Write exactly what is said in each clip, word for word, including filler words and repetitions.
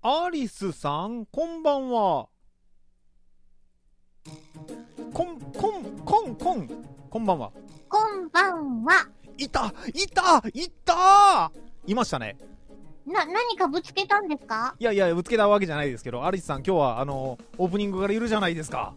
アリスさん、こんばんは。こん、こん、こん、こん、こんばんは。 こんばんは。 いたいたいたいましたね。 な、何かぶつけたんですか？ いやいや、ぶつけたわけじゃないですけど、アリスさん、今日は、あの、オープニングからいるじゃないですか。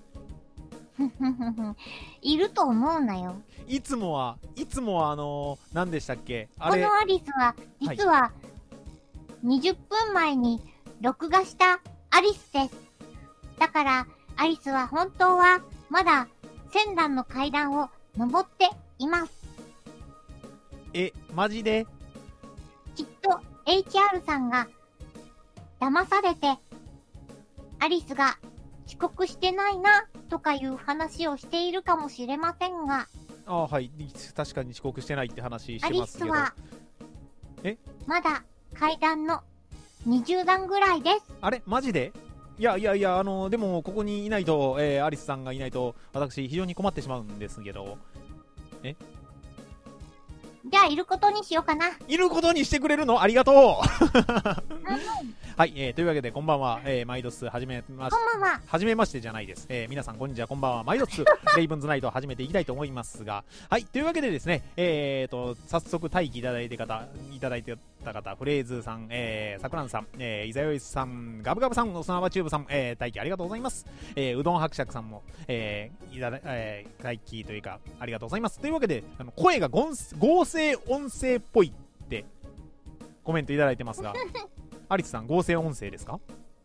いると思うなよ。 いつもは、いつもは、あの、何でしたっけあれ。 このアリスは、実は、にじゅっぷんまえに録画したアリスです。だから、アリスは本当は、まだ、千段の階段を登っています。 え、マジで？ きっと、エイチアール さんが、騙されて、アリスが遅刻してないな、とかいう話をしているかもしれませんが。 ああ、はい。確かに遅刻してないって話してますけど。 アリスは、 えまだ階段のにじゅうだんぐらいです。 あれマジで？いやいやいや、あの、でも、ここにいないと、えー、アリスさんがいないと、私、非常に困ってしまうんですけど。えじゃあ、いることにしようかな。 いることにしてくれるの？ありがとう。はい、えー、というわけでこんばんは、えー、マイドス始めましこんばんは。 始めましてじゃないです、えー、皆さんこんにちは、こんばんは。マイドスレイブンズナイトを始めていきたいと思いますが、はい、というわけでですね、えーと早速待機いただいて方いただいてた方、フレーズさん、えー、さくらんさん、えー、いざよいさん、ガブガブさん、おすなわチューブさん、えー、待機ありがとうございます。えー、うどん伯爵さんも、えー、いただ、えー、待機というかありがとうございます。というわけで、あの声が合成音声っぽいってコメントいただいてますがアリスさん、合成音声ですか？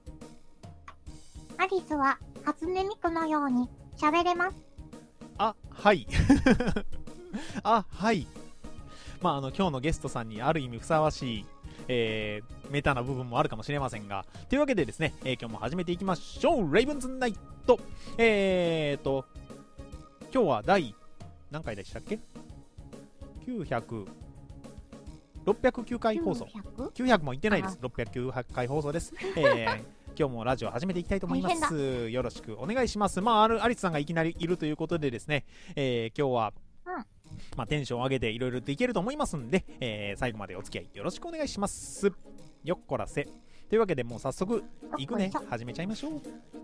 アリスは初音ミクのように喋れます。 あ、はいあ、はい。まあ、あの今日のゲストさんにある意味ふさわしい、えー、メタな部分もあるかもしれませんが、というわけでですね、えー、今日も始めていきましょう。レイブンズナイト、えーと今日は第何回でしたっけ？きゅうひゃくろっぴゃくきゅうかい放送。 きゅうひゃく? きゅうひゃくもいってないです。ろっぴゃくきゅうかい放送です。えー、今日もラジオ始めていきたいと思います。よろしくお願いします。まあ、あるアリスさんがいきなりいるということでですね、えー、今日は、 うん、 まあ、テンションを上げていろいろといけると思いますんで、えー、最後までお付き合いよろしくお願いします。よっこらせ。というわけで、もう早速いくね。始めちゃいましょう。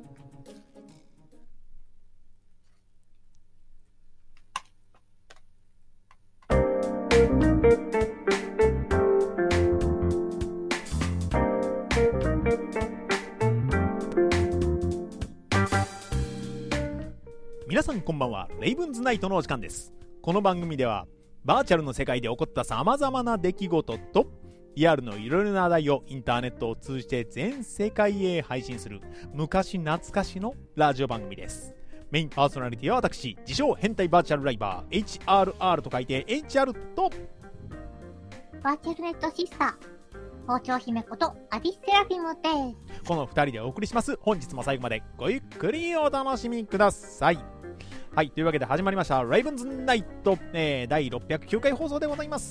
皆さんこんばんは。レイブンズナイトのお時間です。この番組ではバーチャルの世界で起こった様々な出来事とリアルのいろいろな話題をインターネットを通じて全世界へ配信する昔懐かしのラジオ番組です。メインパーソナリティは私、自称変態バーチャルライバー エイチアールアール と書いて エイチアール とバーチャルネットシスター包丁姫ことアリスセラフィムです。 このふたりでお送りします。本日も最後までごゆっくりお楽しみください。はい、というわけで始まりましたレイブンズナイト、えー、だいろっぴゃくきゅうかい放送でございます。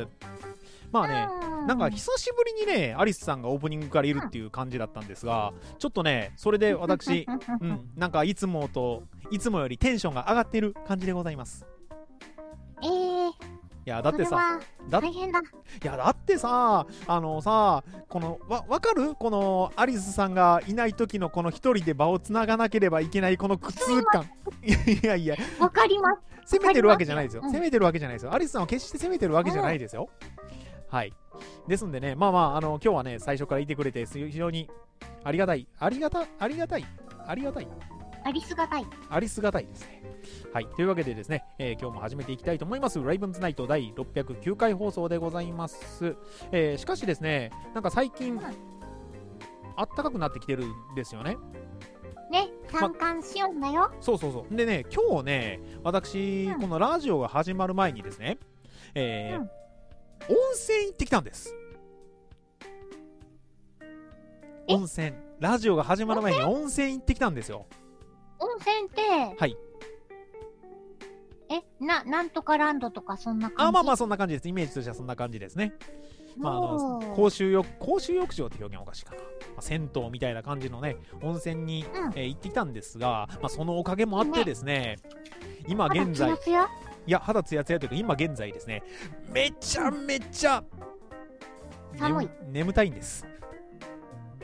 まあね、なんか久しぶりにね、アリスさんがオープニングからいるっていう感じだったんですが、ちょっとね、それで私、うん、なんかいつもといつもよりテンションが上がっている感じでございます。 えーいやだってさ、 だ大変だ。 いやだってさ、あのさ、このわわかる？このアリスさんがいない時のこの一人で場をつながなければいけないこの苦痛感。いやいや、 わかります。 責めてるわけじゃないですよ。 うん、 責めてるわけじゃないですよ。アリスさんは決して責めてるわけじゃないですよ。うん、はい。ですんでね、まあまあ、あの今日はね、最初からいてくれて非常にありがたい、ありがたありがたい、ありがたい、 ありすがたい、 ありすがたいですね。はい、というわけでですね、えー、今日も始めていきたいと思います。レイブンズナイトだいろっぴゃくきゅうかい放送でございます。えー、しかしですね、なんか最近、うん、あったかくなってきてるんですよね。 ね、三寒四温だよ、 ま。そうそうそう。でね、今日ね、私、うん、このラジオが始まる前にですね、えーうん、温泉行ってきたんです。温泉。ラジオが始まる前に温泉行ってきたんですよ。 温泉って、はい。え、な、なんとかランドとかそんな感じ？ あ、まあまあそんな感じです。イメージとしてはそんな感じですね。まあ、あの公衆浴公衆浴場って表現おかしいかな、まあ、銭湯みたいな感じのね温泉に、うんえー、行ってきたんですが、まあ、そのおかげもあってですね、ね今現在肌ツヤツヤいや肌ツヤツヤというか今現在ですねめちゃめちゃ、 うん、寒い眠たいんです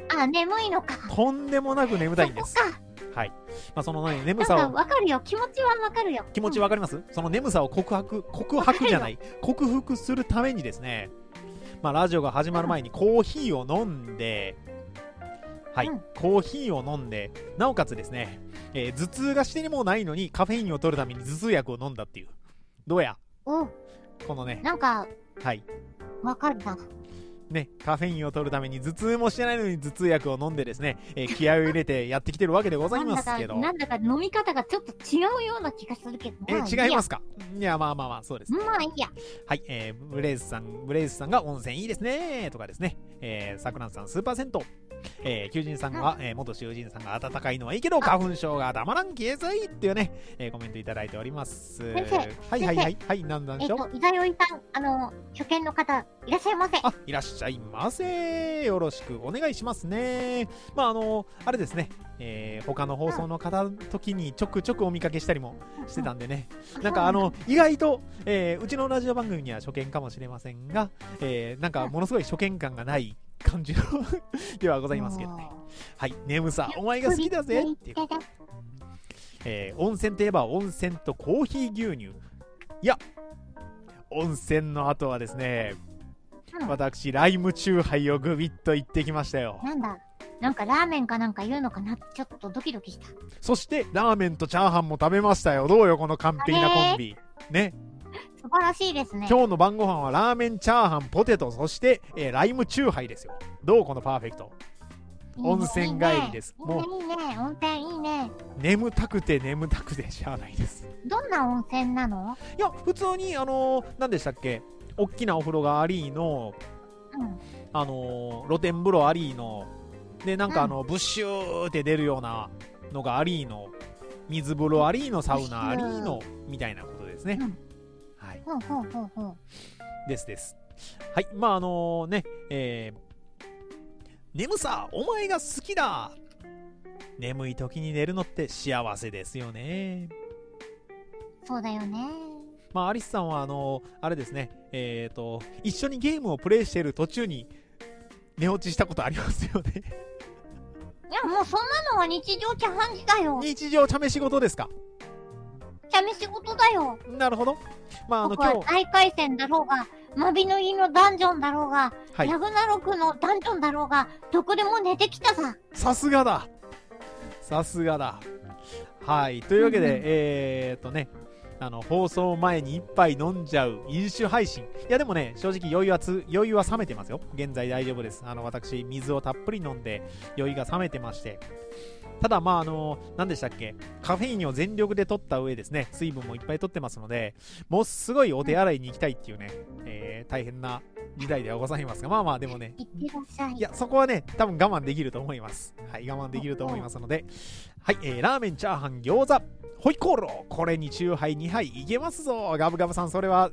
あ、眠いのか。 とんでもなく眠たいんです。 そこか。 はい。まあ、そのね、眠なんさを、 かわかるよ。気持ちはわかるよ。 気持ちわかります？その眠さを告白、告白じゃない、克服するためにですね、まあ、ラジオが始まる前にコーヒーを飲んで、はい、 うんコーヒーを飲んで、なおかつですね、えー頭痛がしてにもないのにカフェインを取るために頭痛薬を飲んだっていう。どうやお、 このね、 なんか、 はい。 わかるな。 ね、カフェインを取るために頭痛もしてないのに頭痛薬を飲んでですね、えー気合を入れてやってきてるわけでございますけど。 なんだか、なんだか飲み方がちょっと違うような気がするけど。 えまあー違いますか？いや、まあまあまあ、そうです。 まあいいや。 はい、えー、ブレイズさん、ブレイズさんが温泉いいですねとかですね、えー、さくらんさんスーパー銭湯、えー、求人さんは、えー、元囚人さんが暖かいのはいいけど、花粉症がたまらん消えずいっていうね、えー、コメントいただいております。 先生はいはいはい、はい、なんなんでしょう。 えっと、いざよいさん、あの、初見の方、いらっしゃいませ。 あ、いらっしゃいませ。よろしくお願いしますね。まあ、あの、あれですね、えー、他の放送の方の時にちょくちょくお見かけしたりもしてたんでね、なんかあの、意外と、えー、うちのラジオ番組には初見かもしれませんが、えー、なんかものすごい初見感がない感じのではございますけどね。はい、眠さ、お前が好きだぜっていう。えー、温泉といえば温泉とコーヒー牛乳。いや、温泉の後はですね、 うん、 私、ライムチューハイをグビッと言ってきましたよ。 なんだ、なんかラーメンかなんか言うのかな、ちょっとドキドキした。 そして、ラーメンとチャーハンも食べましたよ。どうよ、この完璧なコンビ。ね。 素晴らしいですね。 今日の晩ご飯はラーメン、チャーハン、ポテト、そして、えー、ライムチューハイですよ。どうこのパーフェクト。 いいね、 温泉帰りです。 いいね、 もういいね、温泉いいね。 眠たくて眠たくてしゃあないです。 どんな温泉なの？ いや、普通に、あのー、何でしたっけ、大きなお風呂がありの、 うん、 あのー、露天風呂ありの、で、なんかあの、ブッシューって出るようなのがありの、水風呂ありの、サウナありの、みたいなことですね。 うん、 はい。 ほうほうほうほう。 ですです。はい。まあ、あのね、えー、眠さ、お前が好きだ。眠い時に寝るのって幸せですよね。 そうだよね。 まあ、アリスさんは、あのー、あれですね、えっと、一緒にゲームをプレイしている途中に寝落ちしたことありますよね。 いや、もうそんなのは日常茶飯事だよ。 日常茶飯事ですか？ 茶飯事だよ。 なるほど。まあ、あの、 僕は今日、 大回戦だろうが、マビの湯のダンジョンだろうが、 はいラグナロクのダンジョンだろうが、どこでも寝てきたさ。 さすがだ。さすがだ。はい。というわけで、 うん、 えーっとね、あの、放送前に一杯飲んじゃう飲酒配信。いや、でもね、正直酔いはつ、酔いは冷めてますよ。現在大丈夫です。あの、私、水をたっぷり飲んで、酔いが冷めてまして。ただ、まあ、あの、何でしたっけ、カフェインを全力で取った上ですね、水分もいっぱい取ってますので、もうすごいお手洗いに行きたいっていうね、えー、大変な時代ではございますが、まあまあ、でもね、 いってらっしゃい。 いや、そこはね、多分我慢できると思います。はい、我慢できると思いますので、はい、えー、ラーメン、チャーハン、餃子、ホイコーロー、これにチューハイにはいいけますぞ。ガブガブさん、それは、うん、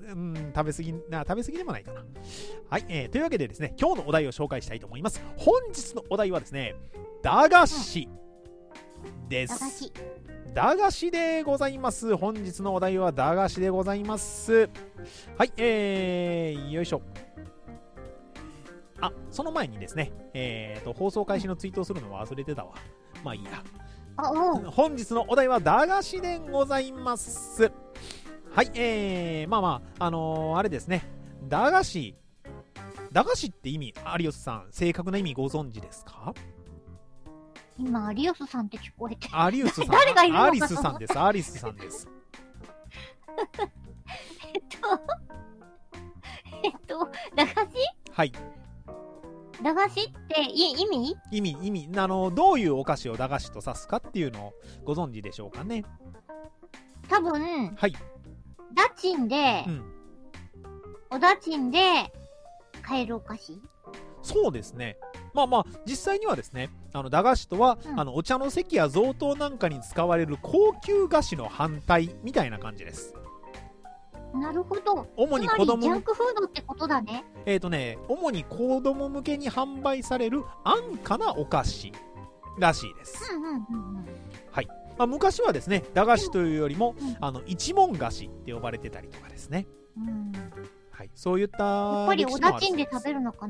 食べ過ぎ、な、食べ過ぎでもないかな。はい、えー、というわけでですね、今日のお題を紹介したいと思います。本日のお題はですね、駄菓子です。 駄菓子。 駄菓子でございます。本日のお題は駄菓子でございます。はい、えー、よいしょ。あ、その前にですね、えーと、放送開始のツイートをするの忘れてたわ。まあいいや。 あ、おう。 本日のお題は駄菓子でございます。はい、えー、まあまあ、あのー、あれですね。駄菓子。駄菓子って意味、有吉さん、正確な意味ご存知ですか？ 今、有吉さんって聞こえて。 有吉さん。 誰がいるのかアリスさんです。アリスさんです。 えっと、えっと、駄菓子はい。 駄菓子ってい意味意味、意味、あの、どういうお菓子を駄菓子と指すかっていうのをご存知でしょうかね。 多分、 はい。 ダチンで、 うん。 おだちんで買えるお菓子。 そうですね。まあまあ、実際にはですね、あの駄菓子とは、 うん、 あのお茶の席や贈答なんかに使われる高級菓子の反対みたいな感じです。 なるほど。 主に子供、 つまりジャンクフードってことだね。 えっとね、主に子供向けに販売される安価なお菓子らしいです。 うんうんうんうん。 はい。まあ、昔はですね、駄菓子というよりも、 うん、 あの一文菓子って呼ばれてたりとかですね。 うん、 はい。そういったやっぱりおだちんで食べるのかな。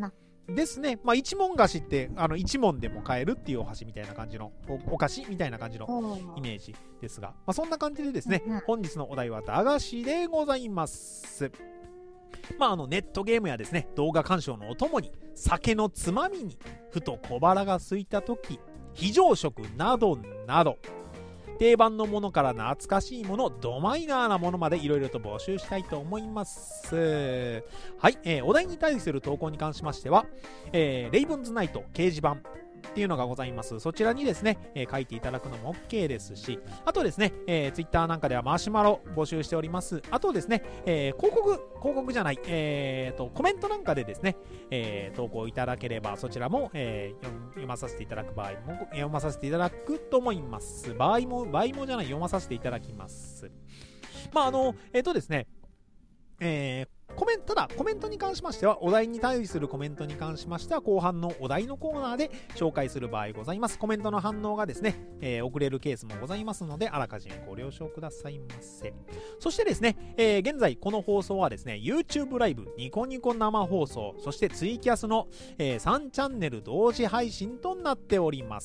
ですね。まあ、一文菓子って、あの、一文でも買えるっていうお箸みたいな感じの、お, お菓子みたいな感じのイメージですが、まあ、そんな感じでですね、うんうん、本日のお題は駄菓子でございます。まあ、あの、ネットゲームやですね、動画鑑賞のお供に、酒のつまみに、ふと小腹が空いたとき、非常食などなど、定番のものから懐かしいもの、ドマイナーなものまでいろいろと募集したいと思います。はい、えー、お題に対する投稿に関しましては、えー、レイブンズナイト掲示板っていうのがございます。そちらにですね、えー、書いていただくのも OK ですし、あとですね、えー、Twitter なんかではマシュマロ募集しております。あとですね、えー、広告、広告じゃない、えーと、コメントなんかでですね、えー、投稿いただければ、そちらも、えー、読, 読まさせていただく場合も、読まさせていただくと思います。場合も、場合もじゃない、読まさせていただきます。まあ、あの、えっ、ー、とですね、えー、コメント、ただコメントに関しましては、お題に対するコメントに関しましては、後半のお題のコーナーで紹介する場合ございます。コメントの反応がですね、えー、遅れるケースもございますので、あらかじめご了承くださいませ。そしてですね、えー、現在この放送はですね、YouTube ライブ、ニコニコ生放送、そしてツイキャスの、えー、さんチャンネル同時配信となっております。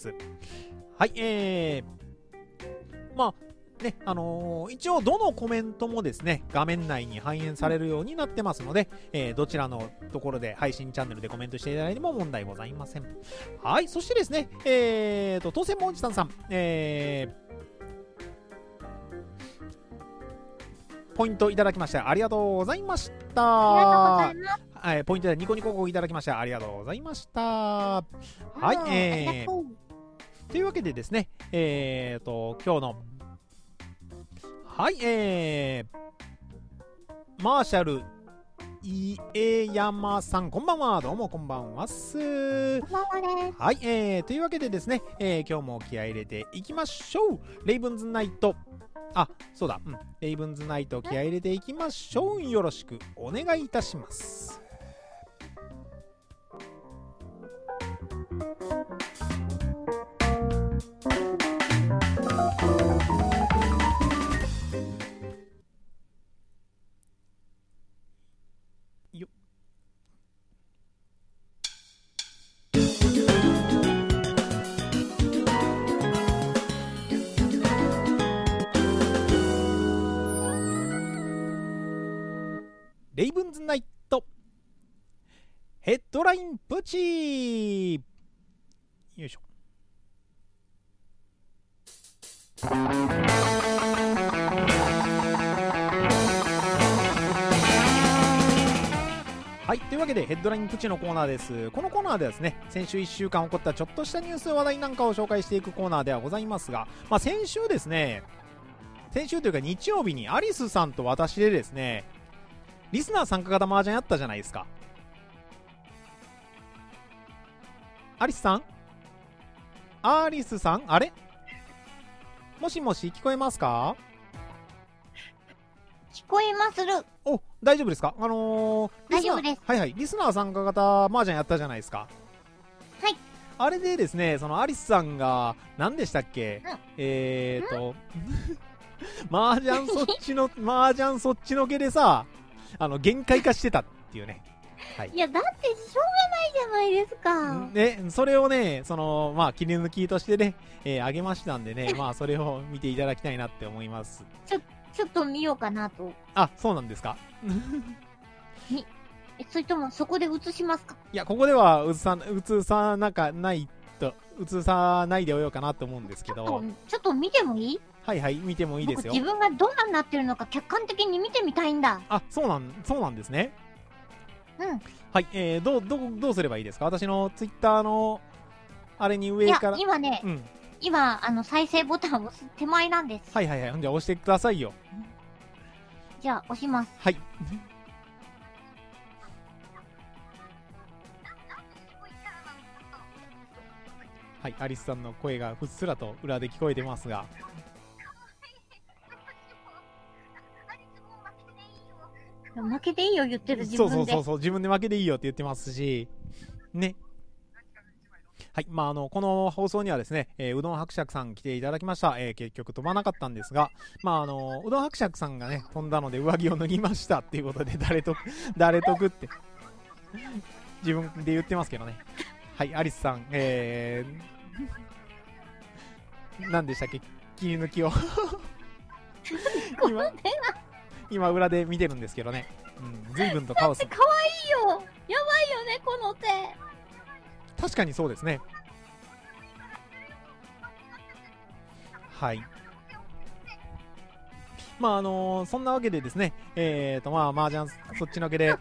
はい、えー、まあ、ね、あのー、一応どのコメントもですね、画面内に反映されるようになってますので、えー、どちらのところで配信チャンネルでコメントしていただいても問題ございません。はい、そしてですね、えーと、当選もんちさんさん、えー、ポイントいただきましてありがとうございました。 ありがとうございます。 はい、ポイントでニコニコいただきましてありがとうございました。はい、えー、というわけでですね、えーと、今日のはい、えー、マーシャル家山さん、こんばんは。どうもこんばんはす。 こんばんはです。 はい、えー、というわけでですね、えー、今日も気合い入れていきましょう。レイブンズナイト、あ、そうだ、うん、レイブンズナイト気合い入れていきましょう。よろしくお願いいたします。レイブンズナイトヘッドラインプチー、よいしょ。はい、というわけでヘッドラインプチのコーナーです。このコーナーではですね、先週いっしゅうかん起こったちょっとしたニュース話題なんかを紹介していくコーナーではございますが、まあ、先週ですね、先週というか日曜日にアリスさんと私でですね、リスナー参加型麻雀やったじゃないですか。アリスさんアリスさんあれもしもし聞こえますか？ 聞こえまする。 お、大丈夫ですか？あのー、 大丈夫です。 はいはい、リスナー参加型麻雀やったじゃないですか。 はい。 あれでですね、そのアリスさんが何でしたっけ、うん、えーと麻雀そっちの麻雀そっちのけでさ、あの限界化してたっていうね。はい。 いやだってしょうがないじゃないですか。 ね、それをね、そのまあ切り抜きとしてね、えー、あげましたんでね、まあそれを見ていただきたいなって思います。 ちょちょっと見ようかなと。 あ、そうなんですか。 に、え、それともそこで映しますか？ いや、ここでは映さ映さなかないと映さないでおようかなと思うんですけど。 ちょっとちょっと見てもいい？ はいはい、見てもいいですよ。 僕自分がどんなになってるのか客観的に見てみたいんだ。 あ、そうなんそうなんですね。 うん。 はい、えー、どうどうどうすればいいですか？私のツイッターのあれに上から。 いや今ね、うん、今あの再生ボタンを押す手前なんです。 はいはいはい。じゃあ押してくださいよ。 じゃあ押します。 はい。はい、アリスさんの声がふっすらと裏で聞こえてますが。 負けていいよ言ってる自分で。 そうそうそうそう、自分で負けていいよって言ってますしね。はい、まああのこの放送にはですね、えー、うどん伯爵さん来ていただきました。えー、結局飛ばなかったんですが、まああのうどん伯爵さんがね飛んだので上着を脱ぎましたっていうことで、誰と誰得って自分で言ってますけどね。はい、アリスさん、えー、何でしたっけ、切り抜きを今今裏で見てるんですけどね、うん、随分とカオス。 かわいいよ、やばいよねこの手。 確かにそうですね。はい。まああのー、そんなわけでですね、えーとまあ麻雀そっちのけで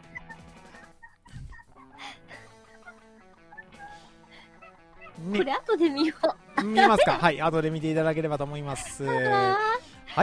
ね、これ後で見よう。 見ますか。はい、後で見ていただければと思います。はい、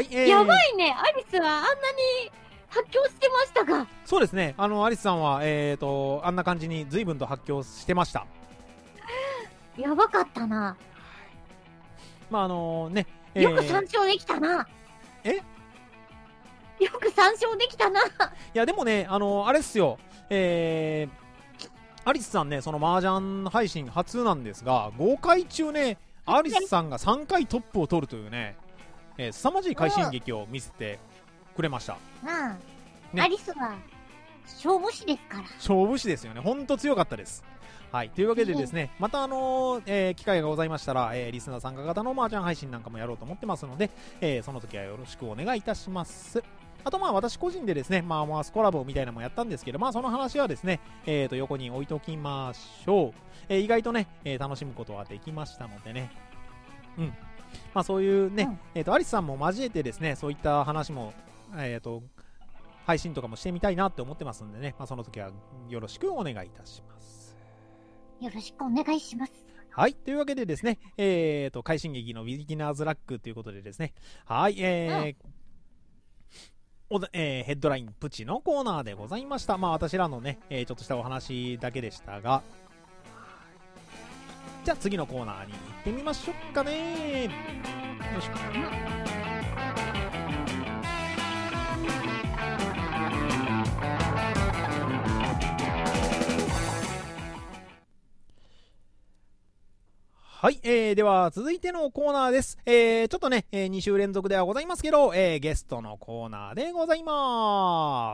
えー、 やばいね、アリスはあんなに発狂してましたか。 そうですね、あのアリスさんはえーとあんな感じに随分と発狂してました。 やばかったな。 まああのー、ね、 えー、よく参照できたな。 え？ よく参照できたな。いやでもね、あのー、あれっすよ、えー。アリスさんね、その麻雀配信初なんですが、ごかい中ね、アリスさんがさんかいトップを取るというね、えー、凄まじい快進撃を見せてくれました。 ああ、ね、アリスは勝負師ですから。 勝負師ですよね、ほんと強かったです。はい、というわけでですね、またあのーえー、機会がございましたら、えー、リスナー参加型の麻雀配信なんかもやろうと思ってますので、えー、その時はよろしくお願いいたします。あとまあ私個人でですね、まあまあスコラボみたいなのもやったんですけど、まあその話はですね、えーと横に置いときましょう。えー、意外とね、えー、楽しむことができましたのでね。うん。まあそういうね、うん、えーとアリスさんも交えてですね、そういった話も、えーと配信とかもしてみたいなって思ってますんでね、まあその時はよろしくお願いいたします。 よろしくお願いします。 はい。というわけでですね、えーと快進撃のビギナーズラックということでですね、はい、えー、うんおえー、ヘッドラインプチのコーナーでございました。まあ私らのね、えー、ちょっとしたお話だけでしたが、じゃあ次のコーナーに行ってみましょうかね。よいしょ。はい、えー、では続いてのコーナーです。えー、ちょっとね、えー、に週連続ではございますけど、えー、ゲストのコーナーでございます。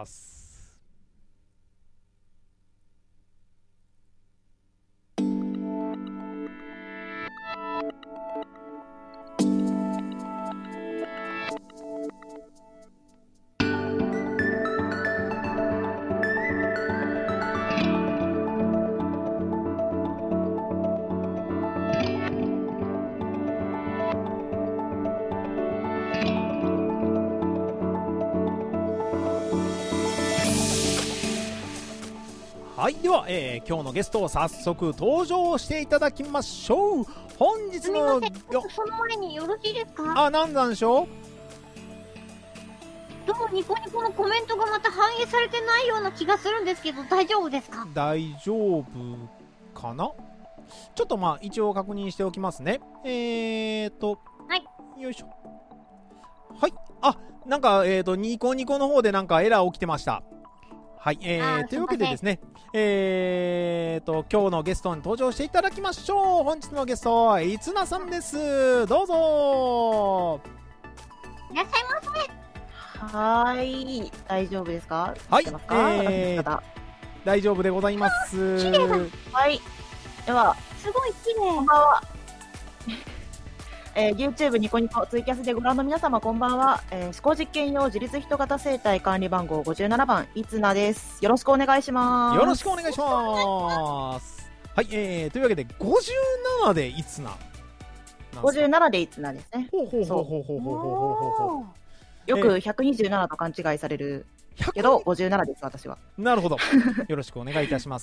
はい、では、えー、今日のゲストを早速登場していただきましょう。本日のその前によろしいですか。 あ、なんなんでしょう。 どうもニコニコのコメントがまた反映されてないような気がするんですけど、大丈夫ですか。 大丈夫かな。ちょっとまあ一応確認しておきますね。えーとはいよいしょ。はい、あ、なんかえーとニコニコの方でなんかエラー起きてました。はい、えー、というわけでですね、えーと、今日のゲストに登場していただきましょう。本日のゲストは、いつなさんです。どうぞ。 いらっしゃいませ。はーい、大丈夫ですか。 はい、えー、大丈夫でございます。 綺麗だ。 はい、では、 すごい綺麗。 こんばんは。えー、YouTube ニコニコツイキャスでご覧の皆様こんばんは、えー、思考実験用自律人型生態管理番号ごじゅうななばんいつなです。よろしくお願いします。 よろしくお願いします。はい、えー、というわけでごじゅうななでいつなごじゅうななでいつなですね。 ほうほうほうほうほうほうほうほう。 よくひゃくにじゅうななと勘違いされるけどごじゅうななです私は。 なるほど。よろしくお願いいたします。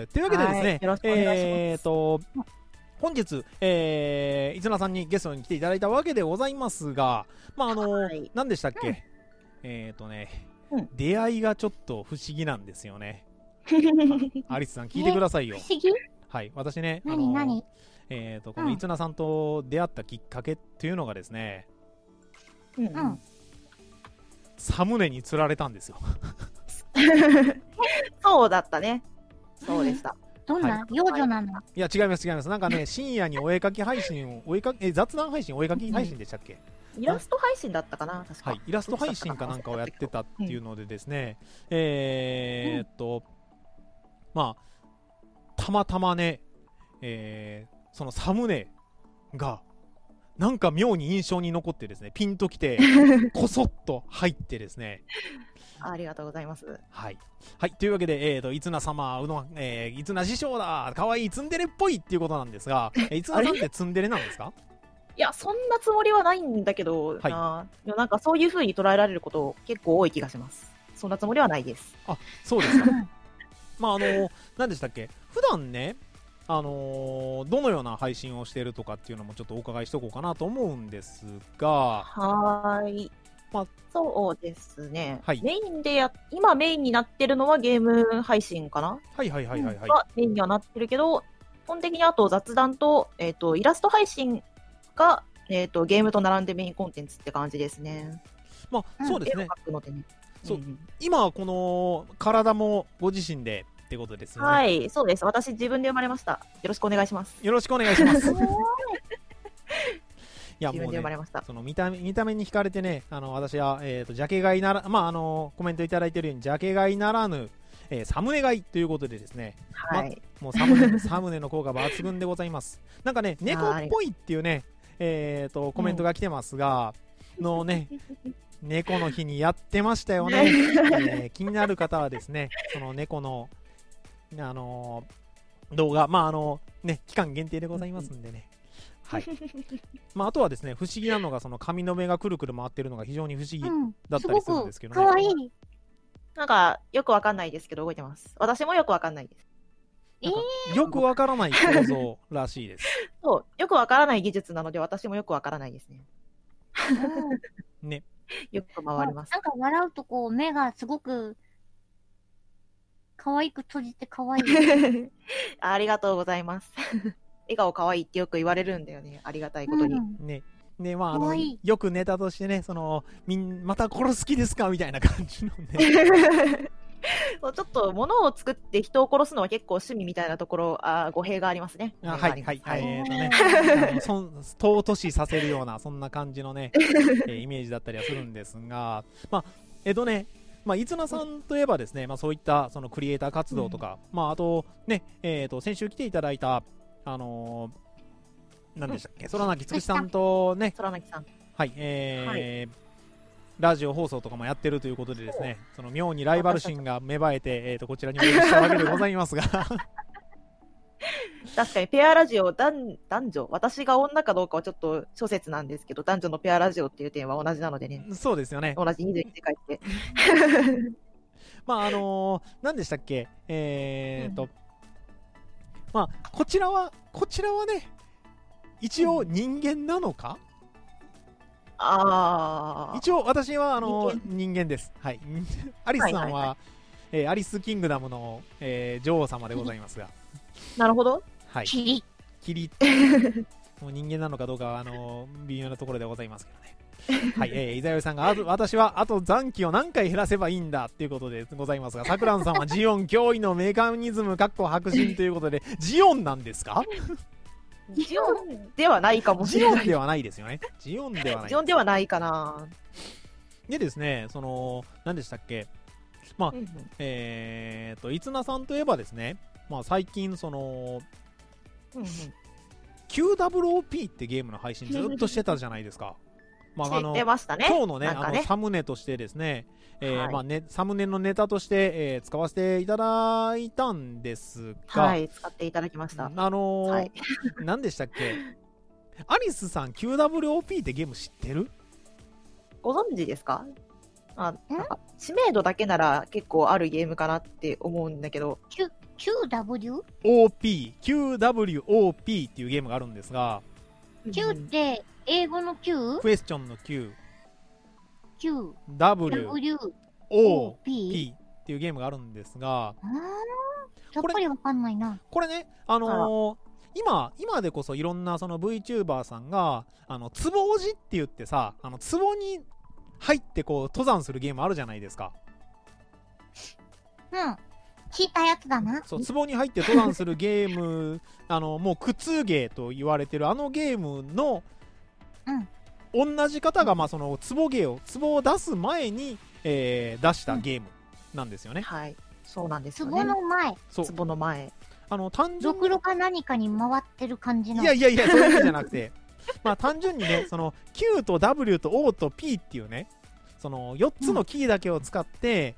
というわけでですね、 よろしくお願いします。 えーと本日、えー、いつなさんにゲストに来ていただいたわけでございますが、まああの、はい、何でしたっけ、うん、えーとね、うん、出会いがちょっと不思議なんですよね。アリスさん聞いてくださいよ。 不思議？ はい、私ね、 何何？ えーとこのいつなさんと出会ったきっかけっていうのがですね、 うんうん、 サムネに釣られたんですよ。 そうだったね。そうでした。 どんな、はい、幼女なの。 いや違います違います。なんかね深夜にお絵かき配信をお絵かきえ雑談配信お絵かき配信でしたっけ、 うん、イラスト配信だったかな確か。 はい、イラスト配信かなんかをやってたっていうのでですね、うん、えーっと、うん、まあたまたまね、えー、そのサムネがなんか妙に印象に残ってですね、ピンときてこそっと入ってですねありがとうございます。 はい、はい、というわけで、えーと、いつな様、うの、えー、いつな師匠だ、かわいいツンデレっぽいっていうことなんですが、いつなさんってツンデレなんですか？ いや、そんなつもりはないんだけど、 はい、 なでもなんかそういう風に捉えられること結構多い気がします。そんなつもりはないです。 あ、そうですか。まああの何でしたっけ、普段ね、あのー、どのような配信をしているとかっていうのもちょっとお伺いしとこうかなと思うんですが、 はーい。まあ、そうですね。 はい、 メインでや、今メインになってるのはゲーム配信かな？ はいはいはいはいはい。 がメインにはなってるけど、基本的にあと雑談と、えっと、イラスト配信が、えっと、ゲームと並んでメインコンテンツって感じですね。 まあ、そうですね。 絵を描くのでね。 そう、うん、今この体もご自身でってことですよね。 はい、そうです。私自分で生まれました。よろしくお願いします。 よろしくお願いします。いや、 自分で生まれました。 もうね、その見た目見た目に惹かれてね、あの私はえっ、ー、とジャケ買いなら、まああのコメントいただいているようにジャケ買いならぬ、えー、サムネ買いということでですね。 はい。 ま、もうサムネサムネの効果抜群でございます。なんかね、猫っぽいっていうね、えっ、ー、とコメントが来てますが、うん、のね。猫の日にやってましたよね。えー、気になる方はですね、その猫のあのー、動画、まああのね、期間限定でございますんでね。はい。まああとはですね、不思議なのがその髪の目がくるくる回ってるのが非常に不思議だったりするんですけどね。 かわいい。 なんかよくわかんないですけど動いてます。私もよくわかんないです。 えー、よくわからない構造らしいです。 そう、よくわからない技術なので私もよくわからないですね。 ね。 よく回ります。 なんか笑うとこう目がすごく可愛く閉じて可愛い。 ありがとうございます。笑顔可愛いってよく言われるんだよね。ありがたいことに。うん、 ね。ね、まああのよくネタとしてね、そのみんまた殺す気ですかみたいな感じのね。 そうちょっと物を作って人を殺すのは結構趣味みたいなところ、あ語弊がありますね。 あはいはいはい。えーとね、あのそ尊しさせるようなそんな感じのね、えー、イメージだったりはするんですが、まあえっとね、まあいつなさんといえばですね、まあそういったそのクリエイター活動とか、うん、まああとね、えっと先週来ていただいたあのー、何でしたっけ、空なきつくしさんとね、 空なきさん、 はい、えー。はいラジオ放送とかもやってるということでですね、その妙にライバル心が芽生えて、えーとこちらにお呼びしたわけでございますが確かにペアラジオ男、男女、私が女かどうかはちょっと諸説なんですけど、男女のペアラジオっていう点は同じなのでね。 そうですよね。 同じにじゅういちで書いて。 まああのー、何でしたっけ、えーと、うん、まあこちらは、こちらはね、一応人間なのか、うんあ一応私はあの人 間, 人間です。はい。アリスさんは、はいはいはい、えー、アリスキングダムの、えー、女王様でございますが。 なるほど。 はい。 キリ。 キリ。もう人間なのかどうかはあの微妙なところでございますけどね。はい。えー、伊沢よりさんがあと私はあと残機を何回減らせばいいんだっていうことでございますが、さくらんさんはジオン脅威のメカニズムかっこ白人ということでジオンなんですか？ ジオンではないかもしれない。 ジオンではないですよね。ジオンではない。 ジオンではないかな。 でですね、その、何でしたっけ。まあ、うんうん、えーと、いつなさんといえばですね、まあ最近その、うんうん、キューダブリューオーピー ってゲームの配信ずっとしてたじゃないですか。まあ、あの出ましたね。 今日のね、 ねあのサムネとしてですね、えーはいまあね、サムネのネタとして、えー、使わせていただいたんですが、 はい、使っていただきました。 あのーはい、何でしたっけアリスさん キューダブリューオーピー ってゲーム知ってる？ ご存知ですか？あ、なんか知名度だけなら結構あるゲームかなって思うんだけど、 キューダブリューオーピー キューダブリューオーピー っていうゲームがあるんですが、 Q って英語の Q？ クエスチョンの Q Q W O P っていうゲームがあるんですが、 やっぱりわかんないな。 これね、あのー、今今でこそいろんなその VTuber さんがあの壺おじって言ってさ、あの壺に入ってこう登山するゲームあるじゃないですか。 うん、聞いたやつだな。 そう、壺に入って登山するゲームあのもう苦痛ゲーと言われてるあのゲームの、うん、同じ方がまあその壺ゲーを壺を出す前に、えー、出したゲームなんですよね。 うん、はい、そうなんですよね。 壺の前。 そう、壺の前。 あの単純ろくろが何かに回ってる感じの。 いやいやいや、そういう意味じゃなくてまあ単純にね、その Q と W と O と P っていうね、そのよっつのキーだけを使って、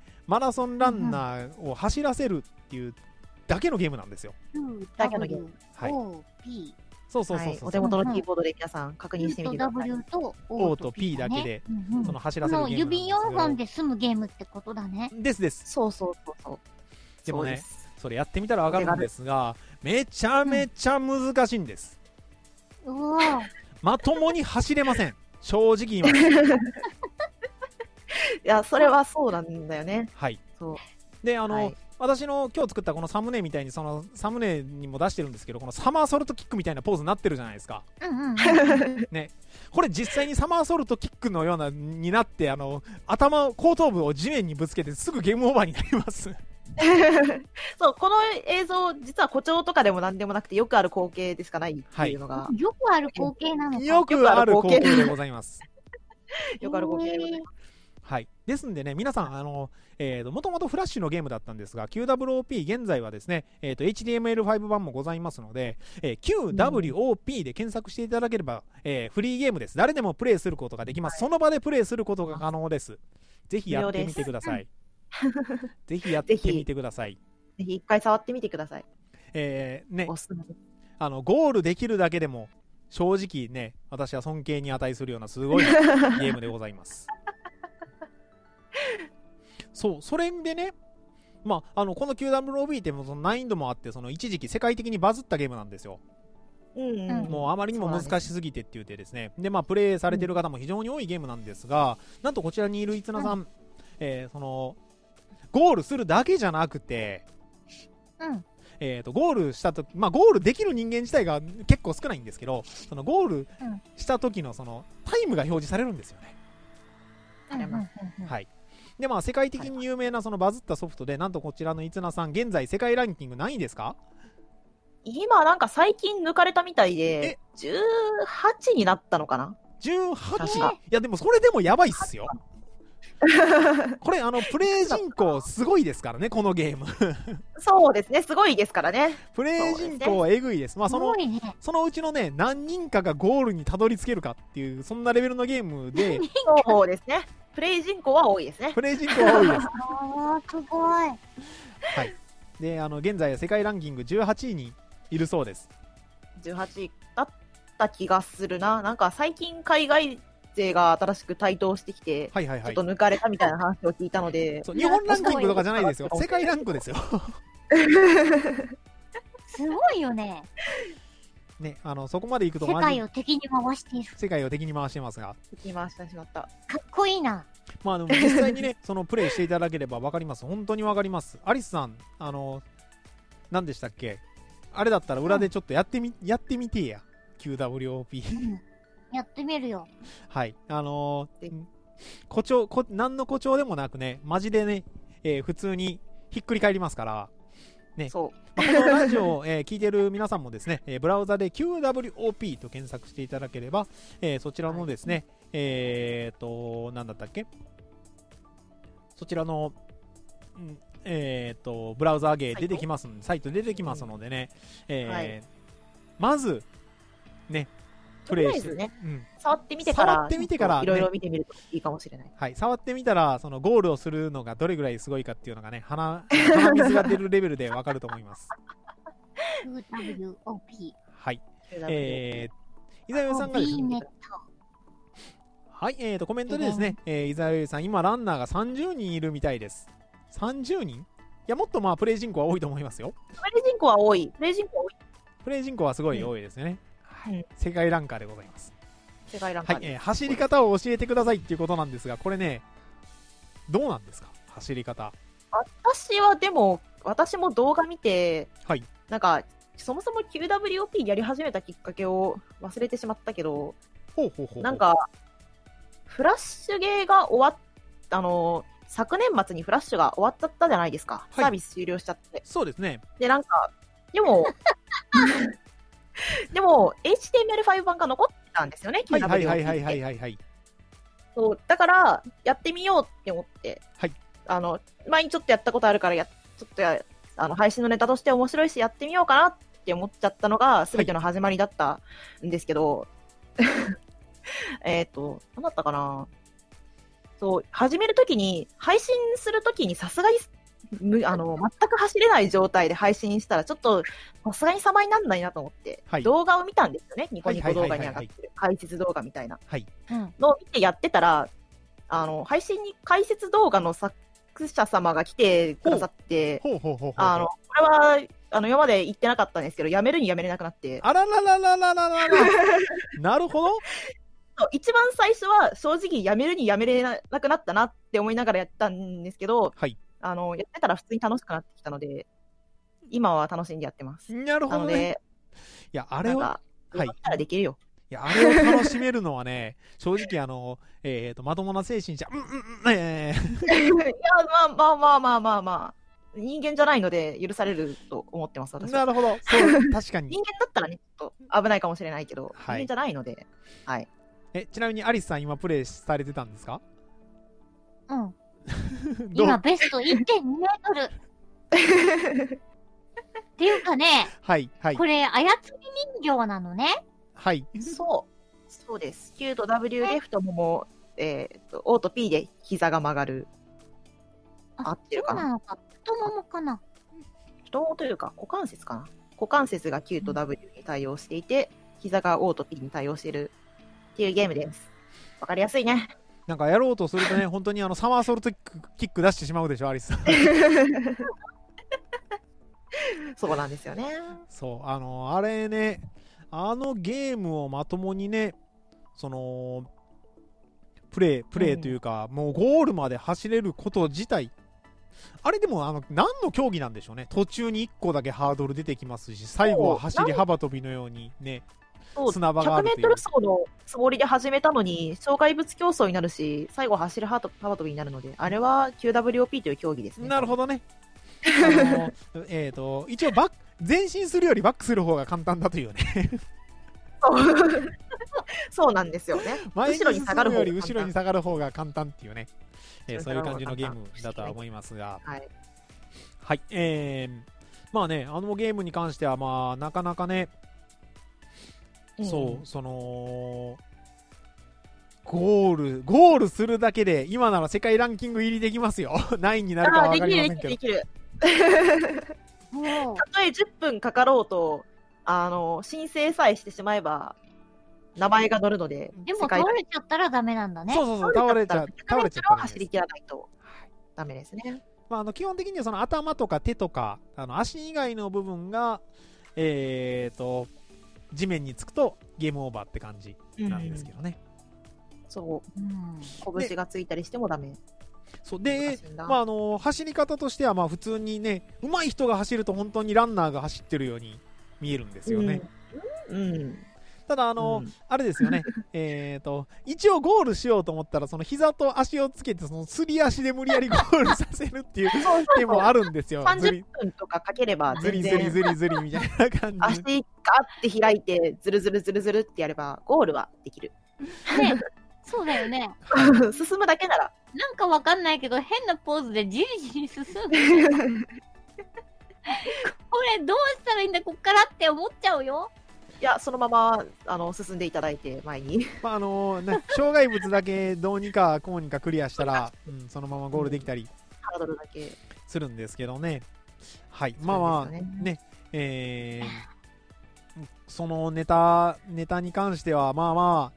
うん、マラソンランナーを走らせるっていうだけのゲームなんですよ。 だけのゲーム。 はい。 O、P。 そうそうそうそう、はい、 お手元のキーボードで皆さん確認してみてください。 W と O と P だけで、うんうん、その走らせるゲームなんですよ。 指よんほんで済むゲームってことだね。 ですです。 そうそうそうそう。 でもね、それやってみたらわかるんですが、めちゃめちゃ難しいんです。 うん、うわまともに走れません。正直言います。 いや、それはそうなんだよね。 はい。 そうで、あの、はい、私の今日作ったこのサムネみたいに、そのサムネにも出してるんですけど、このサマーソルトキックみたいなポーズになってるじゃないですか。 うんうん、 ね、これ実際にサマーソルトキックのようなになって、あの頭後頭部を地面にぶつけてすぐゲームオーバーになります。 そう、この映像実は誇張とかでもなんでもなくてよくある光景でしかないっていうのが、 はい、よくある光景なのか。 よくある光景でございます。 よくある光景でございます。 はい、ですんでね、皆さん、あの、えーと、もともとフラッシュのゲームだったんですが、キューダブリューオーピー、現在はですね、えーと、エイチディーエムエルファイブ 版もございますので、えー、キューダブリューオーピー で検索していただければ、えー、フリーゲームです。誰でもプレイすることができます。はい、その場でプレイすることが可能です。ぜひやってみてください。ぜひやってみてください。 ぜひ一回触ってみてください。 えー、ね、あの、ゴールできるだけでも、正直ね、私は尊敬に値するようなすごいゲームでございます。そう、それでね、まあ、あのこの キューダブリューオーピー ってもその難易度もあって、その一時期世界的にバズったゲームなんですよ。 うんうん、 もうあまりにも難しすぎてって言ってですね、でまあプレイされてる方も非常に多いゲームなんですが、うん、なんとこちらにいるいつなさん、うん、えー、そのゴールするだけじゃなくて、 うん、 えーとゴールしたとき、まあゴールできる人間自体が結構少ないんですけど、そのゴールした時のそのタイムが表示されるんですよね。 うんうんうんうん、 はい。でまあ世界的に有名なそのバズったソフトで、なんとこちらのいつなさん、現在世界ランキング何位ですか？ 今なんか最近抜かれたみたいでじゅうはちになったのかな。 じゅうはち？いやでもそれでもやばいっすよ。これあのプレイ人口すごいですからね、このゲーム。 そうですね、すごいですからね。 プレイ人口はえぐいです。まあその、ね、そのうちのね何人かがゴールにたどり着けるかっていう、そんなレベルのゲームで。 そうですね、プレイ人口は多いですね。 プレイ人口は多いです。 あー、すごい。 はい。で、あの現在世界ランキングじゅうはちいにいるそうです。 じゅうはちいだった気がするな。なんか最近海外勢が新しく台頭してきて、 はいはいはい、 ちょっと抜かれたみたいな話を聞いたので。 そう、日本ランキングとかじゃないですよ。世界ランクですよ。 すごいよね。 ね、あのそこまでいくと世界を敵に回している。 世界を敵に回してますが、 敵に回してしまった。 かっこいいな。 まあでも実際にねそのプレイしていただければわかります。本当にわかります。アリスさん、あの何でしたっけ、あれだったら裏でちょっとやってみ、うん、やってみてや キューダブリューオーピー、うん、 やってみるよ。 はい、あのー、誇張こ何の誇張でもなくね、マジでね、えー、普通にひっくり返りますからね。 そう、 まあ、このラジオを、えー、聞いてる皆さんもですね、えー、ブラウザで キューダブリューオーピー と検索していただければ、えー、そちらのですね、はい、えーと何だったっけ、そちらの、うん、えーとブラウザーゲー出てきますので、サイト出てきますのでね、うん、えーはい、まずねプレイして、ね、うん、 触ってみてから触ってみてから、ね、 いろいろ見てみるといいかもしれない。 はい、触ってみたらそのゴールをするのがどれぐらいすごいかっていうのがね、鼻鼻水が出るレベルでわかると思います。 キューダブリューオーピー。 はい。えー、伊沢さんがですね、はい、えーとコメントでですね、えー、伊沢さん今ランナーがさんじゅうにんいるみたいです。さんじゅうにん？いやもっとまあプレイ人口は多いと思いますよ。 プレイ人口は多い。プレイ人口は多い。 プレイ人口はすごい多いですね。うん、はい、世界ランカーでございます。 世界ランカー、 はい、えー、走り方を教えてくださいっていうことなんですが、これねどうなんですか、走り方。 私はでも私も動画見て、 はい、なんかそもそも キューダブリューオーピー やり始めたきっかけを忘れてしまったけど、 ほうほうほうほう、 なんかフラッシュゲーが終わっあの昨年末にフラッシュが終わっちゃったじゃないですか、はい、サービス終了しちゃって。 そうですね。 でなんかでもでも エイチティーエムエルファイブ 版が残ってたんですよね、 はいはいはいはいはいはいはい。 そうだからやってみようって思って、 はい、 あの前にちょっとやったことあるからやちょっとやあの配信のネタとして面白いしやってみようかなって思っちゃったのが全ての始まりだったんですけど、はい、えっと何だったかな。そう始めるときに配信するときにさすがにあの全く走れない状態で配信したらちょっとさすがに様になんないなと思って、はい、動画を見たんですよね。ニコニコ動画に上がってる解説動画みたいなのを見てやってたら、あの配信に解説動画の作者様が来てくださって、あのこれはあの今まで言ってなかったんですけど、やめるにやめれなくなって、 あららららららららなるほど。 一番最初は正直やめるにやめれなくなったなって思いながらやったんですけど、はい、あのやってたら普通に楽しくなってきたので、今は楽しんでやってます。 なるほどね。なので、いやあれをはい、ったらできるよ。 いやあれを楽しめるのはね、正直あのえっ、ー、とまともな精神じゃ、うんうんうんえー、いやまあまあまあまあまあまあ人間じゃないので許されると思ってます私は。 なるほど。そう確かに。 人間だったらねちょっと危ないかもしれないけど、はい、人間じゃないので、はい。 えちなみにアリスさん今プレイされてたんですか？ うん。今ベスト いってんに メートル。っていうかね、 はいはい。 これ操り人形なのね。 はい。 そう。そうです。Q と W で太もも、えっと、O と P で膝が曲がる。合ってるかな？ そうなのか。太ももかな。 太ももというか股関節かな。股関節が Q と W に対応していて、膝が O と P に対応しているっていうゲームです。わかりやすいね。 なんかやろうとするとね、本当にあのサマーソルトキック出してしまうでしょ、アリスさん。 そうなんですよね。 そう、あの、あれね、あのゲームをまともにね、その、プレイ、プレイというか、うん、もうゴールまで走れること自体、あれでもあの何の競技なんでしょうね。途中にいっこだけハードル出てきますし、最後は走り幅跳びのようにね、砂場があるという。 ひゃくメートル走のつもりで始めたのに障害物競争になるし、最後走り幅跳びになるので、あれは キューダブリューオーピー という競技ですね。 なるほどね。あのえーと一応バック前進するよりバックする方が簡単だというね。 そうそうなんですよね。 前に進むより後ろに下がる方が簡単っていうね、えー、そういう感じのゲームだとは思いますが、はい、はい、えー、まあね、あのゲームに関してはまあなかなかね、うん、そうそのゴールゴールするだけで今なら世界ランキング入りできますよ。何位になるかは分かりませんけど。 できるできるできる。たとえじゅっぷんかかろうとあの申請さえしてしまえば名前が載るので。 でも倒れちゃったらダメなんだね。 そうそうそう、倒れちゃ倒れちゃったら走り切らないとダメですね。 まあ、あの基本的にはその頭とか手とかあの足以外の部分がえーと地面につくとゲームオーバーって感じなんですけどね。 うん、そう、うん、拳がついたりしてもダメ。 そうで、まあ、あの走り方としてはまあ普通にね、上手い人が走ると本当にランナーが走ってるように見えるんですよね。 うん、うんただあの、うん、あれですよね。えっと一応ゴールしようと思ったらその膝と足をつけてそのすり足で無理やりゴールさせるっていう手もあるんですよ。 さんじゅっぷんとかかければ全然ズリズリズリズリみたいな感じ。 足ガッて開いてズルズルズルズルってやればゴールはできる。 ね、そうだよね。 進むだけなら。 なんかわかんないけど変なポーズでじりじり進む。これどうしたらいいんだこっからって思っちゃうよ。 いや、そのままあの進んでいただいて前に、 まああのね、障害物だけどうにかこうにかクリアしたら、うん、そのままゴールできたりハードルだけするんですけどね。はい、まあまあね、ねえー、そのネタネタに関してはまあま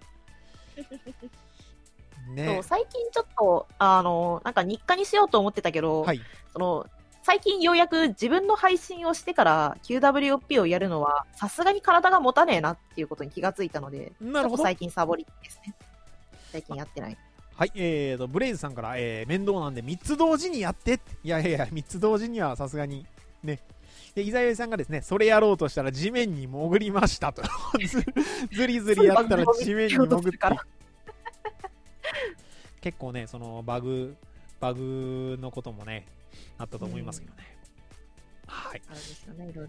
あね、そう最近ちょっとあのなんか日課にしようと思ってたけど、はい、その最近ようやく自分の配信をしてから キューダブリューオーピー をやるのはさすがに体が持たねえなっていうことに気がついたので、なるほど、ちょっと最近サボりですね。最近やってない。 はい、えーとブレイズさんから、えー、面倒なんでみっつ同時にやってって。いやいやいや、みっつ同時にはさすがにね。で伊沢さんがですね、それやろうとしたら地面に潜りましたと。ずりずりやったら地面に潜って結構ね、そのバグバグのこともねあったと思いますけどね。うん、はい。 あれですよね、いろいろ。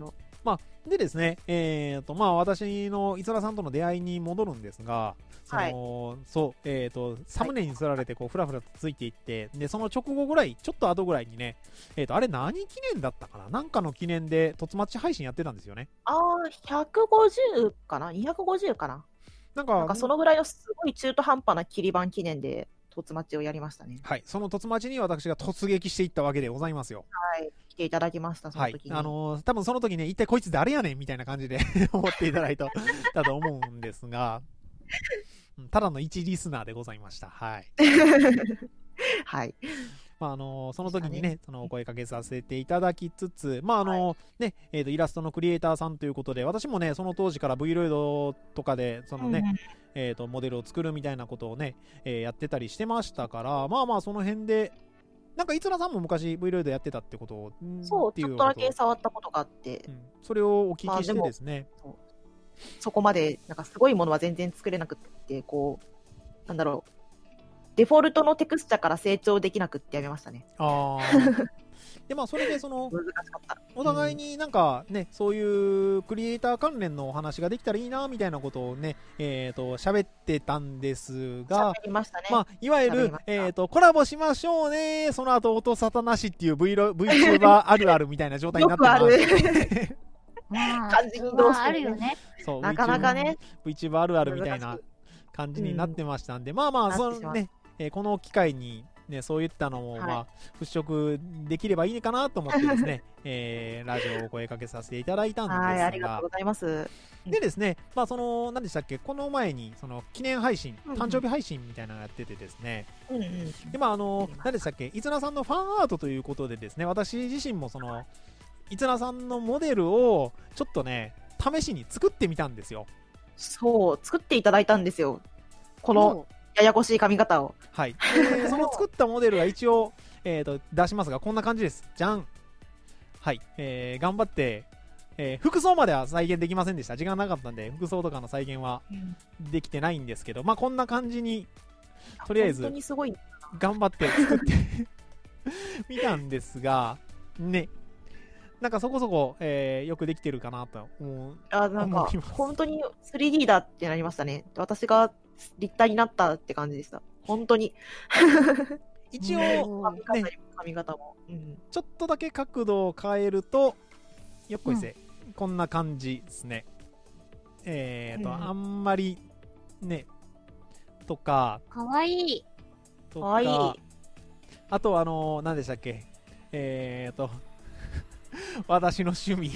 まあ、でですね、えーと、まあ、私のいつらさんとの出会いに戻るんですが、その、はい、そう、えーと、サムネに釣られて、こう、ふらふらとついていって、で、その直後ぐらい、ちょっと後ぐらいにね、えーと、あれ何記念だったかな、なんかの記念で、突マッチ配信やってたんですよね。 あー、ひゃくごじゅうかな ?にひゃくごじゅう かななんか、 なんかそのぐらいのすごい中途半端な切り板記念で、突マッチをやりましたね。 はい、その突マッチに私が突撃していったわけでございますよ。 はい、来ていただきました、その時に。 はい、あのー、多分その時ね、一体こいつ誰やねんみたいな感じで思っていただいただと思うんですが、ただの一リスナーでございました。はい。 はい。 まああのー、その時にね、そのお声かけさせていただきつつ、まああのーはい、ね、えーと、イラストのクリエイターさんということで、私もね、その当時から V ロイドとかで、そのね、うん、えーと、モデルを作るみたいなことをね、えー、やってたりしてましたから、まあまあその辺で、なんかいつらさんも昔 V ロイドやってたってことを、 そう、ちょっとだけ触ったことがあって、 うん、それをお聞きしてですね、 まあ、そ, そこまでなんかすごいものは全然作れなくて、こうなんだろう、デフォルトのテクスチャから成長できなくってやめましたね。 あでまあそれでその難しかった。 お互いになんかね、うん、そういうクリエイター関連のお話ができたらいいなみたいなことをね、えっ、ー、と喋ってたんですが、 喋りましたね。 まあいわゆるえっ、ー、とコラボしましょうね。その後音沙汰なしっていう V ロ VTuber あるあるみたいな状態になってます。よくある。 まあ、感じにどうしてあるよね。 そう、なかなかね。 VTuber あるあるみたいな感じになってましたんで、うん、まあまあそのね、えー、この機会にね、そういったのも、はい、まあ、払拭できればいいかなと思ってですね、えー、ラジオをお声かけさせていただいたんですが、はい、 ありがとうございます。 でですね、まあ、その、何でしたっけ、この前に、その、記念配信、うんうん、誕生日配信みたいなのやっててですね、 うんうん、 で、まあ、あの、何でしたっけ、いつなさんのファンアートということでですね、私自身もその、いつなさんのモデルを、ちょっとね、試しに作ってみたんですよ。 そう、作っていただいたんですよ。この、ややこしい髪型を。 はい。えー、その作ったモデルが一応、えーと、出しますが、こんな感じです。じゃん。はい。えー、頑張って、えー、服装までは再現できませんでした。時間なかったんで、服装とかの再現はできてないんですけど、まあ、こんな感じに、とりあえず、頑張って作ってみたんですが、ね。なんかそこそこ、えー、よくできてるかなと思う。 あ、なんか、本当に スリーディー だってなりましたね。私が立体になったって感じでした。本当に。 一応、 髪型、ね、髪型も、うん、 ちょっとだけ角度を変えると、よっこいせ、うん、こんな感じですね。えーと、うん、あんまり、ね、とか、 かわいい。 かわいい。 あと、あのー、何でしたっけ、えーと、私の趣味。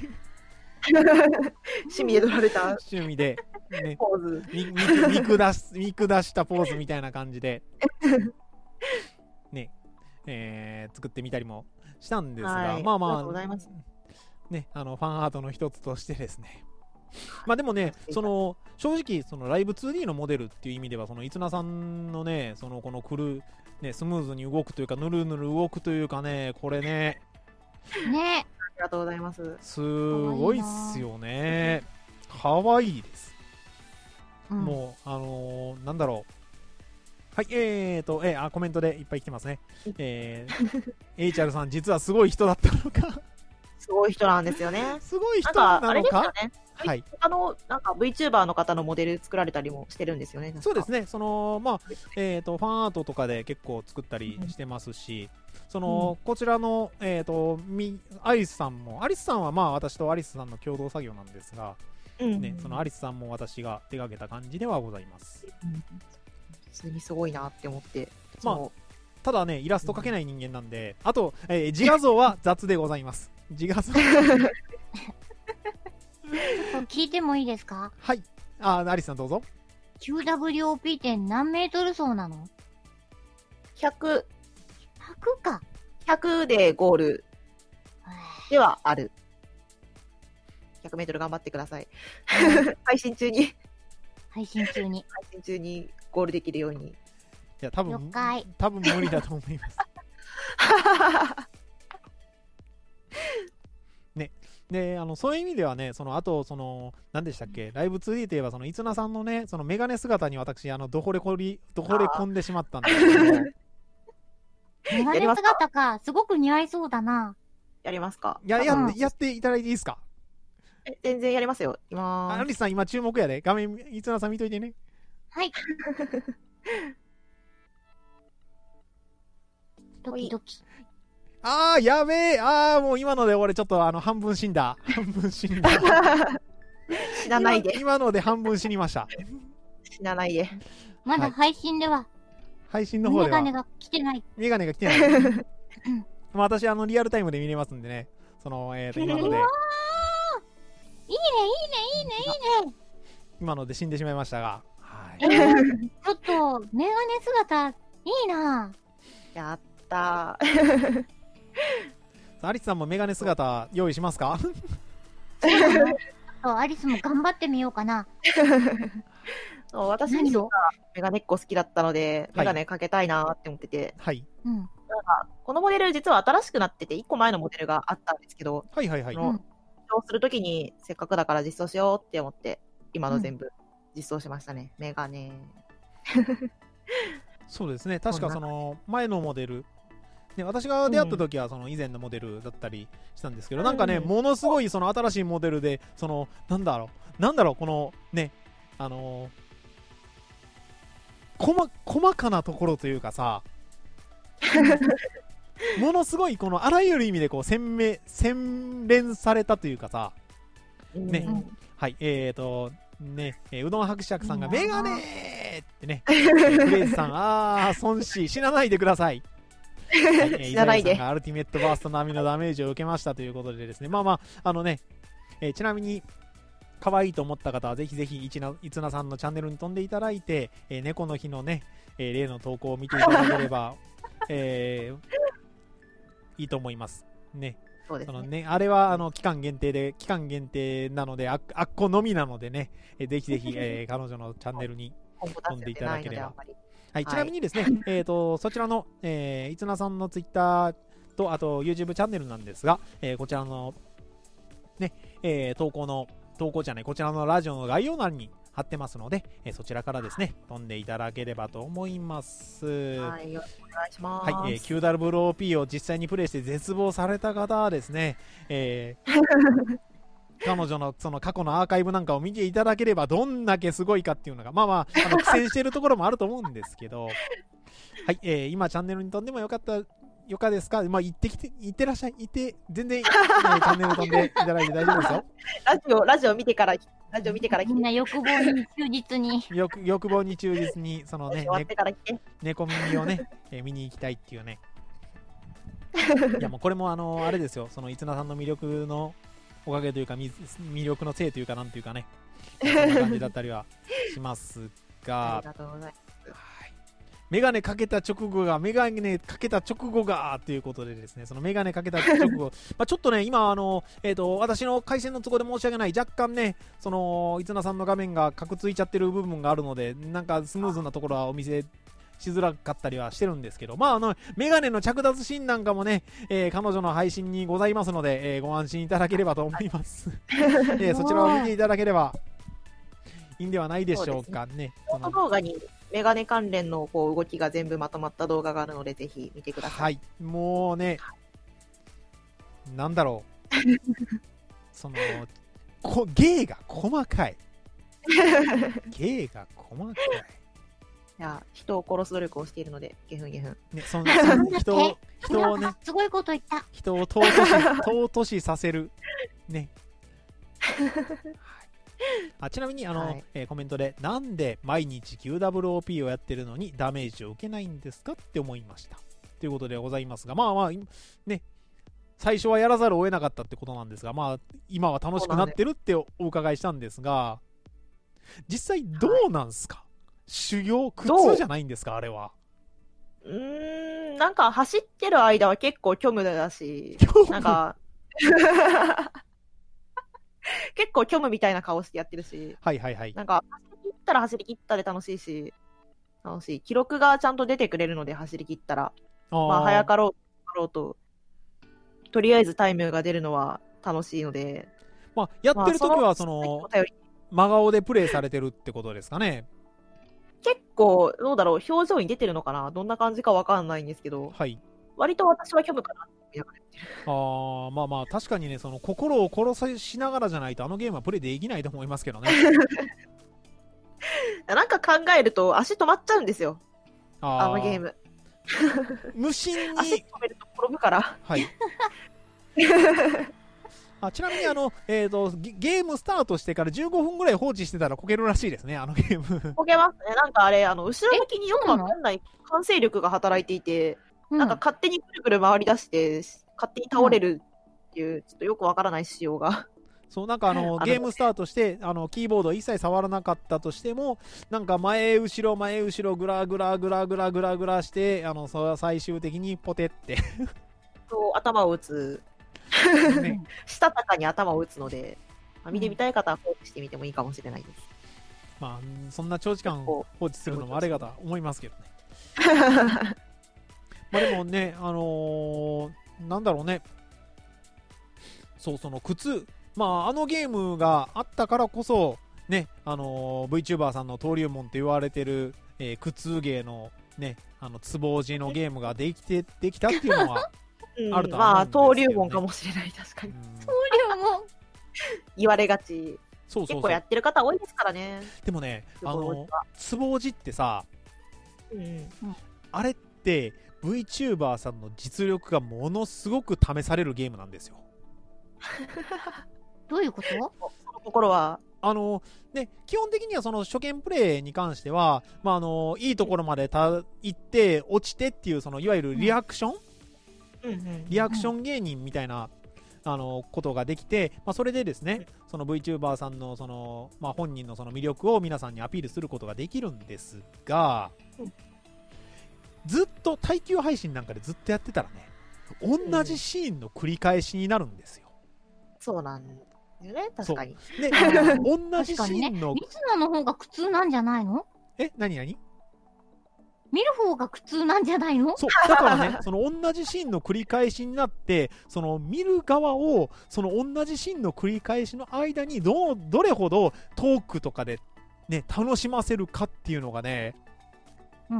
趣味で撮られた趣味で、ね、 ポーズ見、見、見下し、見下したポーズみたいな感じで、ね、えー、作ってみたりもしたんですが、はい、まあまあ、 ありがとうございます。 ね、あの、ファンアートの一つとしてですね。まあでもね、その、正直、そのライブ ツーディー のモデルっていう意味では、その、いつなさんのね、その、このくる、ね、スムーズに動くというか、ぬるぬる動くというかね、これね、 ね、 ありがとうございます。 すごいっすよね。かわいいです。うん、もう、あのー、なんだろう。はい、えーと、えー、あ、コメントでいっぱい来てますね。えー、エイチアール さん、実はすごい人だったのか。 すごい人なんですよね。 すごい人なのか。 あれですよね。 はい。 他の、なんか VTuber の方のモデル作られたりもしてるんですよね。 そうですね。その、まあ、えーと、ファンアートとかで結構作ったりしてますし、うんその、うん、こちらの、えーと、みアリスさんも、アリスさんはまあ私とアリスさんの共同作業なんですが、うんね、そのアリスさんも私が手掛けた感じではございます。 うん、普通にすごいなって思って。 まあ、ただね、イラスト描けない人間なんで、あと、えー、自画像は雑でございます。自画像。 聞いてもいいですか？ はい。あ、アリスさんどうぞ。 キューダブリューオーピー って何メートル走なの？ ひゃく。 ひゃくか。 ひゃくでゴールではある。ひゃくメートル頑張ってください。配信中に。 配信中に。 配信中にゴールできるように。 いや、多分、 了解。 多分無理だと思います。ね。で、あの、そういう意味ではね、その、あと、その、何でしたっけ、ライブ ツーディー といえば、その、いつなさんのね、その、メガネ姿に私、あの、どほれこり、どほれ込んでしまったんですけど、 メガネ姿か、すごく似合いそうだな。 やりますか？ や、やって、やっていただいていいですか？ え全然やりますよ。 あ今アリスさん今注目やで。画面、いつなさん見といてね。 はい。ドキドキ。 あー、やべえ。あー、もう今ので俺ちょっとあの、半分死んだ。半分死んだ。 死なないで。 今、今ので半分死にました。 死なないで。 まだ配信では、 配信の方では。 メガネが来てない。 メガネが来てない。まあ私、あの、リアルタイムで見れますんでね。その、えーと、今ので。 いいね、いいね、いいね、いいね。 今ので死んでしまいましたが。はい。 ちょっと、メガネ姿、いいな。 やったー。 アリスさんもメガネ姿用意しますか？ そう、アリスも頑張ってみようかな。 そう私何を自身がメガネっ子好きだったので、 はいメガネかけたいなーって思ってて、 はい。 うん。 このモデル実は新しくなってて、いっこまえのモデルがあったんですけど、 はいはいはい。 その実装するときにせっかくだから実装しようって思って、今の全部実装しましたね。メガネ。 そうですね。確かその、前のモデル、ね、私が出会った時はその以前のモデルだったりしたんですけど、 うんなんかね、ものすごいその新しいモデルで、その、なんだろう、なんだろう、このね、あのー、細細かなところというかさ、ものすごいこのあらゆる意味でこう洗練洗練されたというかさ、ね、 うんはい、えーと、ね、えーうどん伯爵さんがいいなメガネーってね、えーフレーズさん、あー、孫子、死なないでください。はいえー死なないでイザヤさんがアルティメットバースト並みのダメージを受けましたということでですね、まあまあ、あのね、えーちなみに、可愛いと思った方はぜひぜひいちないつなさんのチャンネルに飛んでいただいて、えー猫の日のね、えー例の投稿を見ていただければ、えーいいと思います。ね。 そうですね。 そのね、あれはあの期間限定で、期間限定なので、ああっこのみなのでね、えーぜひぜひ、えー彼女のチャンネルに、 今後飛んでいただければ出せてないのであんまりはい、 はいちなみにですね、えーと、そちらの、えー、いつなさんのツイッターと、あと YouTube チャンネルなんですが、えーこちらの、ね、えー投稿の、投稿じゃない、こちらのラジオの概要欄に貼ってますので、えーそちらからですね、飛んでいただければと思います。 はい、よろしくお願いします。 はい、えー、キューダブリューオーピー を実際にプレイして絶望された方はですね、えー彼女のその過去のアーカイブなんかを見ていただければどんだけすごいかっていうのが、まあまあ、あの苦戦しているところもあると思うんですけど、はい、えー今チャンネルに飛んでもよかった、よかですか、まあ行ってきて、行ってらっしゃい、行って、全然、えーチャンネル飛んでいただいて大丈夫ですよ。 ラジオ、ラジオ見てから、ラジオ見てから来て、 みんな欲望に忠実に。 欲欲望に忠実に、そのね、 終わってから来て。 猫耳をね、えー見に行きたいっていうね。いやもうこれもあのあれですよ、そのいつなさんの魅力のおかげというか、み魅力のせいというか、なんというかね、そんな感じだったりはしますあがり、がとうございます。 はいメガネかけた直後が、メガネかけた直後がということでですね、そのメガネかけた直後、まあちょっとね、今、あの、えっ、と、私の回線の都合で申し訳ない、若干ね、その、いつなさんの画面がカクついちゃってる部分があるので、なんかスムーズなところはお見せしづらかったりはしてるんですけど、まああの、メガネの着脱シーンなんかもね、えー彼女の配信にございますので、えーご安心いただければと思います。えーそちらを見ていただければいいんではないでしょうかね。 ショート動画にメガネ関連のこう動きが全部まとまった動画があるので、ぜひ見てください。 はい、もうね、なんだろう、その、こ芸が細かい。芸が細かい。 いや、人を殺す努力をしているので、ゲフンゲフン。 ね、そのその人を、人をね、 すごいこと言った。 人を尊し、尊しさせる。ね。はいあちなみにあの、 はいえーコメントでなんで毎日 キューダブリューオーピー をやってるのにダメージを受けないんですかって思いましたということでございますが、まあまあね、最初はやらざるを得なかったってことなんですが、まあ今は楽しくなってるってお伺いしたんですが、実際どうなんすか、はい、修行苦痛じゃないんですかあれは。 うーん、なんか走ってる間は結構虚無だし、なんか結構虚無みたいな顔してやってるし、 はいはいはい。 なんか走り切ったら走り切ったで楽しいし、楽しい。記録がちゃんと出てくれるので走り切ったら、 あーまあ早かろうとかろうと、とりあえずタイムが出るのは楽しいので、 まあ、やってる時はそのお便り真顔でプレイされてるってことですかね。 結構どうだろう、表情に出てるのかな、どんな感じかわかんないんですけど、 はい。 割と私は虚無かなって見ながらやってる。 あー、まあまあ、確かにね、その心を殺しながらじゃないとあのゲームはプレイできないと思いますけどね。 なんか考えると足止まっちゃうんですよ。ああのゲーム。 無心に。 足止めると転ぶから。 はい。あ、ちなみにあの、えーと、ゲームスタートしてからじゅうごふんぐらい放置してたらこけるらしいですね、あのゲーム。 こけますね。なんかあれ、あの、後ろ向きによくわかんない完成力が働いていて、 うん、 なんか勝手にくるくる回り出して、勝手に倒れるっていう、ちょっとよくわからない仕様が。 そう、なんかあの、ゲームスタートして、あの、キーボード一切触らなかったとしても、なんか前、後ろ、前、後ろ、ぐらぐらぐらぐらぐらぐらして、あの、最終的にポテって。 そう、頭を打つ。ね、したたかに頭を打つので、まあ、見てみたい方は放置してみてもいいかもしれないです。 まあ、そんな長時間放置するのもあれがと思いますけどね。まあでもね、あのー、なんだろうね。そう、その靴、まあ、あのゲームがあったからこそ、ね、あのー、VTuber さんの登竜門って言われてる、えー、苦痛芸のね、あの、つぼうじのゲームができて、できたっていうのは、 うん、 あるとは思うんですけどね、 まあ、登竜門かもしれない、確かに。 登竜門言われがち。 そうそうそう。 結構やってる方多いですからね。 でもね、あの、つぼうじってさ、 うん、 あれって VTuber さんの実力がものすごく試されるゲームなんですよ。 どういうこと？ その心はあのね、基本的にはその初見プレイに関しては、まあ、あのいいところまでた行って落ちてっていうそのいわゆるリアクション、 うんうんうん、 リアクション芸人みたいなあのことができて、まあ、それでですね、その VTuber さんのその、まあ、本人のその魅力を皆さんにアピールすることができるんですが、 うん、 ずっと耐久配信なんかでずっとやってたらね、同じシーンの繰り返しになるんですよ。 うん、そうなんですよね、確かに。 で、同じシーンの、 ね、リスナーの方が苦痛なんじゃないの？ え、何何？ 見る方が苦痛なんじゃないの？ そう、だからね、その同じシーンの繰り返しになって、その見る側を、その同じシーンの繰り返しの間にどう、どれほどトークとかでね、楽しませるかっていうのがね、 うん、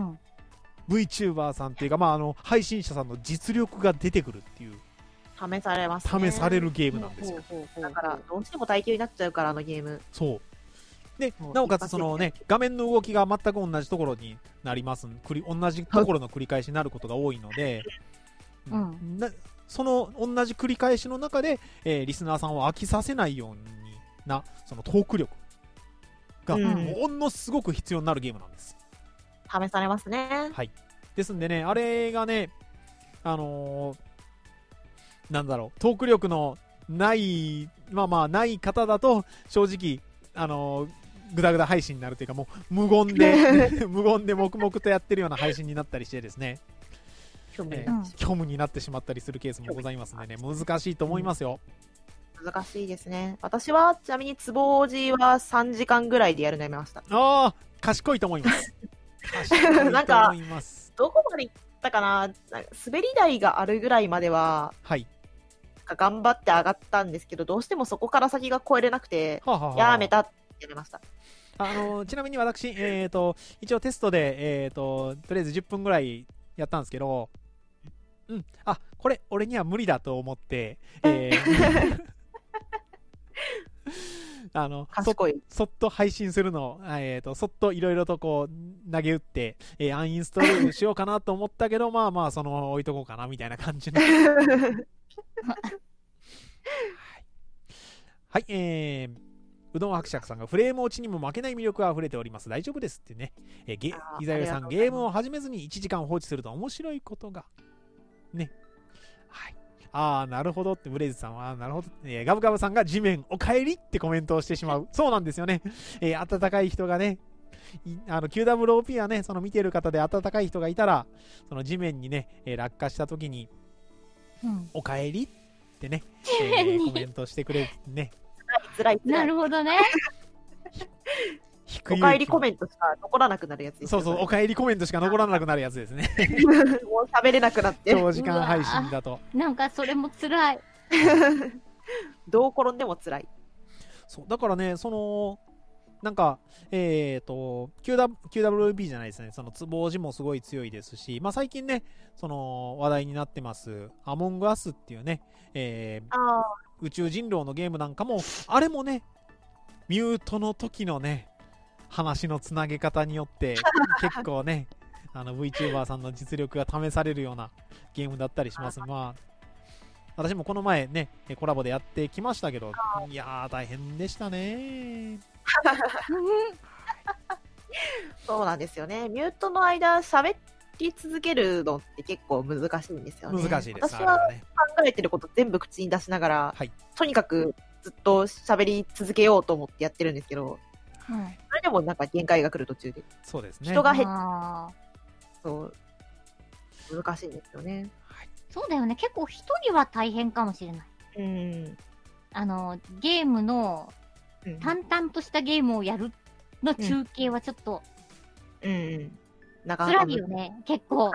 VTuber さんっていうか、まあ、あの、配信者さんの実力が出てくるっていう。 試されますね。 試されるゲームなんですよ。 ほうほうほう、だから、どうしても耐久になっちゃうから、あのゲーム。 そう。で、なおかつそのね、画面の動きが全く同じところになります。同じところの繰り返しになることが多いので、 うん、 なその同じ繰り返しの中で、えー、リスナーさんを飽きさせないようにな、そのトーク力がものすごく必要になるゲームなんです。 試されますね。 はい。ですんでね、あれがね、あのー、なんだろう、トーク力のない、まあまあ、ない方だと、正直、あのー、ぐだぐだ配信になるというか、もう無言で、ね、無言で黙々とやってるような配信になったりしてですね、 虚無、 えー、虚無になってしまったりするケースもございますのでね、難しいと思いますよ。 うん、難しいですね。私は、ちなみに、つぼおじはさんじかんぐらいでやるのやめました。 ああ、賢いと思います。賢いと思います。 なんか、どこまで行ったかな、なんか滑り台があるぐらいまでは、 はい。 頑張って上がったんですけど、どうしてもそこから先が超えれなくて、はあはあ、やめたってやめました。 あのちなみに私、えーと、一応テストで、えーと、とりあえずじゅっぷんぐらいやったんですけど、うん、あ、これ俺には無理だと思って、えー、あの賢いそ, そっと配信するの、えーと、そっといろいろとこう投げ打って、えー、アンインストールしようかなと思ったけど、まあまあ、その置いとこうかなみたいな感じの。はい、はい、えー、うどん伯爵さんがフレーム落ちにも負けない魅力が溢れております。大丈夫ですってね。えー、ゲイザヨさん、ゲームを始めずにいちじかん放置すると面白いことが。ね。はい。ああ、なるほどって、ブレイズさんは、なるほど、えー。ガブガブさんが地面お帰りってコメントをしてしまう。そうなんですよね。えー、温かい人がね、あの キューダブリューオーピー はね、その見てる方で温かい人がいたら、その地面にね、えー、落下した時に、うん、お帰りってね、えー、コメントしてくれるね。 つらいつらい。 なるほどね。 お帰りコメントしか残らなくなるやつです、 ね、そうそう、お帰りコメントしか残らなくなるやつですね。 もう喋れなくなって。 長時間配信だと。 なんかそれも辛い。 どう転んでも辛い。 そう、だからね、その、 なんか、えっ、ー、と、キューダブリューピー じゃないですね。その、つぼ押しもすごい強いですし、まあ最近ね、その、話題になってます、アモングアスっていうね、えー、宇宙人狼のゲームなんかも、あれもね、ミュートの時のね、話のつなげ方によって、結構ね、あの VTuber さんの実力が試されるようなゲームだったりします。まあ、私もこの前ね、コラボでやってきましたけど、いやー、大変でしたね。 そうなんですよね。ミュートの間、喋り続けるのって結構難しいんですよね。 難しいです。 私は考えてること全部口に出しながら、はい、とにかくずっと喋り続けようと思ってやってるんですけど、うん、それでもなんか限界が来る途中で。 そうですね。 人が減って、そう、難しいんですよね。 そうだよね。結構一人は大変かもしれない。 うん。 あの、ゲームの、淡々としたゲームをやるの中継はちょっと、 うん。うん。 なかなか辛いよね、結構。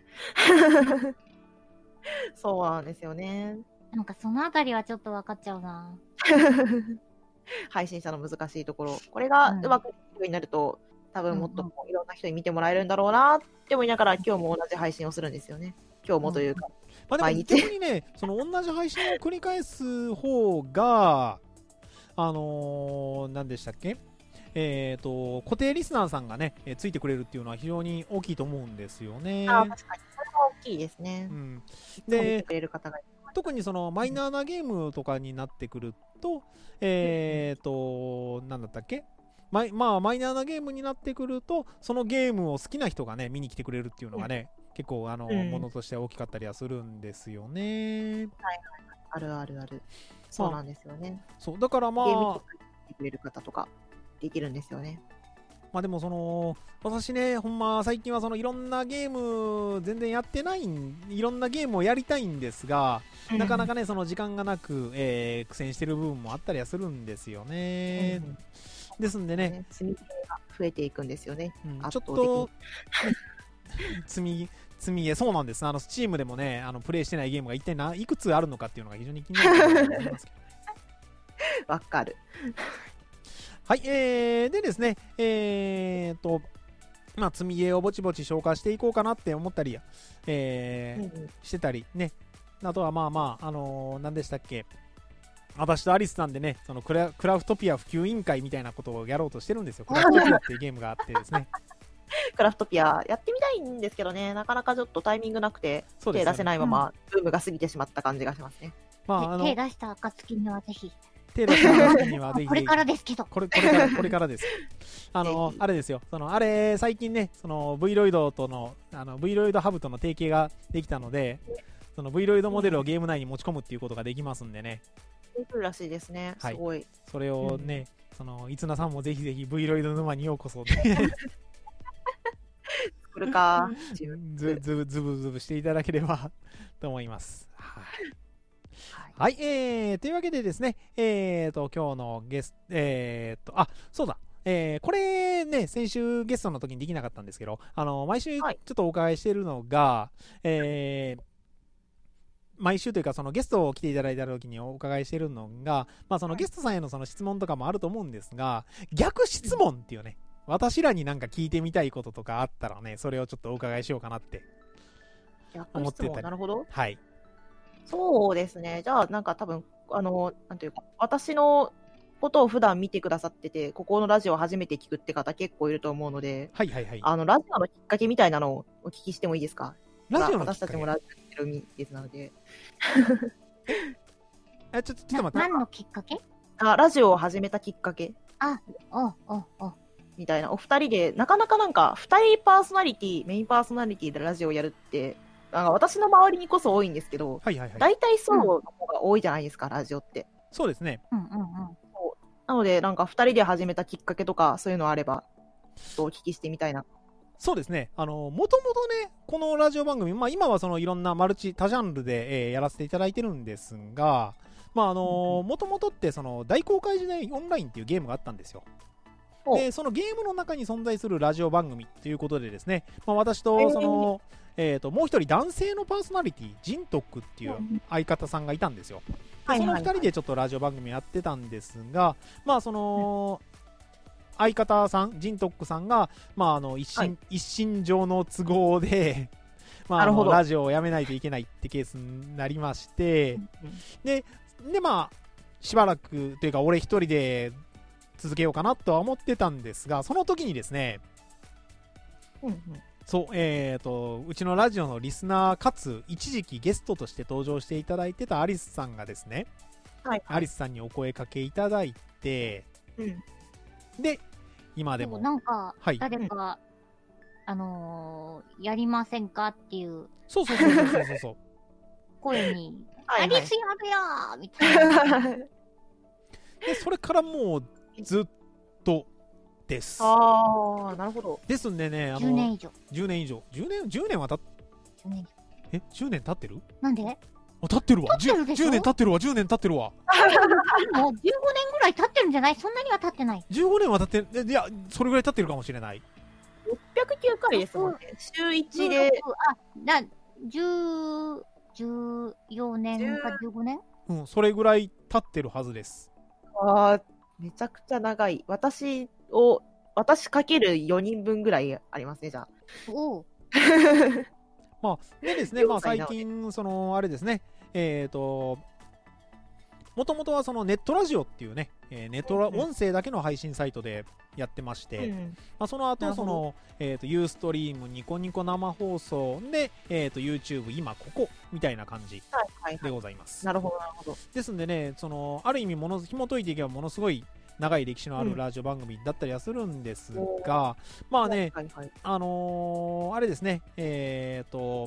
そうなんですよね。 なんかそのあたりはちょっと分かっちゃうな。 配信者の難しいところ。これがうまくいくようになると、うん、多分もっといろんな人に見てもらえるんだろうなって思いながら、今日も同じ配信をするんですよね。今日もというか。うんまあ、でも逆にね、その同じ配信を繰り返す方が、あのー、何でしたっけ、えっ、ー、と固定リスナーさんがね、えー、ついてくれるっていうのは非常に大きいと思うんですよね。 あ、確かにそれは大きいですね。うん、 で、特にそのマイナーなゲームとかになってくると、えっ、ー、と何だったっけ？マイまあマイナーなゲームになってくると、そのゲームを好きな人がね見に来てくれるっていうのがね。うん結構あの、うん、ものとして大きかったりはするんですよね。はいはい、 あるあるある。そうなんですよね。 まあ、そうだからまあゲームとかてくれる方とかできるんですよね。 まあでもその私ねほんま最近はそのいろんなゲーム全然やってないいろんなゲームをやりたいんですが、うん、なかなかねその時間がなく、えー、苦戦してる部分もあったりはするんですよね。うん、ですんでね、 積み毛が増えていくんですよね。 うん、ちょっと。積み積みそうなんです。あのスチームでもねあのプレイしてないゲームが一体ないくつあるのかっていうのが非常に気になると思いますけどね。 わかる。 はい、えー、でですねえー、っとまあ積みゲーをぼちぼち消化していこうかなって思ったり、えーうんうん、してたりね。あとはまあまああのー、何でしたっけ。私とアリスさんでねそのクラ、クラフトピア普及委員会みたいなことをやろうとしてるんですよ。クラフトピアっていうゲームがあってですね。 クラフトピアやってみたいんですけどね、なかなかちょっとタイミングなくて、手出せないまま、ブームが過ぎてしまった感じがしますね。 まあ、あの手出した暁にはぜひ。 手出した暁にはぜひ。 これからですけど。 これ、これから、これからです。あの、あれですよ。その、あれ、最近ね、その、V ロイドとの、あの、V ロイドハブとの提携ができたので、その V ロイドモデルをゲーム内に持ち込むっていうことができますんでね。 できるらしいですね。すごい。はい、 それをね、うん、その、いつなさんもぜひぜひ V ロイド沼にようこそ。 これかずずずぶずぶしていただければと思います。はい、はい、えー、というわけでですね、えーと今日のゲスト、えーとあそうだ、えー、これね先週ゲストの時にできなかったんですけど、あの毎週ちょっとお伺いしているのが、はい、えー毎週というかそのゲストを来ていただいた時にお伺いしているのが、まあ、そのゲストさんへのその質問とかもあると思うんですが、逆質問っていうね、私らになんか聞いてみたいこととかあったらね、それをちょっとお伺いしようかなって思ってたり。 なるほど。 はい。 そうですね。じゃあなんか多分あのなんていうか私のことを普段見てくださってて、ここのラジオを初めて聞くって方結構いると思うので、 はいはいはい。 あのラジオのきっかけみたいなのをお聞きしてもいいですか？ ラジオのきっかけ。 私たちもラジオやってる身ですなので。 え、ちょっとちょっと待って。 何のきっかけ？ あ、ラジオを始めたきっかけ。 あ、おおお。 みたいな、お二人で、なかなかなんか、二人パーソナリティ、メインパーソナリティでラジオをやるって、なんか私の周りにこそ多いんですけど、 はいはいはい、 大体そうの方が多いじゃないですか、うん、ラジオって。 そうですね。 うんうんうん。 そうなので、なんか二人で始めたきっかけとか、そういうのあれば、ちょっとお聞きしてみたいな。 そうですね。あの、もともとね、このラジオ番組、まあ今はそのいろんなマルチ、多ジャンルで、えー、やらせていただいてるんですが、まああの、もともとってその大公開時代オンラインっていうゲームがあったんですよ。でそのゲームの中に存在するラジオ番組ということでですね、まあ、私とその、えー、ともう一人男性のパーソナリティジントックっていう相方さんがいたんですよ。でその二人でちょっとラジオ番組やってたんですが、まあその相方さん、ジントックさんが、まあ、あの一心、はい、一身上の都合で、まあ、あのラジオをやめないといけないってケースになりまして、うんうん、で、で、まあ、しばらくというか、俺一人で続けようかなとは思ってたんですが、その時にですね、うんうん、そう、えーと、うちのラジオのリスナーかつ、一時期ゲストとして登場していただいてたアリスさんがですね、はい、アリスさんにお声かけいただいて、うん、で、今でも。 なんか、はい、誰か、あのー、やりませんかっていう。 そうそうそうそうそうそう。 声に、アリスやるよーみたいな。 で、それからもう、ずっとです。 ああ、なるほど。 ですんでね、あの、 じゅうねん以上。 じゅうねん以上。じゅうねん、じゅうねんはたっ、 じゅうねんえ、じゅうねん経ってる？ なんで？ あ、経ってるわ。じゅうねん経ってるわ、じゅうねん経ってるわ。 もうじゅうごねんぐらい経ってるんじゃない？そんなには経ってない。 じゅうごねんは経ってる、いや、それぐらい経ってるかもしれない。 ろっぴゃくきゅうかいですもんね。週いちで。 あ、だ、じゅう、じゅうよねんかじゅうごねん？ うん、それぐらい経ってるはずです。 ああ、めちゃくちゃ長い。私を、私かけるよにんぶんぐらいありますね、じゃあ。 おう。 まあ、でですね、まあ最近、その、あれですね、えっと、もともとはそのネットラジオっていうね、えー、ネットラ、うん、音声だけの配信サイトでやってまして、うん、まあ、その後その、えっと、ユーストリーム、ニコニコ生放送で、えっと、YouTube、今ここ、みたいな感じでございます。 はいはいはい、なるほど、なるほど。 ですんでね、その、ある意味もの、紐解いていけばものすごい長い歴史のあるラジオ番組だったりはするんですが、うん、まあね、はいはい、あのー、あれですね、えっと、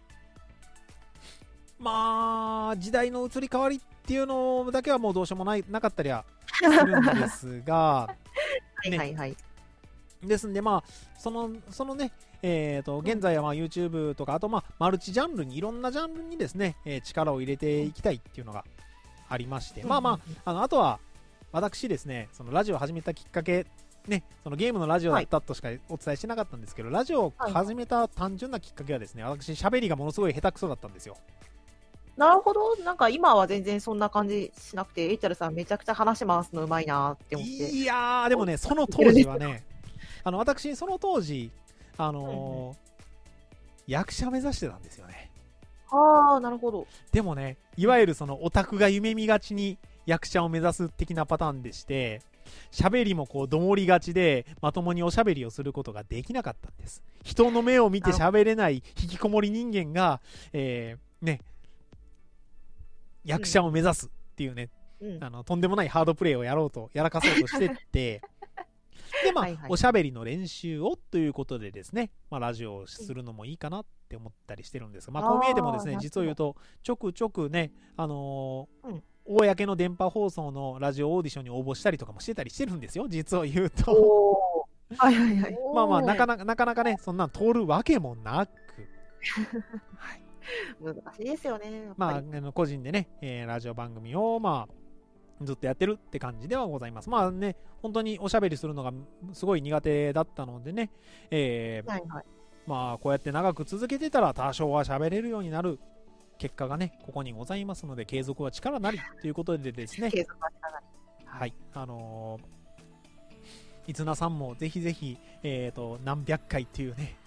まあ、時代の移り変わりっていうのだけはもうどうしようもないなかったりはするんですが、 ね、はいはいはい。 ですんで、まあ、その、そのね、えっと、現在はまあ YouTube とか、あとまあ、マルチジャンルに、いろんなジャンルにですね、えー、力を入れていきたいっていうのがありまして、まあまあ、あの、あとは、私ですね、そのラジオを始めたきっかけ、ね、そのゲームのラジオだったとしかお伝えしてなかったんですけど、はい、ラジオを始めた単純なきっかけはですね、私、喋りがものすごい下手くそだったんですよ。 なるほど。なんか今は全然そんな感じしなくて、エイチャルさんめちゃくちゃ話回すのうまいなって思って。 いやー、でもね、その当時はね、あの、私、その当時、あのーうんうん、役者目指してたんですよね。 あー、なるほど。 でもね、いわゆるそのオタクが夢見がちに役者を目指す的なパターンでして、喋りもこう、どもりがちで、まともにおしゃべりをすることができなかったんです。人の目を見て喋れない引きこもり人間が、えー、ね、役者を目指すっていうね、うん、あのとんでもないハードプレイをやろうとやらかそうとしてってでまあはい、はい、おしゃべりの練習をということでですね、まあ、ラジオをするのもいいかなって思ったりしてるんですが、まあ、こう見えてもですね、実を言うとちょくちょくね、あのーうん、公の電波放送のラジオオーディションに応募したりとかもしてたりしてるんですよ、実を言うとはいはいはい、 まあまあなかなかなかなかね、そんなの通るわけもなくはい、 難しいですよね。 まあ、あの個人でね、えー、ラジオ番組を、まあ、ずっとやってるって感じではございます。まあね、本当におしゃべりするのがすごい苦手だったのでね、えーはいはい、まあ、こうやって長く続けてたら多少は喋れるようになる結果がね、ここにございますので、継続は力なりということでですね、 継続は力なり。 はい、あのー、いつなさんもぜひぜひ、えっと、何百回っていうね、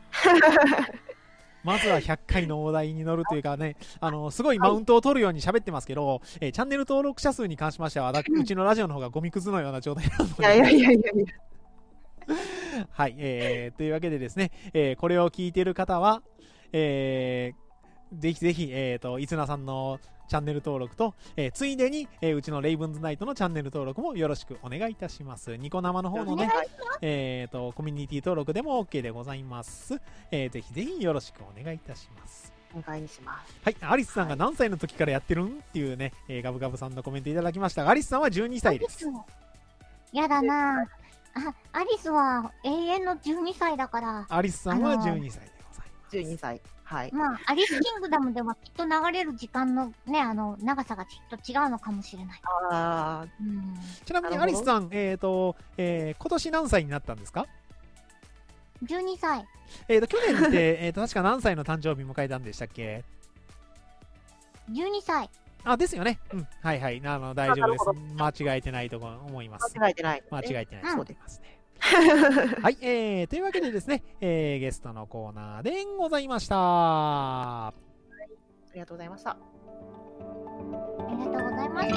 まずはひゃっかいの大台に乗るというかね、あの、すごいマウントを取るように喋ってますけど、えー、チャンネル登録者数に関しましては、うちのラジオの方がゴミくずのような状態なので。 いやいやいやいやいや。 はい、えー、というわけでですね、えー、これを聞いている方は、えー、ぜひぜひ、えっと、いつなさんのチャンネル登録と、えー、ついでに、えー、うちのレイブンズナイトのチャンネル登録もよろしくお願いいたします。ニコ生の方のね、えっと、コミュニティ登録でも OK でございます。えー、ぜひぜひよろしくお願いいたします。 お願いします。 はい、アリスさんが何歳の時からやってるんっていうね、えー、ガブガブさんのコメントいただきましたが、アリスさんはじゅうにさいです。 やだなぁ。あ、アリスは永遠のじゅうにさいだから。 アリスさんはじゅうにさいでございます。 じゅうにさい。はい。 まあ、アリスキングダムではきっと流れる時間のね、あの、長さがきっと違うのかもしれない。 ああ、 うん。ちなみにアリスさん、えっと、えー、今年何歳になったんですか？ じゅうにさい。 えっと、去年って、えっと、確か何歳の誕生日迎えたんでしたっけ？ じゅうにさい。 あ、ですよね。うん。はいはい。あの、大丈夫です。間違えてないと思います。 間違えてない、ね。 間違えてないと思いますね。はい、えー、というわけでですね、えー、ゲストのコーナーでございました。 はい、ありがとうございました。 ありがとうございました。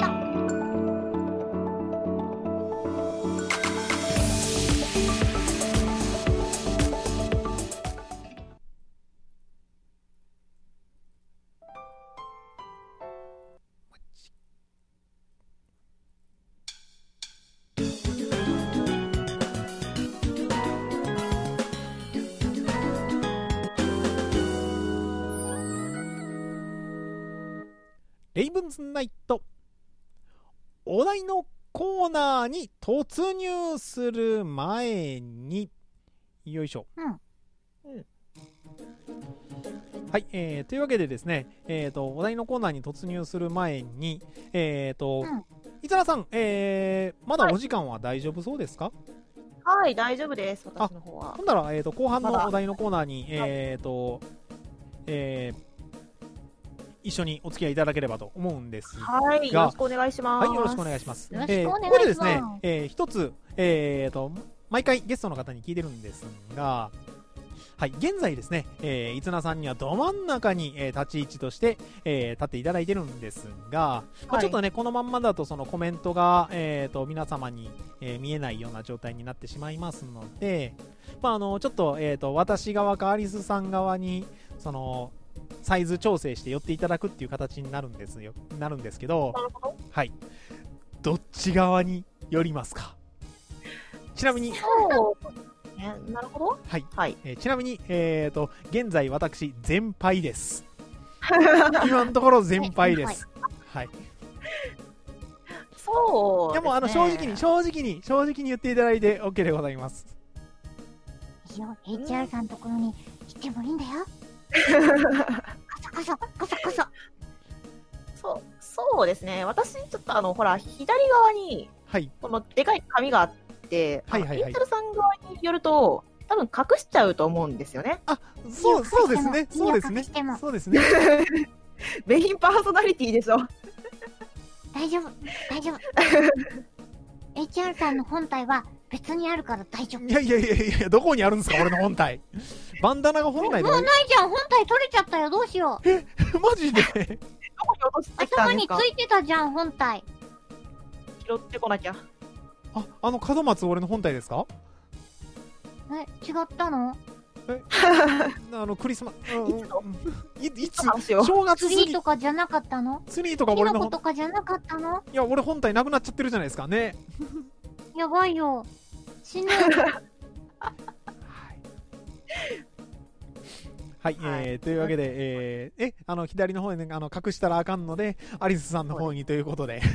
レイブンズナイト、お題のコーナーに突入する前に、よいしょ。 うん。うん、 はい、えー、というわけでですね、えーと、お題のコーナーに突入する前に、えーと、うん、いつらさん、えー、まだお時間は大丈夫そうですか？ はい、はい、大丈夫です、私の方は。 ほんなら、えーと、後半のお題のコーナーに、えーと、えー、一緒にお付き合いいただければと思うんですが、 はい、よろしくお願いします。 はい、よろしくお願いします。 よろしくお願いします。 えー、ここでですね、えー、一つ、えーと、毎回ゲストの方に聞いてるんですが、はい、現在ですね、えー、いつなさんにはど真ん中に、えー、立ち位置として、えー、立っていただいてるんですが、はい、まあ、ちょっとね、このまんまだとそのコメントが、えーと、皆様に、えー、見えないような状態になってしまいますので、まあ、あの、ちょっと、えーと、私側かアリスさん側に、その、サイズ調整して寄っていただくっていう形になるんですよ、なるんですけど、 なるほど。 はい。どっち側に寄りますか？ちなみに、 そうね、なるほど。 はい。 はい、 えー、ちなみに、えーと、現在私、全敗です。今のところ全敗です。はい。 そう、ね。 でも、あの、正直に、正直に、正直に言っていただいて OK でございます。 いいよ、エイチアール さんのところに来てもいいんだよ。こそこそこそこそ。 そうそうですね。私ちょっとあのほら左側に、はい、このでかい紙があって、はいはいはい、エイチアール さん側によると多分隠しちゃうと思うんですよね。 あ、そうそうですね。そうですね。そうですね。 メインパーソナリティでしょ。 大丈夫大丈夫。エイチアール さんの本体は別にあるから大丈夫。 いやいやいやいや、どこにあるんですか俺の本体。バンダナが本体で。 もうないじゃん、本体取れちゃったよ、どうしよう。え、マジで？どこに落としてきたんですか？ 頭についてたじゃん、本体。 拾ってこなきゃ。 あ、あの門松俺の本体ですか？ え、違ったの？ えあのクリスマス、 いついつ正月過ぎツリーとかじゃなかったの？ ツリーとか俺のキノコとかじゃなかったの？ いや、俺本体なくなっちゃってるじゃないですかね。 やばいよ、死ぬ。 はい、えー、というわけで、えー、え、あの、左の方に、ね、あの、隠したらあかんので、アリスさんの方にということで。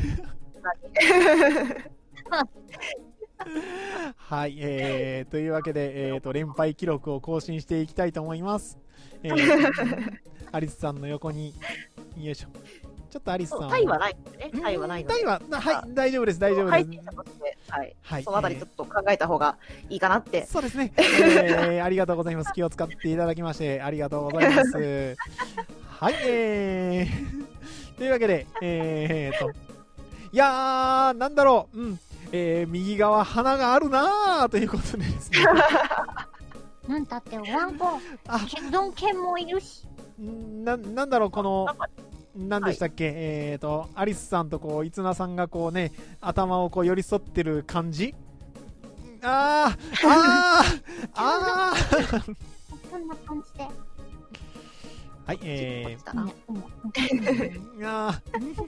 はい、えー、というわけで、えーと、連敗記録を更新していきたいと思います。えー、アリスさんの横に、よいしょ。ちょっとアリスさんは。 タイはないですね。タイはないので。 タイは、はい、大丈夫です、大丈夫です。 はい。はい。そのあたりちょっと考えた方がいいかなって。 そうですね。えー、ありがとうございます。気を使っていただきまして、ありがとうございます。はい、えー、というわけで、えーと、いやー、なんだろう、うん、えー、右側、鼻があるなーということでですね。 なんだって、ワンコン、ドン犬もいるし。 な、なんだろう、この、何でしたっけ、はい、えーと、アリスさんとこう、いつなさんがこうね、頭をこう寄り添ってる感じ。あー、あー、あー。 こんな感じで。 はい、えー、あー、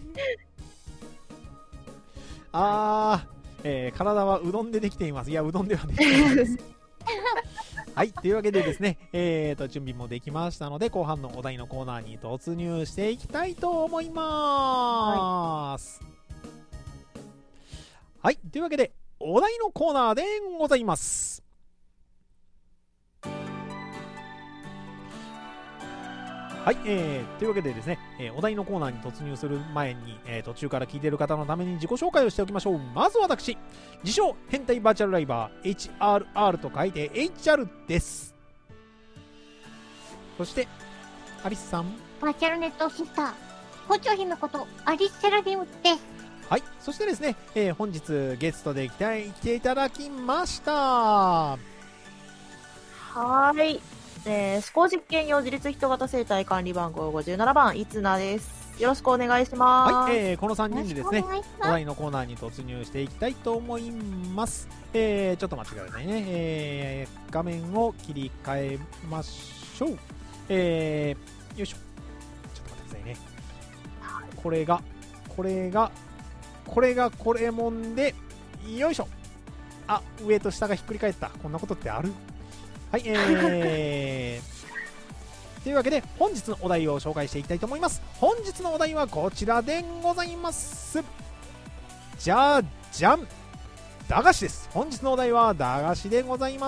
あー、えー、体はうどんでできています。いや、うどんではできてないです。はい。というわけでですね、えーと、準備もできましたので、後半のお題のコーナーに突入していきたいと思いまーす。はい。はい、というわけで、お題のコーナーでございます。はい、えー、というわけでですね、えー、お題のコーナーに突入する前に、えー、途中から聞いている方のために自己紹介をしておきましょう。まず私、自称変態バーチャルライバー エイチアールアール と書いて エイチアール です。そしてアリスさん、 バーチャルネットシスター包丁姫ことアリスセラビムです。 はい、そしてですね、えー、本日ゲストで来て、来ていただきました。はーい、えー、思考実験用自律人型生態管理番号ごじゅうななばん、いつなです。よろしくお願いします。 はい、えー、このさんにんでですね、お題のコーナーに突入していきたいと思います。えー、ちょっと待ってくださいね。えー、画面を切り替えましょう。えー、よいしょ。ちょっと待ってくださいね。これが、これが、これがこれもんで、よいしょ。あ、上と下がひっくり返った。こんなことってある？はい、えー、というわけで本日のお題を紹介していきたいと思います。本日のお題はこちらでございます。じゃあじゃん、駄菓子です。本日のお題は駄菓子でございます。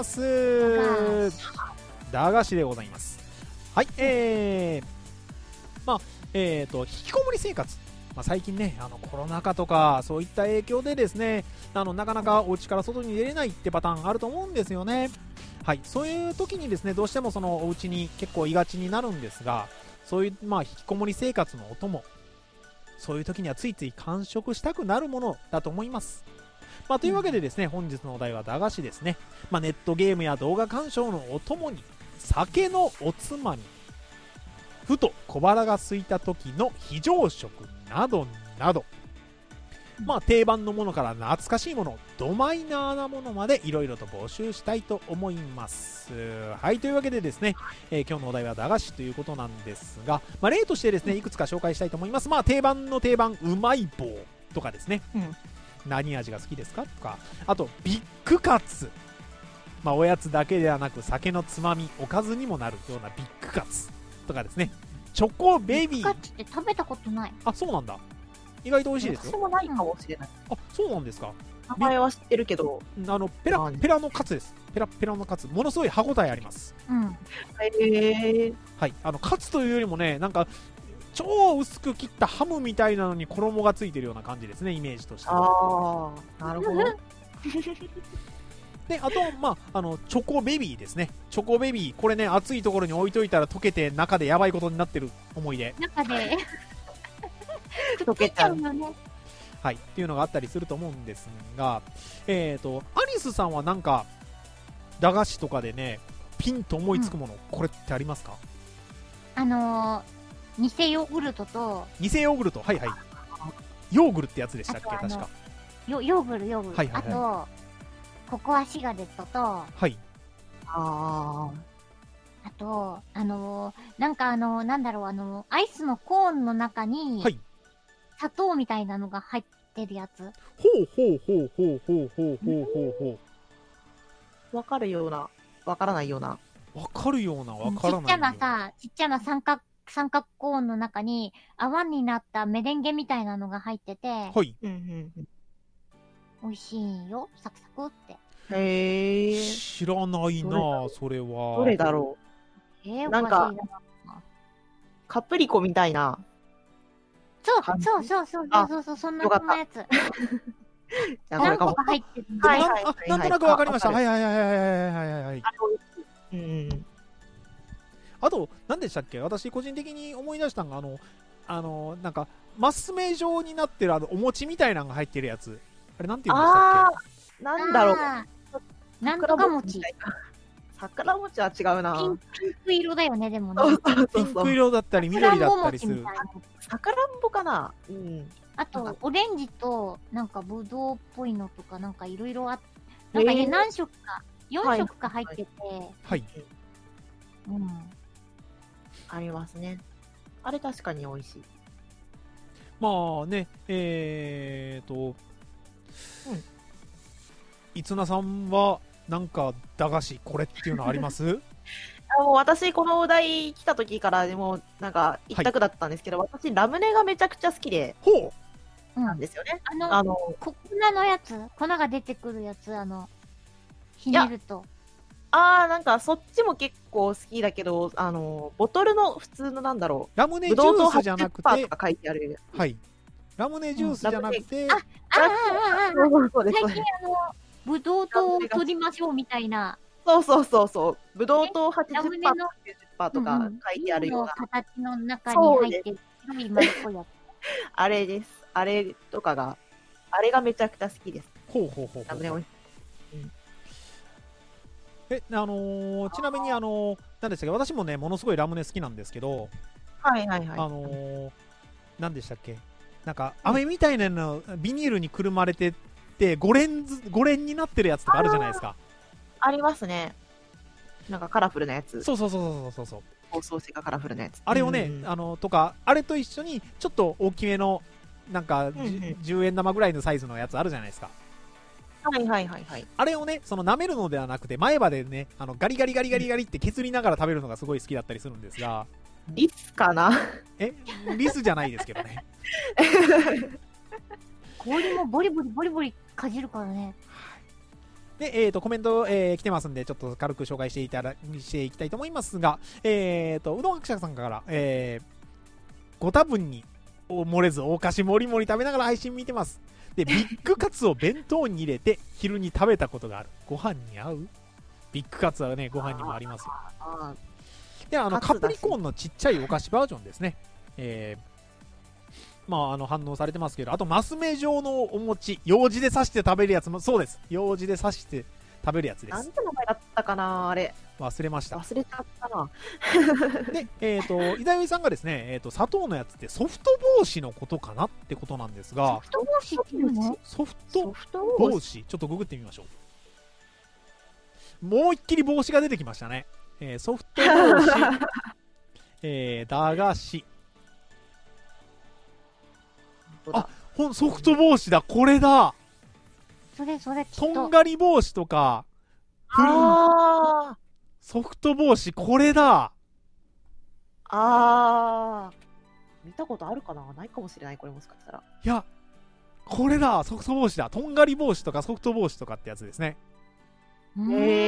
駄菓子でございます。はい、えー、まあ、えーと、引きこもり生活。まあ、最近ね、あのコロナ禍とかそういった影響でですね、あのなかなかお家から外に出れないってパターンあると思うんですよね。はい、そういう時にですね、どうしてもそのお家に結構居がちになるんですが、そういう、まあ、引きこもり生活のお供、そういう時にはついつい完食したくなるものだと思います。まあ、というわけでですね、本日のお題は駄菓子ですね。まあ、ネットゲームや動画鑑賞のお供に、酒のおつまみ、ふと小腹が空いた時の非常食などなど、まあ定番のものから懐かしいもの、ドマイナーなものまでいろいろと募集したいと思います。はい、というわけでですね、えー、今日のお題は駄菓子ということなんですが、まあ、例としてですね、いくつか紹介したいと思います。まあ定番の定番、うまい棒とかですね、うん、何味が好きですかとか、あとビッグカツ、まあおやつだけではなく酒のつまみ、おかずにもなるようなビッグカツとかですね、チョコベビー。 ビッグカツって食べたことない。 あ、そうなんだ。意外と美味しいですよ。 私もないかもしれない。 あ、そうなんですか。 名前は知ってるけど、 あのペラペラのカツです。ペラペラのカツ、ものすごい歯ごたえあります。 うん。 へえー。 はい、あのカツというよりもね、なんか超薄く切ったハムみたいなのに衣がついてるような感じですね、イメージとしては。 ああ、なるほど。 で、あと、まあ、あのチョコベビーですね。チョコベビー、これね、熱いところに置いといたら溶けて中でやばいことになってる思い出。 中で溶けちゃうよね。 はい、っていうのがあったりすると思うんですが、えーと、アリスさんはなんか駄菓子とかでね、ピンと思いつくもの、うん、これってありますか？ あのー、偽ヨーグルトと、 偽ヨーグルト、はいはい。ヨーグルってやつでしたっけ、確か。 ヨヨーグル、ヨーグル。はいはいはい、あと、ココアシガレットと、 はい。 ああと、あのー、なんかあのー、なんだろう、あのー、アイスのコーンの中に、はい。砂糖みたいなのが入ってるやつ。 ほうほうほうほうほうほうほうほうほう。わかるような、わからないような。 わかるような、わからないような。 ちっちゃなさ、ちっちゃな三角、三角コーンの中に泡になったメレンゲみたいなのが入ってて、 はい。 うんうんうん、 美味しいよ、サクサクって。 へえ。 知らないな、それは。 どれだろう。えー、 なんか、カプリコみたいな。 そうそうそうそうそうそう、そんなそんなやつ。何個か入ってる。 はいはい。なんとなくわかりました。はいはいはいはいはいはいはい。 うん。 あと、何でしたっけ、私個人的に思い出したのが、あの、あの、なんか、マス目状になってるあの、お餅みたいなのが入ってるやつ。あれなんて言うんでしたっけ？ なんだろう。 なんとか餅。 桜餅は違うな。 ピンク色だよね、でもね。 ピンク色だったり、緑だったりする。 さくらんぼかな。うん。 あと、オレンジと、なんか、ぶどうっぽいのとか、なんかいろいろあって、なんかね、何色か、よん色か入ってて。 はい。 うん。 ありますね。あれ確かに美味しい。 まあね、えーと、うん。いつなさんは、なんか、駄菓子、これっていうのあります？ あもう私、このお題来た時からでも、なんか、一択だったんですけど、はい、私、ラムネがめちゃくちゃ好きで、 ほうなんですよね。 あの、あの粉のやつ粉が出てくるやつ、あの、ひねると。 あー、なんか、そっちも結構好きだけど、あの、ボトルの普通のなんだろう。 ラムネジュースじゃなくて、 とか書いてある。 はい。ラムネジュースじゃなくて、 うん、あ、ああ、ああ、最近あの、ぶどう糖を取りましょうみたいな。 そうそうそうそう。ぶどう糖 はちじゅっパーセント、きゅうじゅっパーセント とか書いてあるような。 形の中に入ってる。 白い丸っこいやつ。 あれです。あれとかが、あれがめちゃくちゃ好きです。 ほうほうほうほう。 ラムネ美味しい。 え、あのー、ちなみにあのー、なんでしたっけ、私もね、ものすごいラムネ好きなんですけど、 はいはいはい。 あのー、なんでしたっけ、なんか、飴みたいなの、ビニールにくるまれてって、ご連ず、ご連になってるやつとかあるじゃないですか。 ありますね。なんかカラフルなやつ。 そうそうそうそうそうそう。 包装紙がカラフルなやつ。 あれをね、 うんうん、 あの、とか、あれと一緒に、ちょっと大きめの、なんか、 うんうん、 じゅうえん玉ぐらいのサイズのやつあるじゃないですか。 はいはいはいはい。 あれをね、その舐めるのではなくて、前歯でね、あのガリガリガリガリガリって削りながら食べるのがすごい好きだったりするんですが、 リスかなえ、リスじゃないですけどね。 氷もボリボリボリボリかじるからね。 で、えっ、ー、と、コメント、えー、来てますんで、ちょっと軽く紹介していただ、していきたいと思いますが、えっ、ー、と、うどん伯爵さんから、えー、ご多分に漏れず、お菓子もりもり食べながら配信見てます。で、ビッグカツを弁当に入れて、昼に食べたことがある。ご飯に合う？ビッグカツはね、ご飯にもありますよ。 あで、あの、カプリコーンのちっちゃいお菓子バージョンですね。えー、まあ、あの、反応されてますけど、あと、マス目状のお餅、楊枝で刺して食べるやつも、そうです。楊枝で刺して食べるやつです。 なんて名前だったかな、あれ。 忘れました。 忘れちゃったな。 で、えっ、ー、と、伊沢さんがですね、えっ、ー、と、砂糖のやつってソフト帽子のことかなってことなんですが、 ソフト帽子っていうの？ ソフト帽子、ちょっとググってみましょう。もう一気に帽子が出てきましたね。えー、ソフト帽子、えー、駄菓子。あ、ほん、ソフト帽子だ、これだ。 それそれ、 とんがり帽子とか、 あソフト帽子、これだ。 あー。見たことあるかな？ないかもしれない、これもしかしたら。 いや、これだ、ソフト帽子だ。とんがり帽子とかソフト帽子とかってやつですね。 へえ。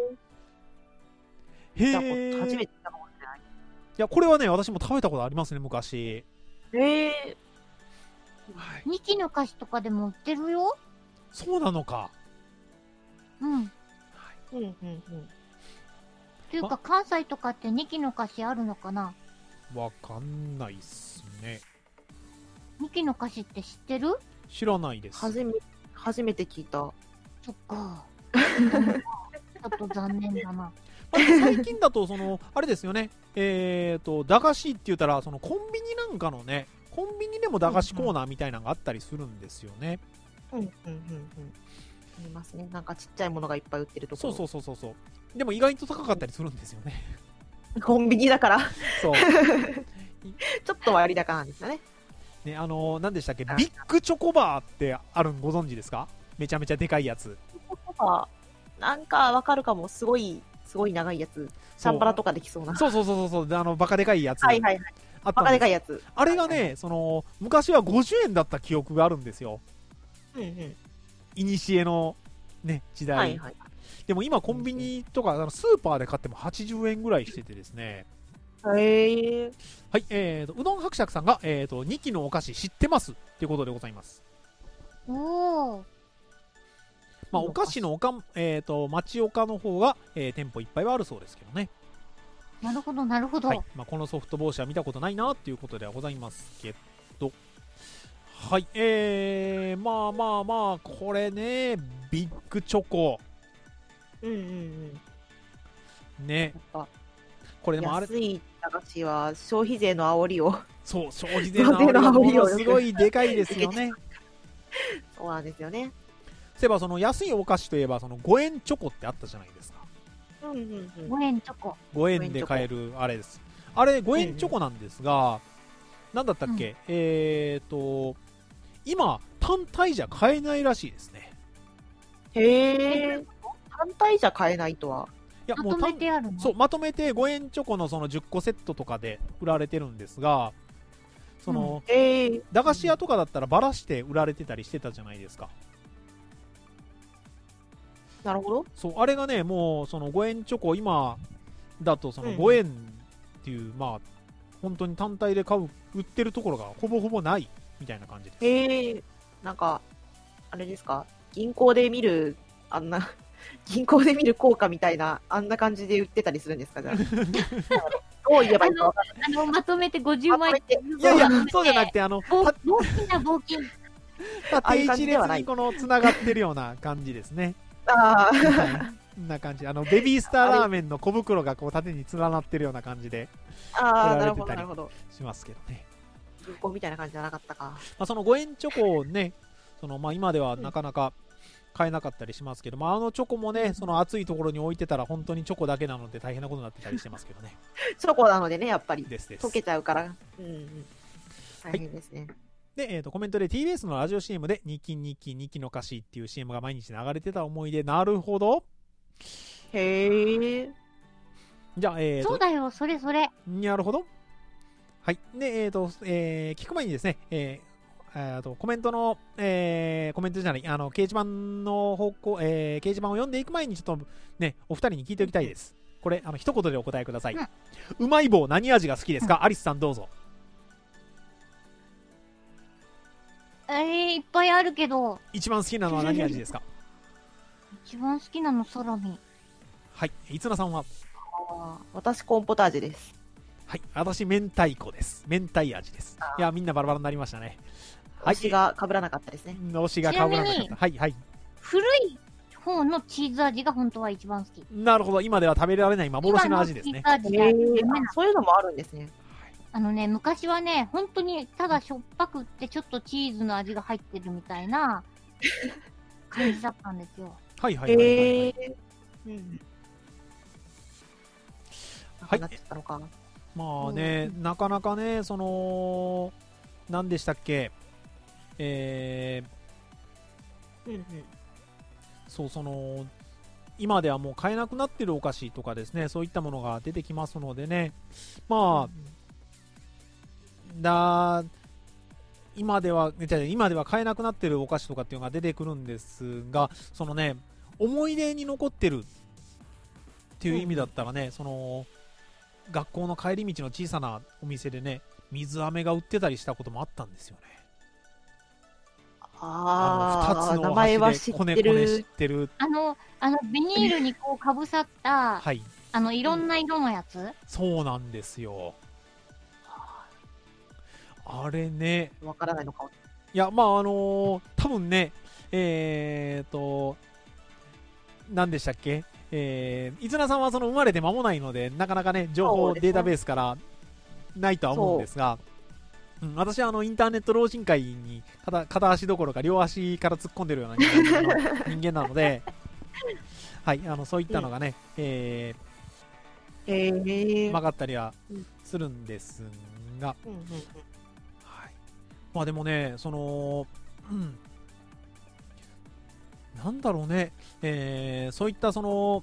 へえ。初めて見たかもしれない。いや、これはね、私も食べたことありますね、昔。 へえ。 ニキの菓子とかでも売ってるよ。 そうなのか。 うん。 うんうんうん。 というか、関西とかってニキの菓子あるのかな？ わかんないっすね。 ニキの菓子って知ってる？ 知らないです。 初め、初めて聞いた。 そっか。ちょっと残念だな。 まあ、最近だと、その、あれですよね。えっと、駄菓子って言ったら、そのコンビニなんかのね、コンビニでも駄菓子コーナーみたいなのがあったりするんですよね。 うんうんうんうん。ありますね。なんかちっちゃいものがいっぱい売ってるところ。 そうそうそうそう。でも意外と高かったりするんですよね。 コンビニだから。 そう。 ちょっと割高なんですよね。 ね、あのー、何でしたっけ、ビッグチョコバーってあるんご存知ですか？めちゃめちゃでかいやつ。 なんかわかるかも。すごい、すごい長いやつ。シャンパラとかできそうな。 そうそうそうそう、あの、バカでかいやつ。 はいはいはい。 あったバカでかいやつ。 あれがね、その、昔はごじゅうえんだった記憶があるんですよ。 うんうん。 いにしえの、ね、時代。 はいはい。 でも今コンビニとか、あのスーパーで買ってもはちじゅうえんぐらいしててですね。 へえ。 はい、えーと、うどん伯爵さんが、えーと、にきのお菓子知ってますっていうことでございます。 おー。 まあ、お菓子のおか、えーと、町岡の方が、えー、店舗いっぱいはあるそうですけどね。 なるほど、なるほど。 はい。まあ、このソフト帽子は見たことないなっていうことではございますけど。はい。えー、まあまあまあ、これね、ビッグチョコ。 うんうんうん。 ね。これでもあれ。 安い駄菓子は消費税の煽りを。 そう、消費税の煽りがものすごいでかいですよね。 そうなんですよね。 そういえば、その安いお菓子といえば、そのごえんチョコってあったじゃないですか。 うんうんうん。 ごえんチョコ。 ごえんで買えるあれです。あれごえんチョコなんですが、うん、なんだったっけ、うん、えーと今単体じゃ買えないらしいですね。 へえ。単体じゃ買えないとは。 いや、もうまとめてあるの？ そう、まとめてごえんチョコのそのじゅっこセットとかで売られてるんですが、その、 うん、えー、 駄菓子屋とかだったらバラして売られてたりしてたじゃないですか。 なるほど。 そう、あれがね、もうそのごえんチョコ今だとそのごえんっていう、うん、まあ本当に単体で買う売ってるところがほぼほぼないみたいな感じです。 へえ。なんかあれですか、銀行で見るあんな銀行で見る効果みたいなあんな感じで売ってたりするんですか？じゃあどう言えばいいか分かんない。 あの、まとめてごじゅうまい。 まとめていやいや、そうじゃなくて、あの、 棒た棒金だ、棒金。 縦一列にこの繋がってるような感じですね。 ああ、 こんな感じ。あの、ベビースターラーメンの小袋がこう縦に連なってるような感じでああ、なるほど、 売られてたりなるほど。 しますけどね。 銀行みたいな感じじゃなかったか。 まあ、そのごえんチョコをね、そのまあ、今ではなかなか買えなかったりしますけど、まあ、あのチョコもね、その暑いところに置いてたら本当にチョコだけなので大変なことになってたりしてますけどね。 チョコなのでね、やっぱり。 ですです。 溶けちゃうから。うんうん。大変ですね。 で、えー、とコメントで ティービーエス のラジオ シーエム で日記日記日記の歌詞っていう シーエム が毎日流れてた思い出。なるほど。 へえ。 じゃあ、えーと、 そうだよ、それそれ。 なるほど。はい。で、えっ、と、えー聞く前にですね、えーえーとコメントの、えーコメントじゃない、あの、掲示板の方向、えー掲示板を読んでいく前に、ちょっとね、お二人に聞いておきたいです。これ、あの、一言でお答えください。 うんうまい棒、何味が好きですか、アリスさんどうぞ。 えー、いっぱいあるけど、 一番好きなのは何味ですか一番好きなのサラミ。 はい。いつなさんはあー私、コーンポタージュです。 はい。私、明太子です。明太味です。いや、みんなバラバラになりましたね。はい。 推しが被らなかったですね。 推しが被らなかった。はい、はい。 古い方のチーズ味が本当は一番好き。 なるほど。今では食べられない幻の味ですね。 今のチーズ味が夢なのそういうのもあるんですね。 あのね、昔はね、本当にただしょっぱくってちょっとチーズの味が入ってるみたいな感じだったんですよ。 はい、はい、はいはい。 へえ。うん。 はいなっちゃったのか。 まあね、なかなかね、その、何でしたっけ、えうんうん。 ー、そう、その、今ではもう買えなくなってるお菓子とかですね、そういったものが出てきますのでね、まあ、だ、今では、じゃあ今では買えなくなってるお菓子とかっていうのが出てくるんですが、そのね、思い出に残ってるっていう意味だったらね、その、学校の帰り道の小さなお店でね、水飴が売ってたりしたこともあったんですよね。 ああ、 あの二つの名前は知箸でってこねこね知っる。 てる。 あの、あの、ビニールにこうかぶさった、 はい。 あの、いろんな色のやつ、 そうなんですよ。あれね。 わからないのか。 いや、まあ、あのー多分ね、えーと、何でしたっけえー、いつなさんはその生まれて間もないので、なかなかね、情報、 そうですねデータベースからないとは思うんですが、うん、私はあのインターネット老人会に片片足どころか両足から突っ込んでるような人間なの人間なので、はい、あのそういったのがね、えへえ。 ー曲がったりはするんですが、 うんうんうん。 はい、まあでもね、その、うんなんだろうね、えーそういったその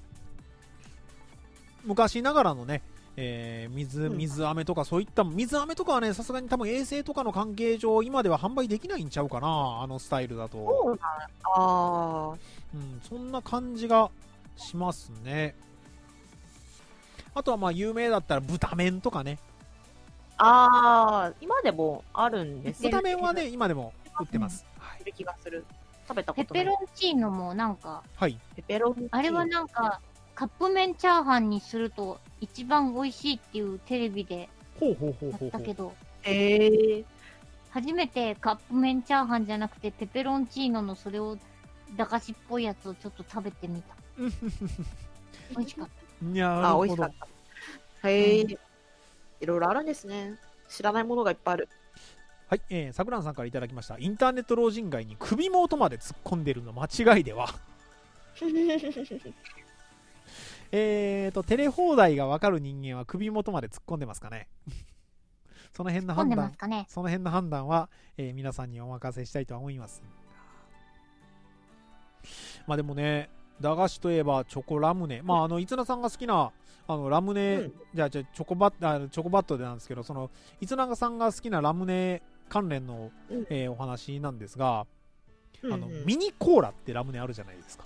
昔ながらのね、えー水水飴とかそういった水飴とかはね、さすがに多分衛生とかの関係上今では販売できないんちゃうかな、あのスタイルだと。 そうなんああ。 うん、そんな感じがしますね。あとはまあ有名だったら豚麺とかね。 ああ、今でもあるんです豚麺はね今でも売ってます。はいいる気がする。食べたペことない。 ペロンチーノもなんか、 はい。 ペペロンチーノ。 あれはなんか、カップ麺チャーハンにすると一番美味しいっていうテレビでほうほうほうやほうほう。 ったけど、 へえ。 初めてカップ麺チャーハンじゃなくてペペロンチーノのそれを駄菓子っぽいやつをちょっと食べてみた。美味しかった。 なるほどあ、美味しかっ。た。へえ、 うんいろいろあるんですね。知らないものがいっぱいある。 はい、えー、さくらんさんからいただきました。インターネット老人街に首元まで突っ込んでるの間違いではえーと、テレ放題が分かる人間は首元まで突っ込んでますかねその辺の判断混んでます、かね。 その辺の判断は、えー皆さんにお任せしたいと思います。まあでもね、駄菓子といえばチョコラムネ。まああの、いつなさんが好きな、あの、ラムネ、 うんじゃあ、じゃあチョコバット、あチョコバットでなんですけど、その、いつなさんが好きなラムネ関連の、 うんえーお話なんですが、 うんあの、 うんミニコーラってラムネあるじゃないですか。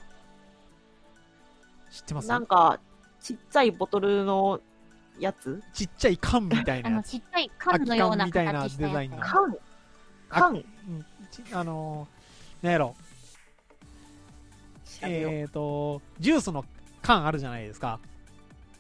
知ってます？ なんか、ちっちゃいボトルのやつちっちゃい缶みたいあの、 なやつ。 ちっちゃい缶のような空き缶みたいな形したやつデザインの缶あ缶うんちあのー、なんやろ、 調べようえーと、ジュースの缶あるじゃないですか。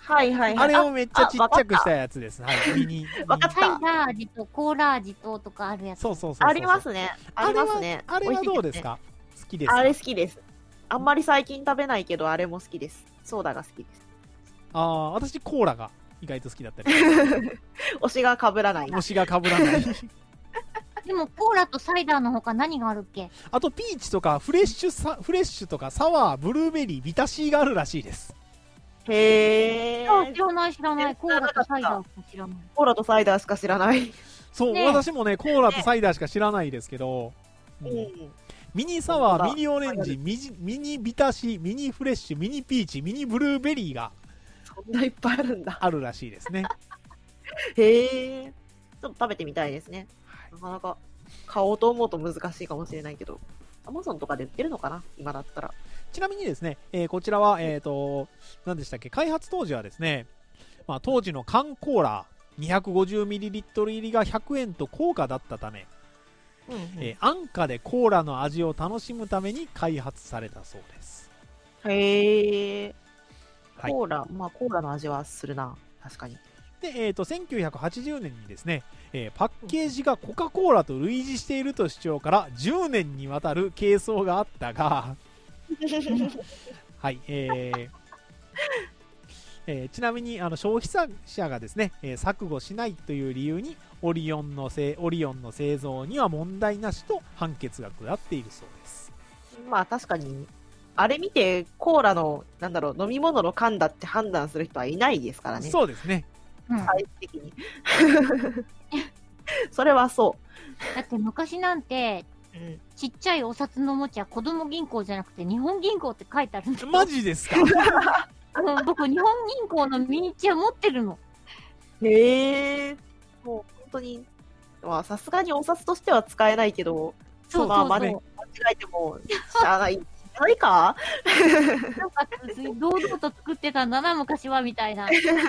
はいはいはい。 あれをめっちゃちっちゃくしたやつです。はい、ミニ。 わかったサイダー味とコーラ味ととかあるやつ。 そうそうそうそう。 ありますね。ありますね。 あれは、あれはどうですか？好きですか？ あれ好きです。あんまり最近食べないけど、あれも好きです。ソーダが好きです。 ああ、私コーラが意外と好きだったり。 推しが被らない。 推しが被らない。 でもコーラとサイダーの他何があるっけ？ あとピーチとかフレッシュサフレッシュとかサワー、ブルーベリー、ビタシーがあるらしいです。 へー。 知らない知らない。コーラとサイダーしか知らない。 コーラとサイダーしか知らない。 そう、 ね、 私もねコーラとサイダーしか知らないですけど、 うん、 ミニサワー、ミニオレンジ、ミニ、ミニビタシー、ミニフレッシュ、ミニピーチ、ミニブルーベリーがそんないっぱいあるんだ。 あるらしいですね。 へー。ちょっと食べてみたいですね。なかなか買おうと思うと難しいかもしれないけど、アマゾンとかで売ってるのかな、今だったら。 ちなみにですね、えー、こちらは、えっと、何でしたっけ、開発当時はですね、まあ、当時の缶コーラ にひゃくごじゅうミリリットル 入りがひゃくえんと高価だったため、 うんうん、 えー、安価でコーラの味を楽しむために開発されたそうです。 へー。 はい、 コーラ、まあコーラの味はするな、確かに。 で、えー、とせんきゅうひゃくはちじゅうねんにですね、えー、パッケージがコカ・コーラと類似していると主張からじゅうねんにわたる係争があったがはい、えーえー、ちなみにあの消費者がですね、えー、錯誤しないという理由にオリオンのせオリオンの製造には問題なしと判決が下っているそうです。 まあ確かにあれ見てコーラのなんだろう飲み物の缶だって判断する人はいないですからね。 そうですね。 サイズ的にそれはそう。 だって昔なんて、うん、ちっちゃいお札のおもちゃ子供銀行じゃなくて日本銀行って書いてあるんだよ。 マジですか？ うん、僕日本銀行のミニチュア持ってるの。 へえ。もう本当にまあさすがにお札としては使えないけど、 そうそうそう、 まあまあね、間違えてもしゃあない。ないかなんか堂々と作ってたんだな昔はみたいな。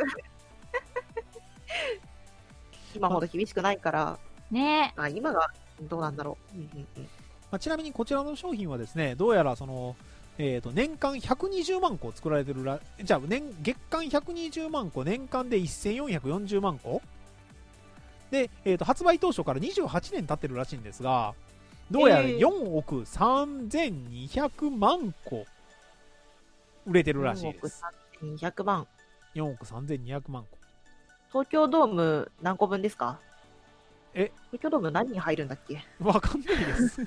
今ほど厳しくないからね。 あ、今がどうなんだろう。うんうんうん、 まあ、ちなみにこちらの商品はですね、どうやらその、えー、と年間ひゃくにじゅうまんこ作られてるら、じゃあ年月間ひゃくにじゅうまんこ、年間でせんよんひゃくよんじゅうまんこで、えー、と発売当初からにじゅうはちねん経ってるらしいんですが、どうやらよんおくさんぜんにひゃくまんこ売れてるらしいです。 よんおくさんぜんにひゃくまん。 よんおくさんぜんにひゃくまんこ。 東京ドーム何個分ですか？ え、 東京ドーム何人入るんだっけ？ わかんないです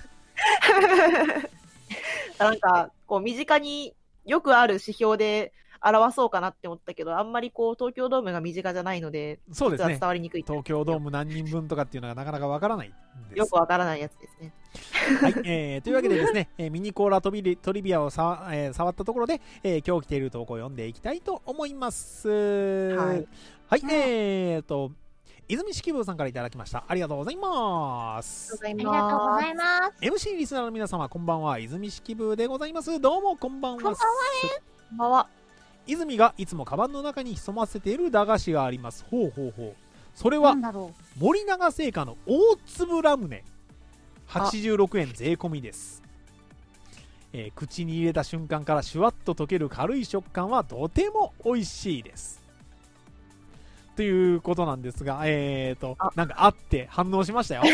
なんかこう身近によくある指標で表そうかなって思ったけど、あんまりこう東京ドームが身近じゃないので、 そうですね、 実は伝わりにくい。 東京ドーム何人分とかっていうのがなかなかわからないんです。 よくわからないやつですね。 はい、えー、というわけでですね、えー、ミニコーラトビトリビアをさ、えー、触ったところで、えー、今日来ている投稿を読んでいきたいと思います。はい、はい、えーと泉式部さんからいただきました。ありがとうございます。 ありがとうございます。 エムシー リスナーの皆様こんばんは、泉式部でございます。どうもこんばんは。こんばんは。 こんばんは。 泉がいつもカバンの中に潜ませている駄菓子があります。ほうほうほう。それは森永製菓の大粒ラムネ、はちじゅうろくえん税込みです。えー、口に入れた瞬間からシュワッと溶ける軽い食感はとても美味しいです。ということなんですが、えーとなんかあって反応しましたよ。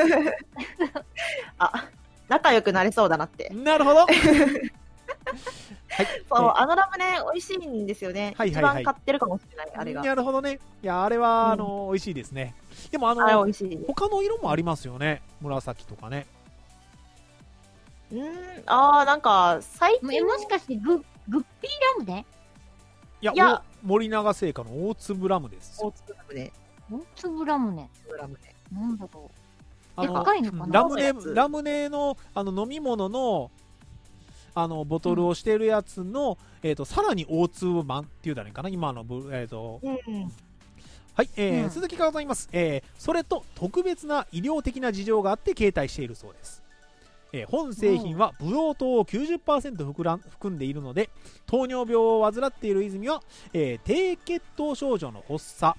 あ、仲良くなれそうだなって。 なるほど。はい、 そう、あのラムネ美味しいんですよね。はいはいはい、一番買ってるかもしれない、あれが。 なるほどね。いや、あれは、うん、あの美味しいですね。でもあのあれ美味しい。 他の色もありますよね。紫とかね。 うん、あー、なんか最近もしかしてググッピーラムネ？ いや、いや森永製菓の大粒ラムです。 大粒ラムネ。 大粒ラムネ。 ラムネ。 なんだろう。 あのでかいのかな？ ラムネ、ラムネのあの飲み物のあのボトルをしてるやつの、うん、えっ、ー、とさらに大粒版っていうだろうかな、今のえっ、ー、と、うん、はい、えーうん、続きがございます。えー、それと特別な医療的な事情があって携帯しているそうです。えー、本製品はブドウ糖を きゅうじゅっパーセント 含, 含んでいるので、糖尿病を患っている泉は、えー、低血糖症状の発作、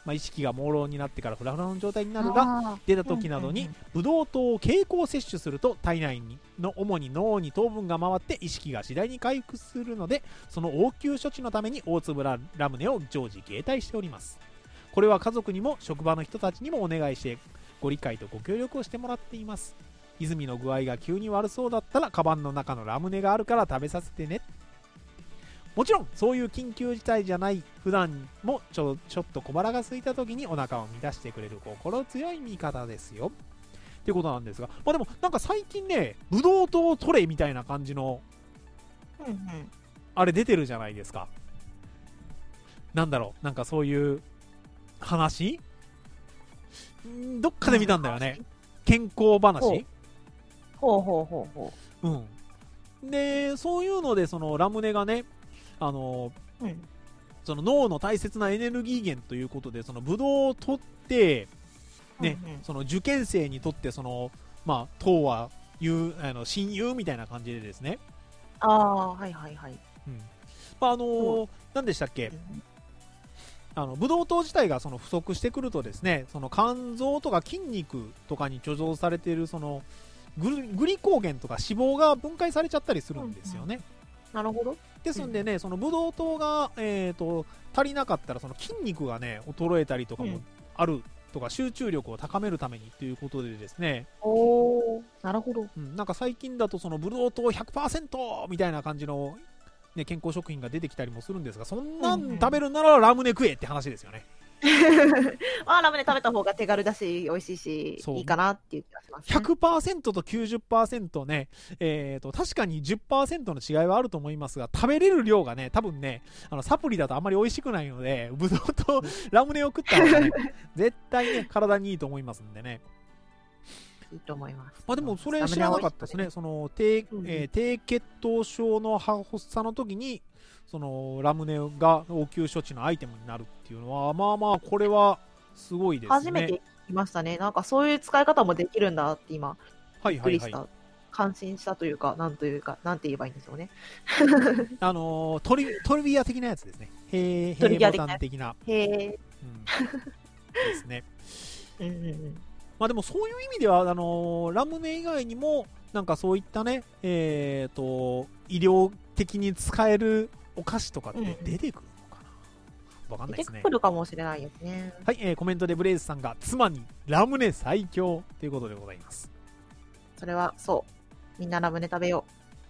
まあ、意識が朦朧になってからフラフラの状態になるが、 あー出た時などにブドウ糖を経口摂取すると体内にの主に脳に糖分が回って意識が次第に回復するので、その応急処置のために大粒ララムネを常時携帯しております。これは家族にも職場の人たちにもお願いしてご理解とご協力をしてもらっています。泉の具合が急に悪そうだったらカバンの中のラムネがあるから食べさせてね。もちろんそういう緊急事態じゃない普段もちょ、ちょっと小腹が空いた時にお腹を満たしてくれる心強い味方ですよっていうことなんですが、まあでもなんか最近ね、ブドウ糖取れみたいな感じのうんうん。 あれ出てるじゃないですか。なんだろう、なんかそういう話んどっかで見たんだよね。健康話。 ほうほうほうほうん。で、そういうのでそのラムネがね、あのう。うん。 その脳の大切なエネルギー源ということで、そのブドウを取ってね、 うんうんその受験生にとってそのまあ糖は友あの親友みたいな感じでですね。 ああ、はいはいはい。 うん。まああのー、何でしたっけ？あのブドウ糖自体がその不足してくるとですね、その肝臓とか筋肉とかに貯蔵されているそのグリグリコーゲンとか脂肪が分解されちゃったりするんですよね。 なるほど。 ですんでね、そのブドウ糖が、えー、と足りなかったらその筋肉がね衰えたりとかもあるとか、集中力を高めるためにということでですね、 おー、なるほど。 うん、なんか最近だとそのブドウ糖 ひゃくパーセント みたいな感じの、ね、健康食品が出てきたりもするんですが、そんなん食べるならラムネ食えって話ですよね。 あー、ラムネ食べた方が手軽だし、美味しいし、 そういいかなっていう気がします、ね。 ひゃくパーセント と きゅうじゅっパーセント ね、えー、と確かに じゅっパーセント の違いはあると思いますが、食べれる量がね、多分ね、あのサプリだとあんまり美味しくないので、ブドウとラムネを食った方がね、絶対ね、体にいいと思いますんでね。 いいと思います。 まあでもそれ知らなかったですね。その低、えー低血糖症の発作の時に、そのラムネが応急処置のアイテムになるっていうのは、まあまあこれはすごいですね。 初めて聞きましたね。なんかそういう使い方もできるんだって今、 はいびっくりした。 はいはい。 感心したというか、なんというか、なんて言えばいいんでしょうね。 あのートリトリビア的なやつですね。へートリビアボ的なタン的な。 へえ。 うん、ですね。 うんうんうん。 まあでもそういう意味では、あのーラムネ以外にも、なんかそういったね、えーと、医療的に使えるお菓子とかって出てくるのかな、わかんないですね出てく。るかもしれないですね。 はい、えーコメントでブレイズさんが、妻にラムネ最強ということでございます。 それはそう。みんなラムネ食べよ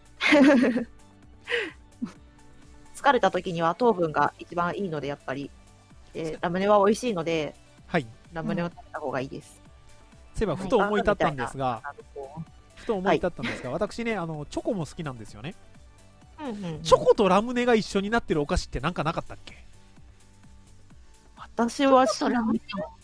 う。疲れた時には糖分が一番いいので、やっぱり。でラムネは美味しいので、 はい。 ラムネを食べた方がいいです。 そういえば、ふと思い立ったんですが、 あのこふと思い立ったんですが、私ね、あの、チョコも好きなんですよね。 ううんうんうんチョコとラムネが一緒になってるお菓子ってなんかなかったっけ？ 私はチョコとラムネ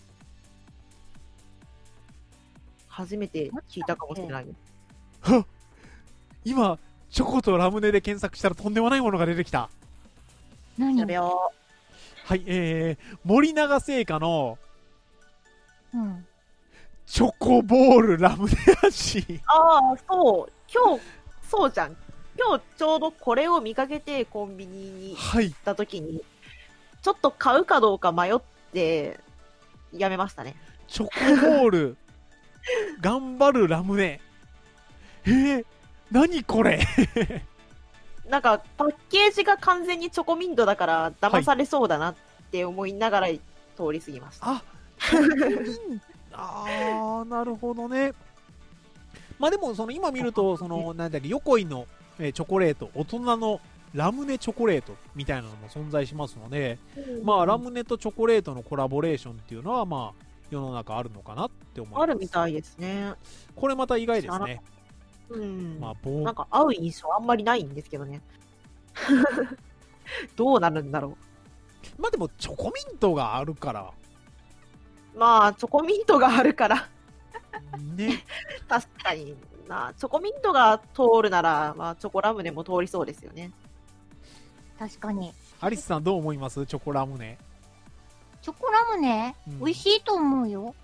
初めて聞いたかもしれない。 はっ今、チョコとラムネで検索したらとんでもないものが出てきた。 何食べよはい、えー、森永製菓のうん。 チョコボールラムネ味。 う。ああ、そう。今日、そうじゃん。今日ちょうどこれを見かけてコンビニにはい。 行った時に、ちょっと買うかどうか迷って、やめましたね。 チョコボール、頑張るラムネ。えー、何これなんか、パッケージが完全にチョコミントだから、騙されそうだなって思いながら通り過ぎました。 あ、チョコミンあー、なるほどね。まあでも、その今見ると、その、なんだっけ、横井の、えーチョコレート、大人のラムネチョコレートみたいなのも存在しますので、まあ、ラムネとチョコレートのコラボレーションっていうのは、まあ、世の中あるのかなって思います。 あるみたいですね。 これまた意外ですね。 うん。 まあ、ぼなんか合う印象あんまりないんですけどね。どうなるんだろまあでも、チョコミントがあるから、 う。まあ、チョコミントがあるから、 ね。 確かにな。チョコミントが通るなら、まあ、チョコラムネも通りそうですよね。 確かに。 アリスさんどう思います？チョコラムネ。 チョコラムネ、 うん美味しいと思うよ。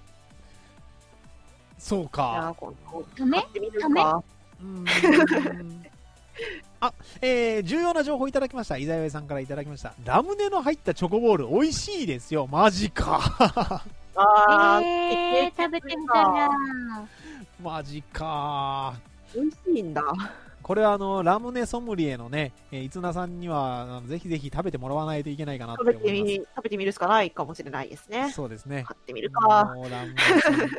そうじゃかあ、。今度、 ダメ買ってみるダメか。 うーんえー、重要な情報いただきました。伊沢さんからいただきました。ラムネの入ったチョコボール美味しいですよ。マジか。 あー、 えー、食べてみたいな。 マジか。 美味しいんだ。 これはあのラムネソムリエのね、えー、いつなさんにはあのぜひぜひ食べてもらわないといけないかなって食思います。 べてみ、食べてみるしかないかもしれないですね。 そうですね。 買ってみるか。 もうラムネソムリエ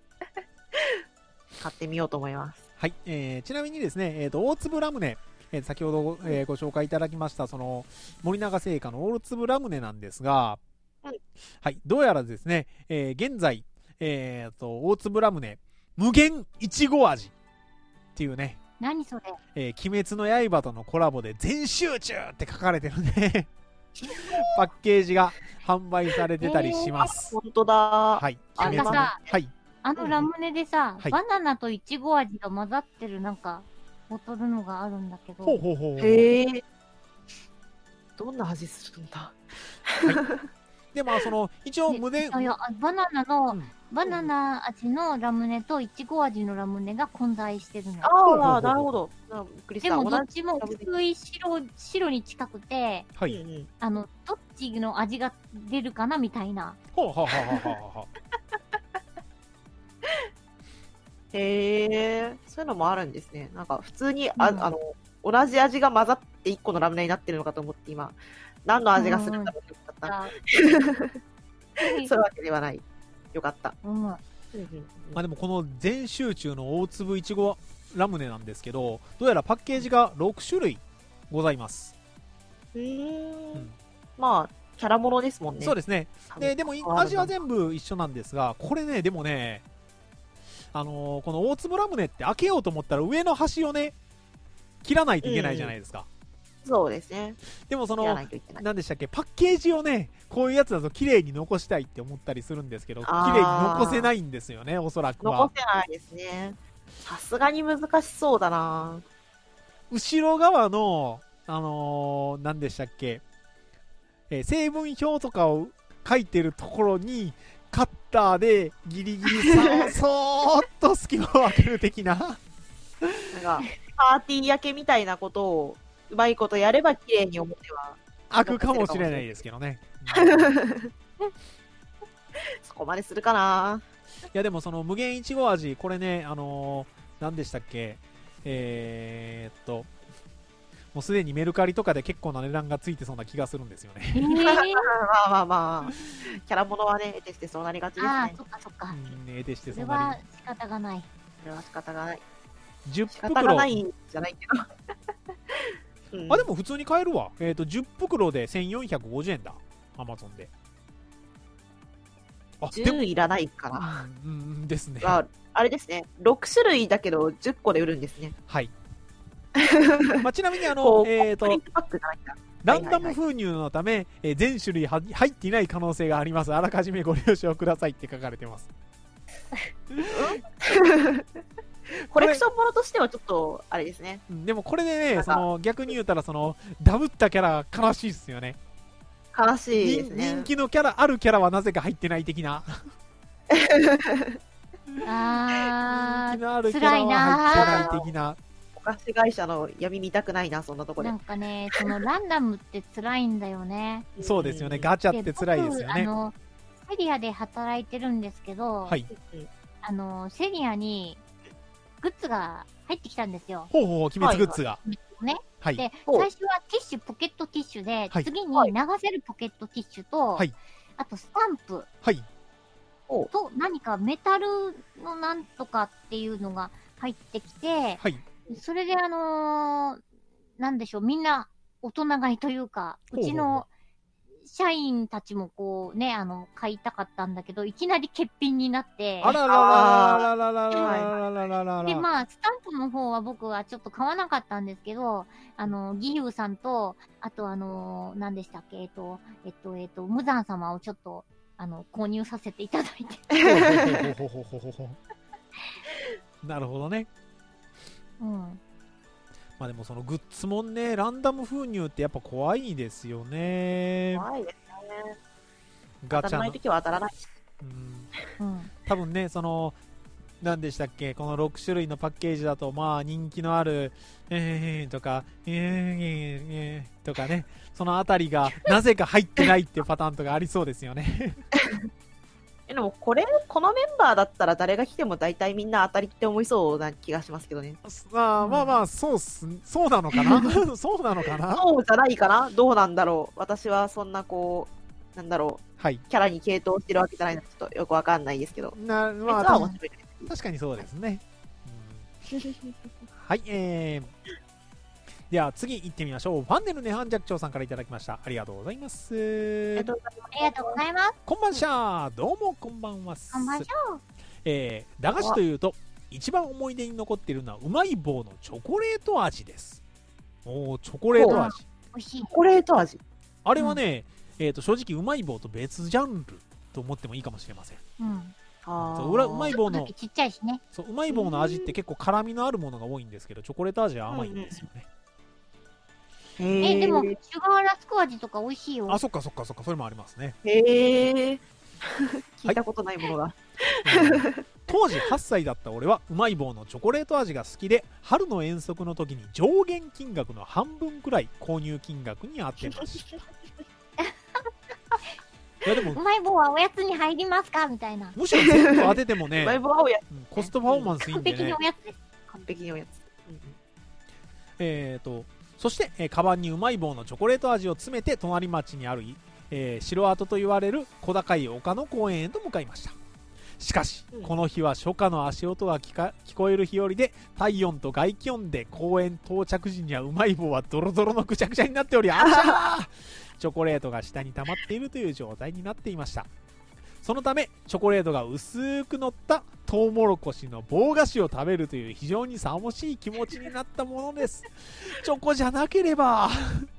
買ってみようと思います。 はい、えー、ちなみにですね、えー、と大粒ラムネ、えー、先ほどご、えーご紹介いただきましたその森永製菓の大粒ラムネなんですが、 はい、 はい、どうやらですね、えー、現在、えー、と大粒ラムネ無限いちご味っていうね、 何それ、 えー、鬼滅の刃とのコラボで全集中って書かれてるねパッケージが販売されてたりします。 本当だ。 はい、 なんかさ、 はい、 あのラムネでさ、 はい、 バナナとイチゴ味が混ざってるなんかボトルのがあるんだけど。 ほうほうほう。 へえ。どんな味するんだ。 はい、でまあその一応無限、 いやバナナの、 うん、 バナナ味のラムネとイチゴ味のラムネが混在してるの。 ああ、なるほど。 でもどっちも薄い白、白に近くて、 はい、 あのどっちの味が出るかなみたいな。 ほうほうほうほうほうほう。 へえ、そういうのもあるんですね。なんか普通に、あ、 うん、 あの同じ味が混ざって一個のラムネになってるのかと思って今何の味がするんだろうって思った。そういうわけではない。よかった。 うん、まあでもこの全集中の大粒いちごラムネなんですけど、どうやらパッケージがろく種類ございます。 うーん、うん、まあキャラものですもんね。 そうですね。ででも味は全部一緒なんですが、これねでもね、あのー、この大粒ラムネって開けようと思ったら上の端をね切らないといけないじゃないですか。 うん、そうですね。 でもその何でしたっけ、パッケージをねこういうやつだと綺麗に残したいって思ったりするんですけど、綺麗に残せないんですよね、おそらくは。 残せないですね。さすがに難しそうだな。 後ろ側のあのー、何でしたっけ、えー、成分表とかを書いてるところにカッターでギリギリさそーっと隙間を開ける的ななんかパーティー焼けみたいなことをうまいことやれば綺麗に表は開くかもしれないですけどね、 うん、そこまでするかな。 いやでもその無限いちご味これね、あのー、何でしたっけ、えー、っともうすでにメルカリとかで結構な値段がついてそうな気がするんですよね。 えー、 まあまあまあ、キャラものはね、得てしてそうなりがちですね。 ああ、そっかそっか。 うん、得てしてそうなり。それは仕方がない。 それは仕方がない。 じゅっ仕方がないじゃないけど。うん、あ、でも普通に買えるわ。えっ、ー、と、じゅっ袋でせんよんひゃくごじゅうえんだ。アマゾンで。 あ、じゅういらないかな。うん、うん、ですね。 あ、あれですね。ろく種類だけどじゅっこで売るんですね。 はい。まあ、ちなみにあの、えーと、ランダム封入のため、はいはいはい、えー、全種類は入っていない可能性があります。あらかじめご了承くださいって書かれてます。 コレクションものとしてはちょっとあれですね。 でもこれでね、その逆に言うたらそのダブったキャラ悲しいですよね。 悲しいですね。 人気のキャラあるキャラはなぜか入ってない的な。 あ人気のあるキャラは入ってない的な。 お菓子会社の闇見たくないな、そんなところで。 なんかね、そのランダムって辛いんだよね。 そうですよね、ガチャって辛いですよね。 あのセリアで働いてるんですけど、 はい、 あのセリアにグッズが入ってきたんですよ。 ほうほう、鬼滅グッズが。 ね、 はい、 で最初はティッシュ、ポケットティッシュで、はい、次に流せるポケットティッシュと、はい、あとスタンプ、 はい、 と何かメタルのなんとかっていうのが入ってきて、はい、それであのー、なんでしょう、みんな大人買いというか、うちの社員たちもこうね、あの、買いたかったんだけど、いきなり欠品になって。 あらららららららららららら。 で、まあ、スタンプの方は僕はちょっと買わなかったんですけど、あの、義勇さんと、あとあの、何でしたっけ、えっと、えっと、えっと、無惨様をちょっと、あの、購入させていただいて。 なるほどね。 うん。 まあでもそのグッズもね、ランダム封入ってやっぱ怖いですよね。 怖いですね。 ガチャの。 当たらないときは当たらない。 うん。多分ね、その、 何でしたっけ、このろく種類のパッケージだと、まあ人気のある、えーとか、えーえーとかね、そのあたりがなぜか入ってないっていうパターンとかありそうですよね。 えでもこれ、このメンバーだったら誰が来ても大体みんな当たりって思いそうな気がしますけどね。 まあまあまあ、そうっす、そうなのかなそうなのかなそうじゃないかな、どうなんだろう。私はそんなこう、なんだろう、 はい。 キャラに傾倒してるわけじゃないので、ちょっとよくわかんないですけど。 な、まあ、 実は面白いです。 確かにそうですね。うん、はい、えー、では次行ってみましょう。ファンネルネハンジャクチョウさんからいただきました。ありがとうございます。 ありがとうございます。 ありがとうございます。 こんばんしゃー、どうもこんばんはっす。 こんばんしょ。 えー、駄菓子というと一番思い出に残っているのはうまい棒のチョコレート味です。おー、チョコレート味。 美味しい。 チョコレート味。 あれはね、うん、えーと正直うまい棒と別ジャンルと思ってもいいかもしれません。 うん。 そう、うまい棒のちっちゃいしね。 そう、うまい棒の味って結構辛みのあるものが多いんですけど、チョコレート味は甘いんですよね。 うんうん、えでもシュガーラスク味とか美味しいよ。 あ、そっかそっかそっか、それもありますね。 へえ聞いたことないものが、はいうん、当時はっさいだった俺はうまい棒のチョコレート味が好きで、春の遠足の時に上限金額の半分くらい購入金額に当てましたいやでもうまい棒はおやつに入りますかみたいな。 むしろ全部当ててもねうまい棒はおやつ、 うん、コストパフォーマンスいいんでね、 完璧におやつです。 完璧におやつ、うんうん、 えーとそして、えー、カバンにうまい棒のチョコレート味を詰めて隣町にある、えー、城跡と言われる小高い丘の公園へと向かいました。しかし、うん、この日は初夏の足音が聞か聞こえる日和で体温と外気温で公園到着時にはうまい棒はドロドロのぐちゃぐちゃになっており、あちゃーチョコレートが下に溜まっているという状態になっていました。そのためチョコレートが薄く乗ったトウモロコシの棒菓子を食べるという非常にさもしい気持ちになったものです。チョコじゃなければ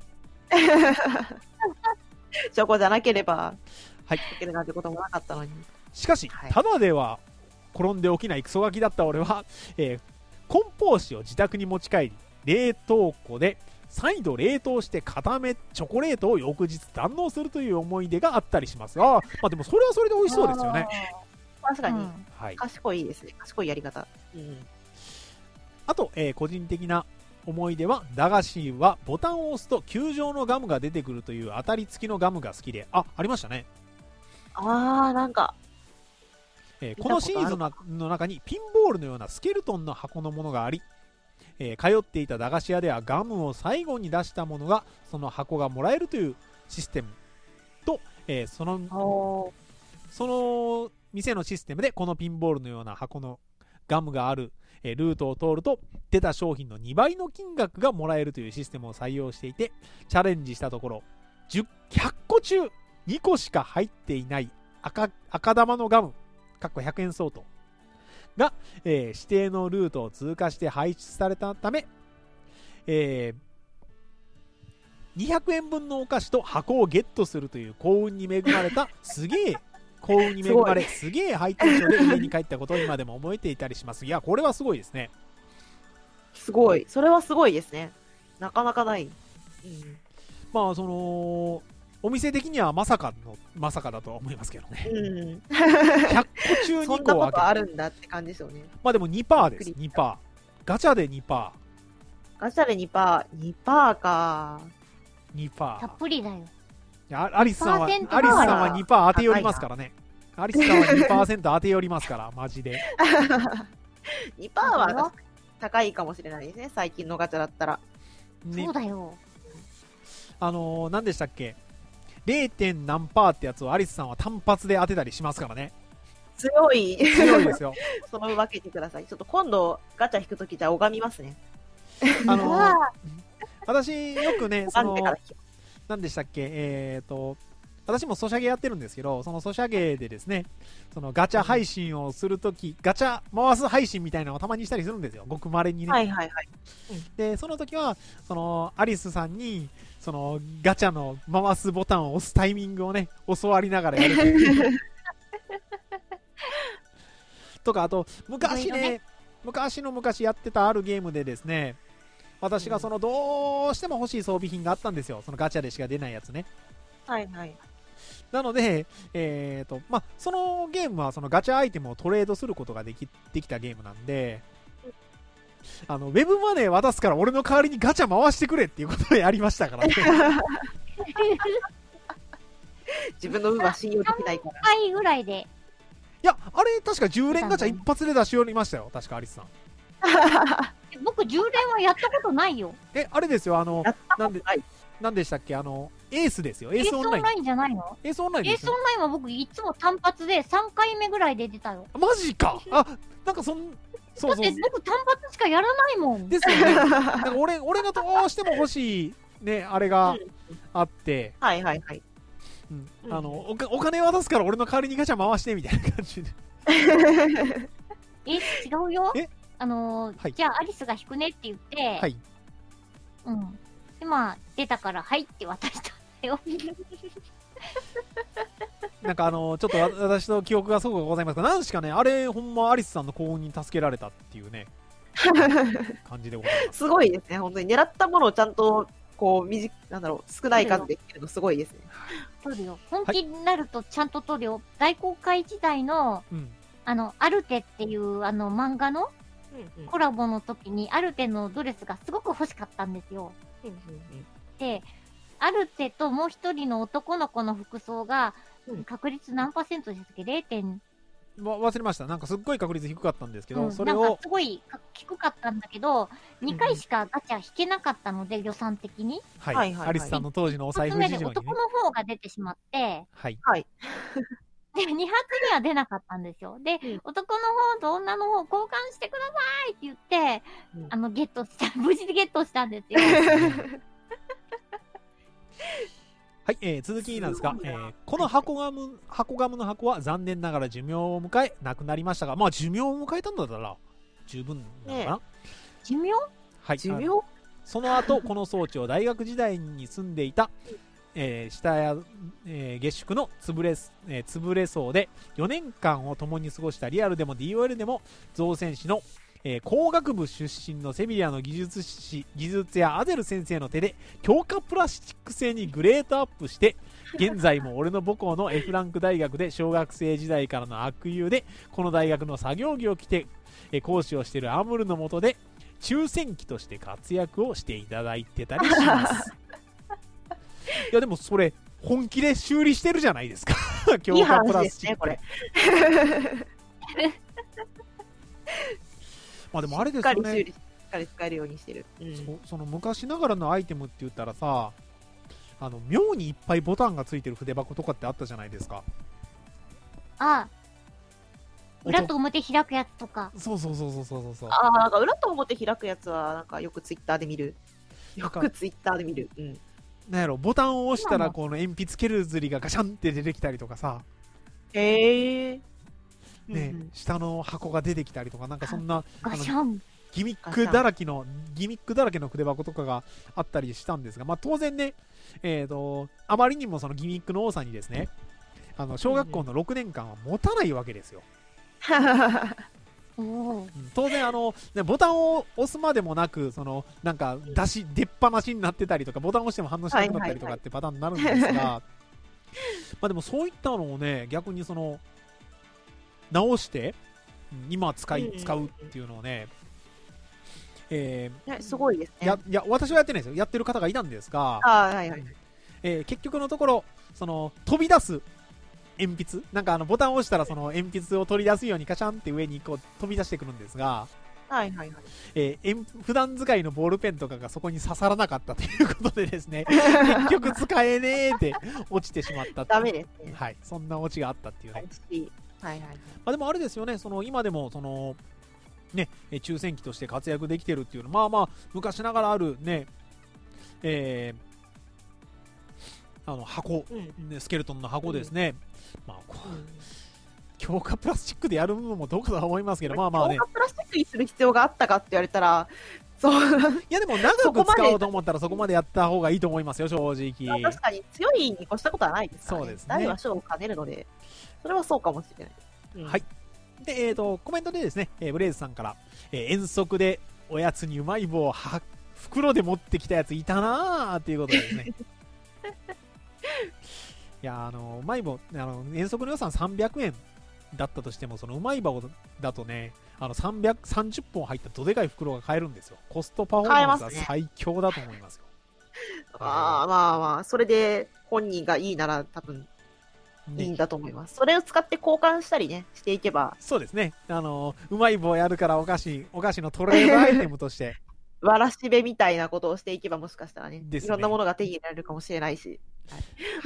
チョコじゃなければはいいけるなんてこともなかったのに。 しかし、はい、ただでは転んで起きないクソガキだった俺は、えー、梱包紙を自宅に持ち帰り冷凍庫で再度冷凍して固めチョコレートを翌日堪能するという思い出があったりします。あ、まあ、でもそれはそれで美味しそうですよね。 確かに、うん、 はい、 賢いですね。賢いやり方、うん、 あと、えー、個人的な思い出は駄菓子はボタンを押すと球状のガムが出てくるという当たり付きのガムが好きで、あ、ありましたね。 あー、なんか、 えー、このシリーズの中にピンボールのようなスケルトンの箱のものがあり、えー、通っていた駄菓子屋ではガムを最後に出したものがその箱がもらえるというシステムと、えー、そのその店のシステムでこのピンボールのような箱のガムがある、えー、ルートを通ると出た商品のにばいの金額がもらえるというシステムを採用していて、チャレンジしたところひゃっこ中にこしか入っていない 赤, 赤玉のガムかっこひゃくえん相当が、えー、指定のルートを通過して排出されたため、えー、にひゃくえんぶんのお菓子と箱をゲットするという幸運に恵まれたすげえ幸運に恵まれすげえハイテンションで家に帰ったことを今でも覚えていたりします。いや、これはすごいですね。 すごい、それはすごいですね。なかなかない、うん、 まあそのお店的にはまさかのまさかだとは思いますけどね、うん、ひゃっこ中にこそんなことあるんだって感じですよね。 まあでも にパーセント です。 にパーセント ガチャで にパーセントガチャで にパーセント にパーセント かにパーセントたっぷりだよ。 アリスさんはアリスさんは にパーセント 当てよりますからね。アリスさんは にパーセント 当てよりますからマジでにパーセント は高いかもしれないですね、最近のガチャだったら、 ね、そうだよ。 あのー、何でしたっけ、れい. 点何パーってやつをアリスさんは単発で当てたりしますからね。 強い強いですよその分けてください。ちょっと今度ガチャ引くときじゃあ拝みますね。 あのー、私よくねその何でしたっけ、えーと私もソシャゲやってるんですけど、そのソシャゲでですね、そのガチャ配信をするとき、ガチャ回す配信みたいなのをたまにしたりするんですよ、ごくまれにね。 はいはいはい。 うん、で、その時は、そのアリスさんに、そのガチャの回すボタンを押すタイミングをね、教わりながらやるとか、あと、昔ね、ね昔の昔やってたあるゲームでですね、私がそのどうしても欲しい装備品があったんですよ、そのガチャでしか出ないやつね。 はいはい。 なので、えーとまあ、そのゲームはそのガチャアイテムをトレードすることができできたゲームなんで、あのウェブマネー渡すから俺の代わりにガチャ回してくれっていうことをやりましたからね。 自分の運は信用できないから。 さんかいぐらいで。 いや、あれ確かじゅう連ガチャ一発で出し寄りましたよ、確かアリスさん。 僕じゅう連はやったことないよ。 え、あれですよ、あの、 やったなんで、 ことない。 なんでしたっけ、あの、エースですよ、エエースオースオンライン。 ンラインじゃないの？ エースオンラインエースオですよ。 ンラインは僕いつも単発でさんかいめぐらいで出たよ。 マジか。あ、なんかそん、そうそうだって僕単発しかやらないもん。 ですよね。なんか俺、俺がどうしても欲しい、ね、あれがあって、 はいはいはい。 うんうんあのおか、お金渡すから俺の代わりにガチャ回してみたいな感じで。 え、違うよ。 えあのーはいじゃあアリスが引くねって言って、 はい。 うん。で、まあ、出たから、はいって渡したんだよ。 なんかあの、ちょっとわ私の記憶がそうございますが、なんしかね、あれ、ほんまアリスさんの幸運に助けられたっていうね、感じでございます。 すごいですね、本当に。狙ったものをちゃんと、こう、短なんだろう、少ない数できるのすごいですね。 取るよ。本気になるとちゃんと取るよ。大公開時代の、 うん。 あの、アルテっていう、あの、漫画のうんうんコラボの時に、アルテのドレスがすごく欲しかったんですよ。 うんうんで、アルテともう一人の男の子の服装がうん、 確率何パーセントですっけ ?れい. 点、 わ忘れました。なんかすっごい確率低かったんですけど、 うん、なんかそれを、 すごいか低かったんだけど、にかいしかガチャ引けなかったので、予算的に。 はい、 はいはいはいアリスさんの当時のお財一つ目で布事情にね男。の方が出てしまって、 はい。 はい。 で、に発には出なかったんですよ。で、 うん男の方と女の方交換してくださいって言って、 うんあの、ゲットした、無事にゲットしたんですよ。 はい、えー続きなんですが、 すごいなえーこの箱ガム、箱ガムの箱は残念ながら寿命を迎え、なくなりましたが、まあ寿命を迎えたんだったら、十分なのかな、 寿命はい。 寿命あのその後、この装置を大学時代に住んでいた、えー下屋、えー下宿の潰れす、えー潰れそうで、よねんかんを共に過ごしたリアルでも ディーオーエル でも、造船士の、えー工学部出身のセビリアの技術士、技術やアゼル先生の手で、強化プラスチック製にグレードアップして、現在も俺の母校の F ランク大学で小学生時代からの悪友で、この大学の作業着を着て、えー講師をしているアムルの下で、抽選機として活躍をしていただいてたりします。いやでもそれ本気で修理してるじゃないですか。強いい化プ話ですね、 ラスチック。 これ。 まあでもあれしですよね。 っかり修理しっかり使えるようにしてる。うんそその昔ながらのアイテムって言ったらさ、あの妙にいっぱいボタンがついてる筆箱とかってあったじゃないですか。 あ、裏と表開くやつとか。 そうそうそうそうそうそう。 ああ、なんか裏と表開くやつは、なんかよくツイッターで見る。よなんかくツイッターで見る。うん。 なんやろ、ボタンを押した今もらこの鉛筆削りがガシャンって出てきたりとかさ、 へえ。 ね、 うんうん下の箱が出てきたりとか、なんかそんなガシャン。 ギミックだらけの、ギミックだらけの筆箱とかがあったりしたんですが、まあ当然ね、えーと、あまりにもそのギミックの多さにですね、あの、小学校のろくねんかんは持たないわけですよ。 おお。 うん当然あの、ね、ボタンを押すまでもなく、その、なんか、出し、出っ放しになってたりとか、ボタンを押しても反応しなかったりとかってパターンになるんですが、まあでもそういったのをね、逆にその、直して、うん今使い、 うん使うっていうのをね、えーね、すごいですね。 やいや私はやってないですよ、やってる方がいたんですが、 ああ、はいはい。 えー結局のところ、その飛び出す鉛筆、なんかあのボタンを押したらその鉛筆を取り出すようにカシャンって上にこう飛び出してくるんですが、 はいはいはい。 えー鉛普段使いのボールペンとかがそこに刺さらなかったということでですね、結局使えねーって落ちてしまったっていうダメですね。 はい、そんなオチがあったっていうね。 美味しい。はいはい。 まあ、でもあれですよね、その今でもその、ね、えー抽選機として活躍できてるっていうのまあまあ昔ながらあるね、えーあの箱、 うん。 ねスケルトンの箱ですね、まあ、こううん強化プラスチックでやるのもどうかとは思いますけど、まあまあね強、化プラスチックにする必要があったかって言われたら、そう、 いやでも長くそこまで使おうと思ったらそこまでやった方がいいと思いますよ、正直。 確かに強いに越したことはないですからね。 そうですね大は小を兼ねるので、それはそうかもしれない。うんはい。で、えーと、コメントでですね、えーブレイズさんから、えー遠足でおやつにうまい棒をは袋で持ってきたやついたなーっていうことでですね。 や、あの、うまい棒、あの、遠足の予算さんびゃくえんだったとしても、そのうまい棒だとね、あの、さんびゃくさんじゅっぽん入ったどでかい袋が買えるんですよ。コストパフォーマンスは最強だと思いますよ。 ああ、まあまあ、それで本人がいいなら多分いいんだと思います。ね、それを使って交換したりね、していけば。 そうですね。あの、うまい棒やるからお菓子、お菓子のトレードアイテムとして。 わらしべみたいなことをしていけばもしかしたらね、 ね、 いろんなものが手に入れられるかもしれないし。はい、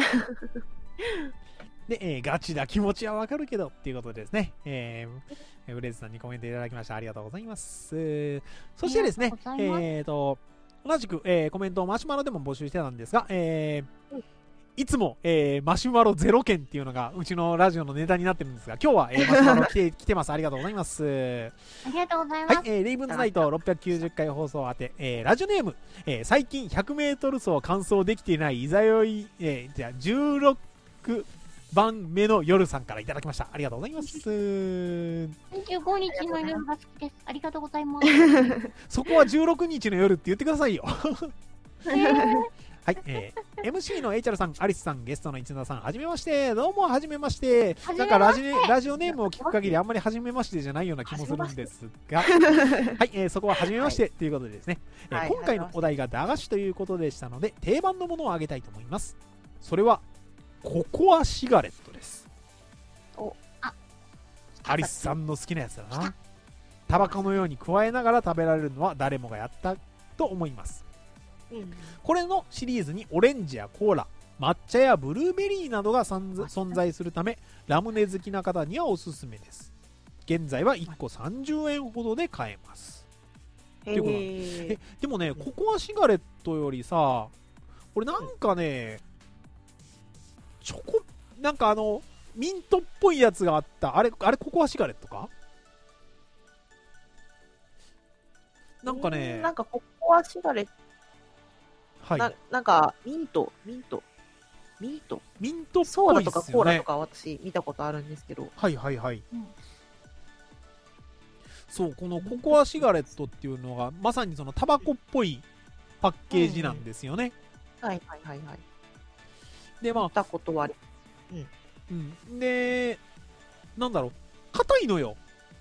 で、えー、ガチだ気持ちはわかるけどっていうことでですね、えー、ブレイズさんにコメントいただきました。ありがとうございます。そしてですね、えっと、同じく、えー、コメントをマシュマロでも募集してたんですが、えーうんいつも、えー、マシュマロゼロ件っていうのがうちのラジオのネタになってるんですが、今日は、えー、マシュマロ来て来てます。ありがとうございます。 ありがとうございます。 はい、えー、レイブンズナイトろっぴゃくきゅうじゅっかい放送当て、えー、ラジオネーム、えー、最近ひゃくメートル走完走できていないいざよい、えー、じゃあじゅうろくばんめの夜さんからいただきました。ありがとうございます。 にじゅうごにちの夜が好きです。ありがとうございます。 そこはじゅうろくにちの夜って言ってくださいよ。 えーはい、えー、エムシー のエイチアールさん、アリスさん、ゲストの一田さん、はじめまして。どうもはじめまして。なんかラジラジオネームを聞く限りあんまりはじめましてじゃないような気もするんですが、はい、えー、そこははじめましてということでですね、はい、えー、今回のお題が駄菓子ということでしたので、定番のものをあげたいと思います。それはココアシガレットです。 おあアリスさんの好きなやつだな。タバコのように加えながら食べられるのは誰もがやったと思います。これのシリーズにオレンジやコーラ、抹茶やブルーベリーなどが存在するため、ラムネ好きな方にはおすすめです。現在はいっこさんじゅうえんほどで買えます。 へー。 えでもね、ココアシガレットよりさ、これなんかね、チョコなんかあのミントっぽいやつがあった。あれあれココアシガレットか？なんかね、 なんかココアシガレット、 はい、 な, なんかミントミントミントミントっぽいっすよね。 ソーダとかコーラとか私見たことあるんですけど、 はいはいはい、 うん、 そうこのココアシガレットっていうのがまさにそのタバコっぽいパッケージなんですよね。 うん、はいはいはいはい。 でまあ見たことはある。 うん、うん、でなんだろう、硬いのよ。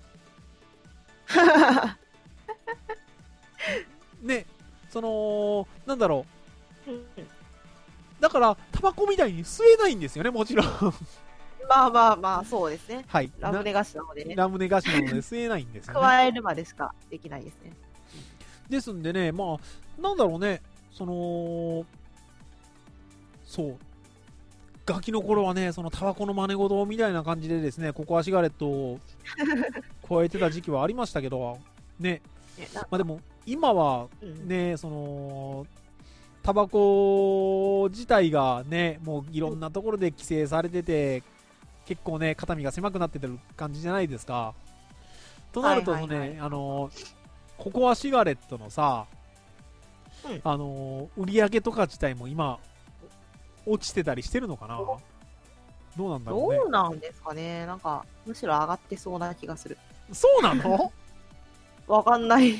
ね、そのなんだろう、だからタバコみたいに吸えないんですよね、もちろん。 まあまあまあそうですね。 はい、 ラムネ菓子なのでね。 ラムネ菓子なので吸えないんですよね。 加えるまでしかできないですね。 ですんでね、まあなんだろうね、そのそうガキの頃はね、そのタバコの真似事みたいな感じでですね、ココアシガレットを加えてた時期はありましたけどね。まあでも今はね、うん、そのタバコ自体がね、もういろんなところで規制されてて、結構ね肩身が狭くなっててる感じじゃないですか。となるとね、はいはいはい、あのココアシガレットのさ、うん、あの売り上げとか自体も今落ちてたりしてるのかな。どうなんだろうね。 どうなんですかね。なんかむしろ上がってそうな気がする。 そうなの？ わかんない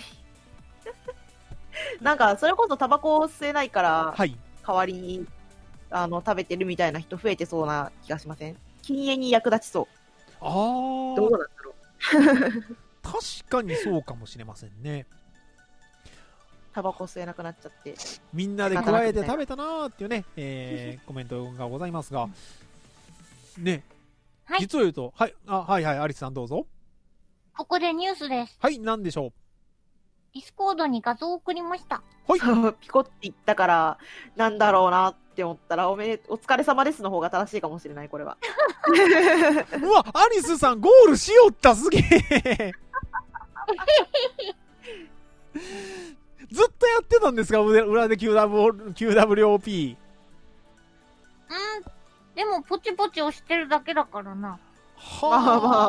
なんかそれこそタバコを吸えないから、はい、代わりにあの食べてるみたいな人増えてそうな気がしません？禁煙に役立ちそう。 ああ、 どうなんだろう確かにそうかもしれませんね。 タバコ吸えなくなっちゃってみんなで加えて食べたなーっていうね、えー、コメントがございますがね、はい、実を言うと、はい、あ、はいはい、アリスさんどうぞ。 ここでニュースです。 はい、なんでしょう。 ディスコードに画像を送りました。 はいピコって言ったからなんだろうなって思ったら、おめお疲れ様ですの方が正しいかもしれない。これはうわ、アリスさんゴールしよった、すげえずっとやってたんですか、裏で キューダブリュー キューダブリューオーピー。うん、でもポチポチ押してるだけだからな。 はあ、まあま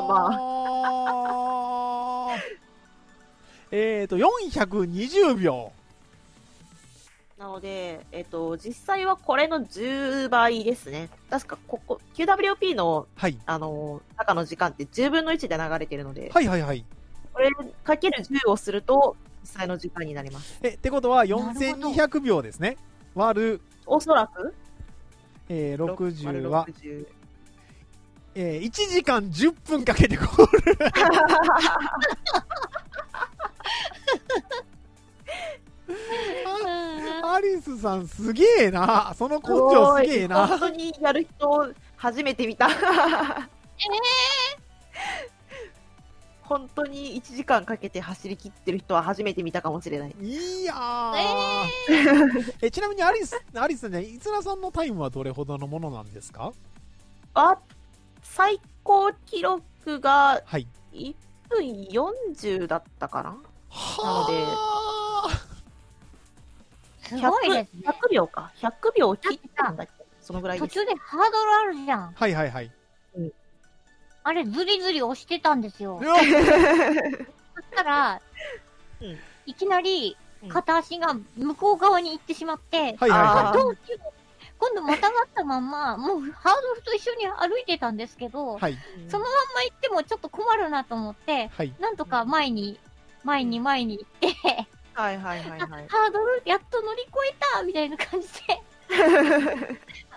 あまあえっとよんひゃくにじゅうびょうなので、えっと実際はこれのじゅうばいですね。確かここ キューダブリューオーピー の、はい、あの中の時間ってじゅうぶんのいちで流れてるので、 はいはいはい、 これかけるじゅうをすると実際の時間になります。 えってことはよんせんにひゃくびょうですね。割るおそらく、 えー、ろくじゅうはろくじゅう、 えー、いちじかんじゅっぷんかけてゴール。アリスさんすげえな。その根性すげえな。 本当にやる人初めて見た。えー、本当にいちじかんかけて走り切ってる人は初めて見たかもしれない。 いやー、 えー、えちなみにアリスアリスね、いつなさんのタイムはどれほどのものなんですか？ あ、最高記録がはいいっぷんよんじゅうだったかな。 はなのすごいですね。 ひゃくびょうか。ひゃくびょう切ったんだっけ？そのぐらいです。 途中でハードルあるじゃん。 はいはいはい。 あれ、ずりずり押してたんですよ。 いやそしたら、 うん、 いきなり片足が向こう側に行ってしまって、 はいはいあはどうしよう。今度またがったまんま、もうハードルと一緒に歩いてたんですけど、 いはいそのまんま行ってもちょっと困るなと思って、 はい。 なんとか前に、前に前に行って、 はいはいはいはい。 ハードルやっと乗り越えたみたいな感じで、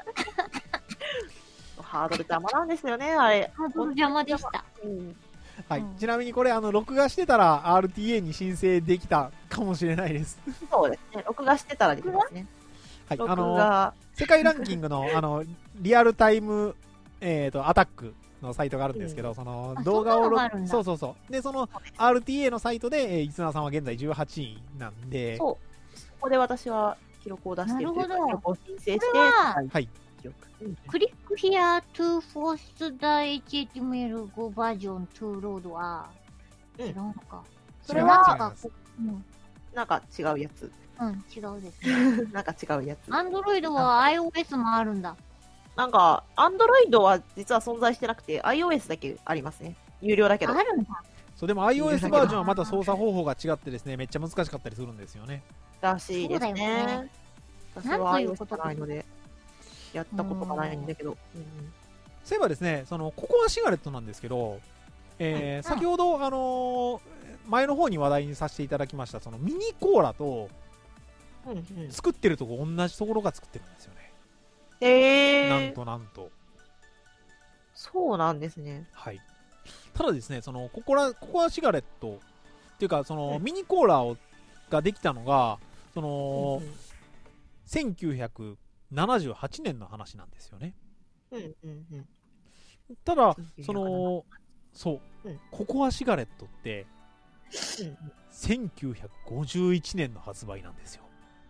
ハードル邪魔なんですよね、あれ。 ハードル邪魔でした。 うん、 はい、 うんちなみにこれあの録画してたら アールティーエー に申請できたかもしれないです。 そうですね。録画してたらできますね。 はい、 録あの画。 世界ランキングのあのリアルタイム、えー、とアタックのサイトがあるんですけど、 うん、 そのあ動画をそんなのがあるんだそうそうそうでその アールティーエー のサイトで、えー、いつなさんは現在じゅうはちいなんで、 そう。そこで私は記録を出してるというか、 なるほど記録を申請して、 これははい記録。うんクリック here to force the エイチエイチティーエムエルファイブ バージョン to load はうん違うのか。 それは違いますうん、 なんか違うやつ。 うん、違うですね。 なんか違うやつ。 アンドロイドは iOS もあるんだ。 なんか、アンドロイドは実は存在してなくて、iOS だけありますね。有料だけど。 あるんだ。 そうでも iOS バージョンはまた操作方法が違ってですね、めっちゃ難しかったりするんですよね。 らしいですそうだよねね。 私はなんという iOS ことがないので、やったことがないんだけど。うんうん、 そういえばですね、そのココアシガレットなんですけど、えーうん先ほど、あのー前の方に話題にさせていただきましたそのミニコーラとうんうん、 作ってるとこ同じところが作ってるんですよね。 えー、 なんとなんと。 そうなんですね。 はい。ただですね、そのココラココアシガレットっていうかそのうんミニコーラをができたのがその、 うんせんきゅうひゃくななじゅうはちねんの話なんですよね。 うんうんうんただせんきゅうひゃくそのそう、 うんココアシガレットってうんうんせんきゅうひゃくごじゅういちねんの発売なんですよ。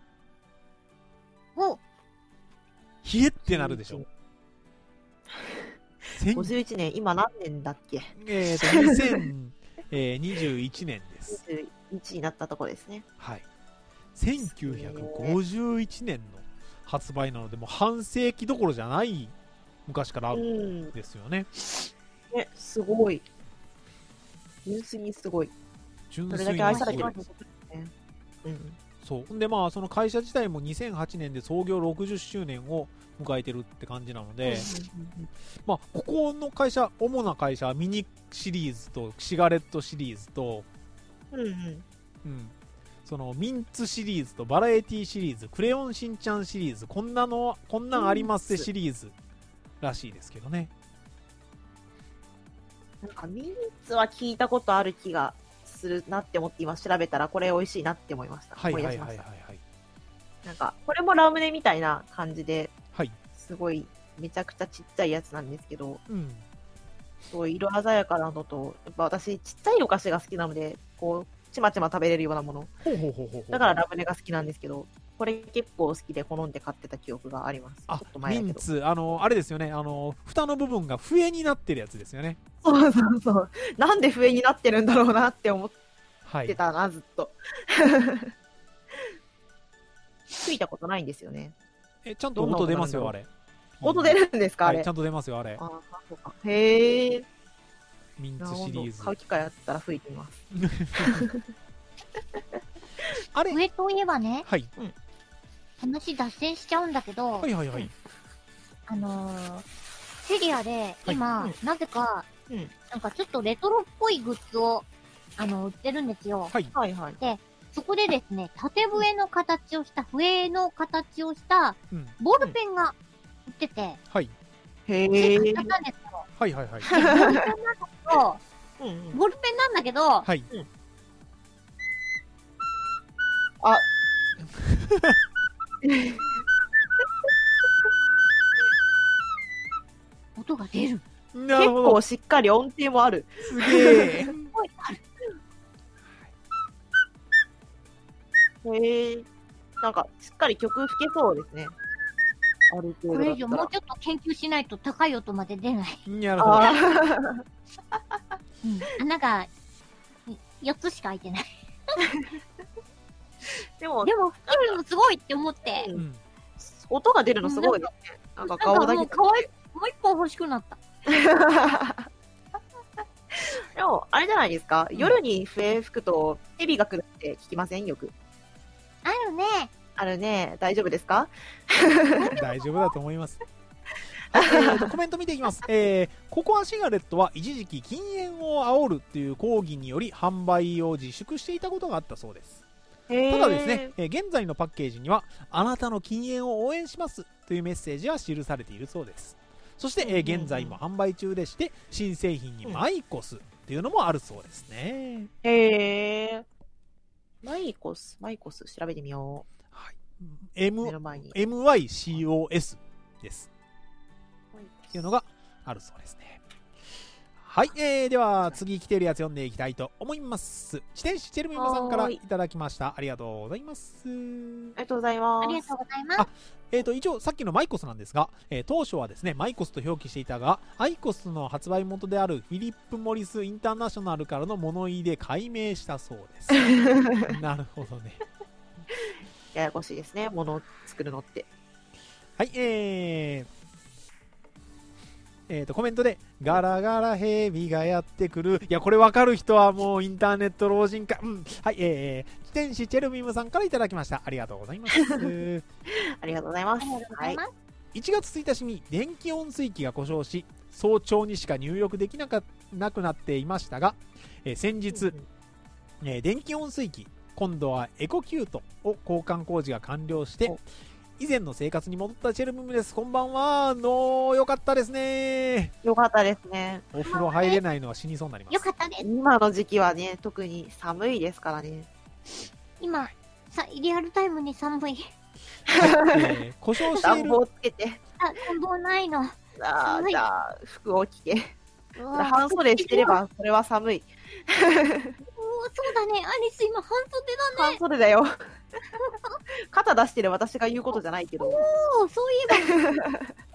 お、 冷えってなるでしょ。 ごじゅういちねん、今何年だっけ？ えーとにせんにじゅういちねんです。 にじゅういちになったとこですね。 はい。せんきゅうひゃくごじゅういちねんの発売なので、もう半世紀どころじゃない昔からあるんですよね。 ね、すごい。純粋にすごい。 純それだけ粋にす愛されてるごいです。 ね。うん。 そう。で、まあ、その会社自体もにせんはちねんで創業ろくじゅっしゅうねんを迎えてるって感じなので、まあ、ここの会社、主な会社はミニシリーズとシガレットシリーズと、 うんうん。 うん、そのミンツシリーズとバラエティシリーズ、クレヨンしんちゃんシリーズ、こんなの、こんなんありますぜシリーズらしいですけどね。 なんかミンツは聞いたことある気がするなって思って今調べたらこれ美味しいなって思いました。 はいはい思い出しました。 はいはいはい。 なんか、これもラムネみたいな感じで、 はい。 すごいめちゃくちゃちっちゃいやつなんですけど、 うん。 すごい色鮮やかなのと、やっぱ私ちっちゃいお菓子が好きなので、こう、ちまちま食べれるようなもの。 ほうほうほうほうほう。 だからラムネが好きなんですけど、これ結構好きで好んで買ってた記憶があります。ちょあっと、前だけど。 ミンツ、あの、あれですよね、あの、蓋の部分が笛になってるやつですよね。 そうそうそう。なんで笛になってるんだろうなって思っはいて。たな、ずっと。吹いたことないんですよね。 え、ちゃんと音出ますよ、あれ。 音出るんですか、あれ。 はい、ちゃんと出ますよ、あれ。 ああ、そうか。へえ。 ミンなるほど。 ツシリーズ買。う機会あったら吹いてみます。 あれ上といえばね、 はい。 話脱線しちゃうんだけど、 はいはいはい。 あのー、セリアで今、 はいなぜか、 うんなんかちょっとレトロっぽいグッズを、あの、売ってるんですよ。 はい。 はいはい。 そこでですね、縦笛の形をした、笛の形をした、 うん。 ボールペンが売ってて、 はい。 へえ。 つい買っちゃったんですよ。 はいはいはい。 でボールペンなんだけど、 うんうん。 ボールペンなんだけど、 はい。 あ。 音が出る。 結なるほど。 構しっかり音程もある。 すげえ。 すごいある。 へえ。なんか、しっかり曲吹けそうですね。ある程こ度だったら。 れ以上もうちょっと研究しないと高い音まで出ない。 なるほど。 あうん、穴がよっつしか開いてない。 ーでも、 でも、吹けるのすごいって思って。 ううんん。 音が出るのすごいですね。なんか顔なんかだけ。 もう可愛い、もう一本欲しくなった。 でも、あれじゃないですか。 うん夜に笛吹くと、蛇が来るって聞きませんよく。 あるね。 あるね。大丈夫ですか？ 大丈夫だと思います。はい、えーとコメント見ていきます。えー、ココアシガレットは一時期禁煙を煽るっていう抗議により販売を自粛していたことがあったそうです。 へーただですね、えー現在のパッケージにはあなたの禁煙を応援しますというメッセージが記されているそうです。そして、えー現在も販売中でして新製品にマイコスっていうのもあるそうですね。 へえ。マイコス、マイコス、調べてみよはい、 う。 M 目の前に。 エムワイシーオーエス ですっていうのがあるそうですね。はい、えー、では次来てるやつ読んでいきたいと思います。自転車チェルミマさんからいただきました。ありがとうございます。 ありがとうございます。 ありがとうございます。 あえー、と一応さっきのマイコスなんですが、えー当初はですねマイコスと表記していたがアイコスの発売元であるフィリップ・モリス・インターナショナルからの物言いで改名したそうですなるほどね。 ややこしいですね。物を作るのって。 はい、えー、えーとコメントでガラガラヘビがやってくる。いやこれ分かる人はもうインターネット老人か。うん。はい、えー、自転士チェルミムさんからいただきました。ありがとうございますありがとうございます。 ありがとうございます。 いちがつついたちに電気温水器が故障し早朝にしか入力できなかなくなっていましたが、えー先日、えー電気温水器今度はエコキュートを交換工事が完了してお以前の生活に戻ったチェルミムです。こんばんは。のよかったですね。 よかったですね。 お風呂入れないのは死にそうになります。 よかったです。 今の時期はね、特に寒いですからね。 今、さ、リアルタイムに寒い。 はい、えー故障している暖房つけて。 あ、暖房ないの。 ああ、 寒いじゃあ、服を着て。 うわ半袖してれ。ば、それは寒い。 おーそうだね。アリス今半袖だね。 半袖だよ。肩出してる私が言うことじゃないけど。 おー、そういえば。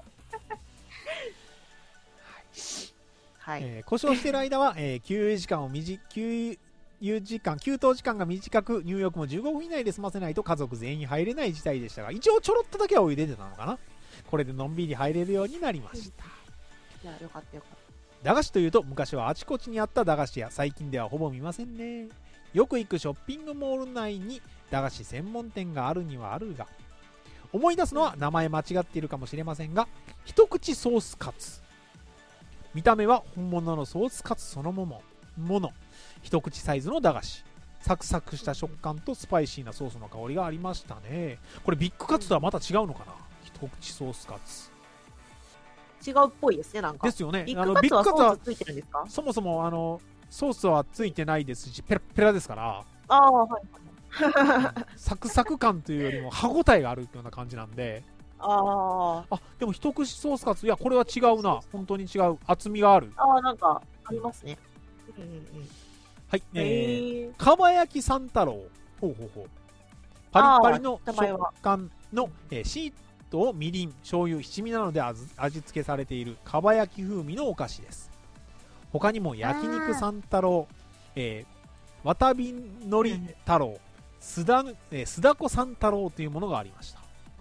はい。 えー故障している間は、えー給油時間を短給油時間給湯時間が短く入浴もじゅうごふん以内で済ませないと家族全員入れない事態でしたが一応ちょろっとだけはお湯出てたのかな。これでのんびり入れるようになりました。 いや、よかったよかっ駄菓子というと昔はあちこちにあった駄菓子屋、最近ではほぼ見ませんね。よく行くショッピングモール内に駄菓子専門店があるにはあるが、思い出すのは名前間違っているかもしれませんが、一口ソースカツ、見た目は本物のソースカツそのものもの一口サイズの駄菓子、サクサクした食感とスパイシーなソースの香りがありましたね。これビッグカツとはまた違うのかな。一口ソースカツた。違うっぽいですね、なんか。 ですよね。 ビあのッグカツはソビッグカツはースついてるんですか？ そもそもあのソースはついてないですしペラペラですからああ、はい。 サクサク感というよりも歯ごたえがあるような感じなんで、 ああでも一口ソースカツ、いやこれは違うな、本当に違う、厚みがある。 あ、ああ、なんか、ありますね。うんうんうん。 はい、えー、 へえ。 かば焼き三太郎、ほうほうほう、パリパリのあー名前は食感の、えーシートをみりん、醤油、七味などで味味付けされているかば焼き風味のお菓子です。他にも焼肉三太郎、えー、わたびのり太郎、すだ、えー、すだこ三太郎というものがありました。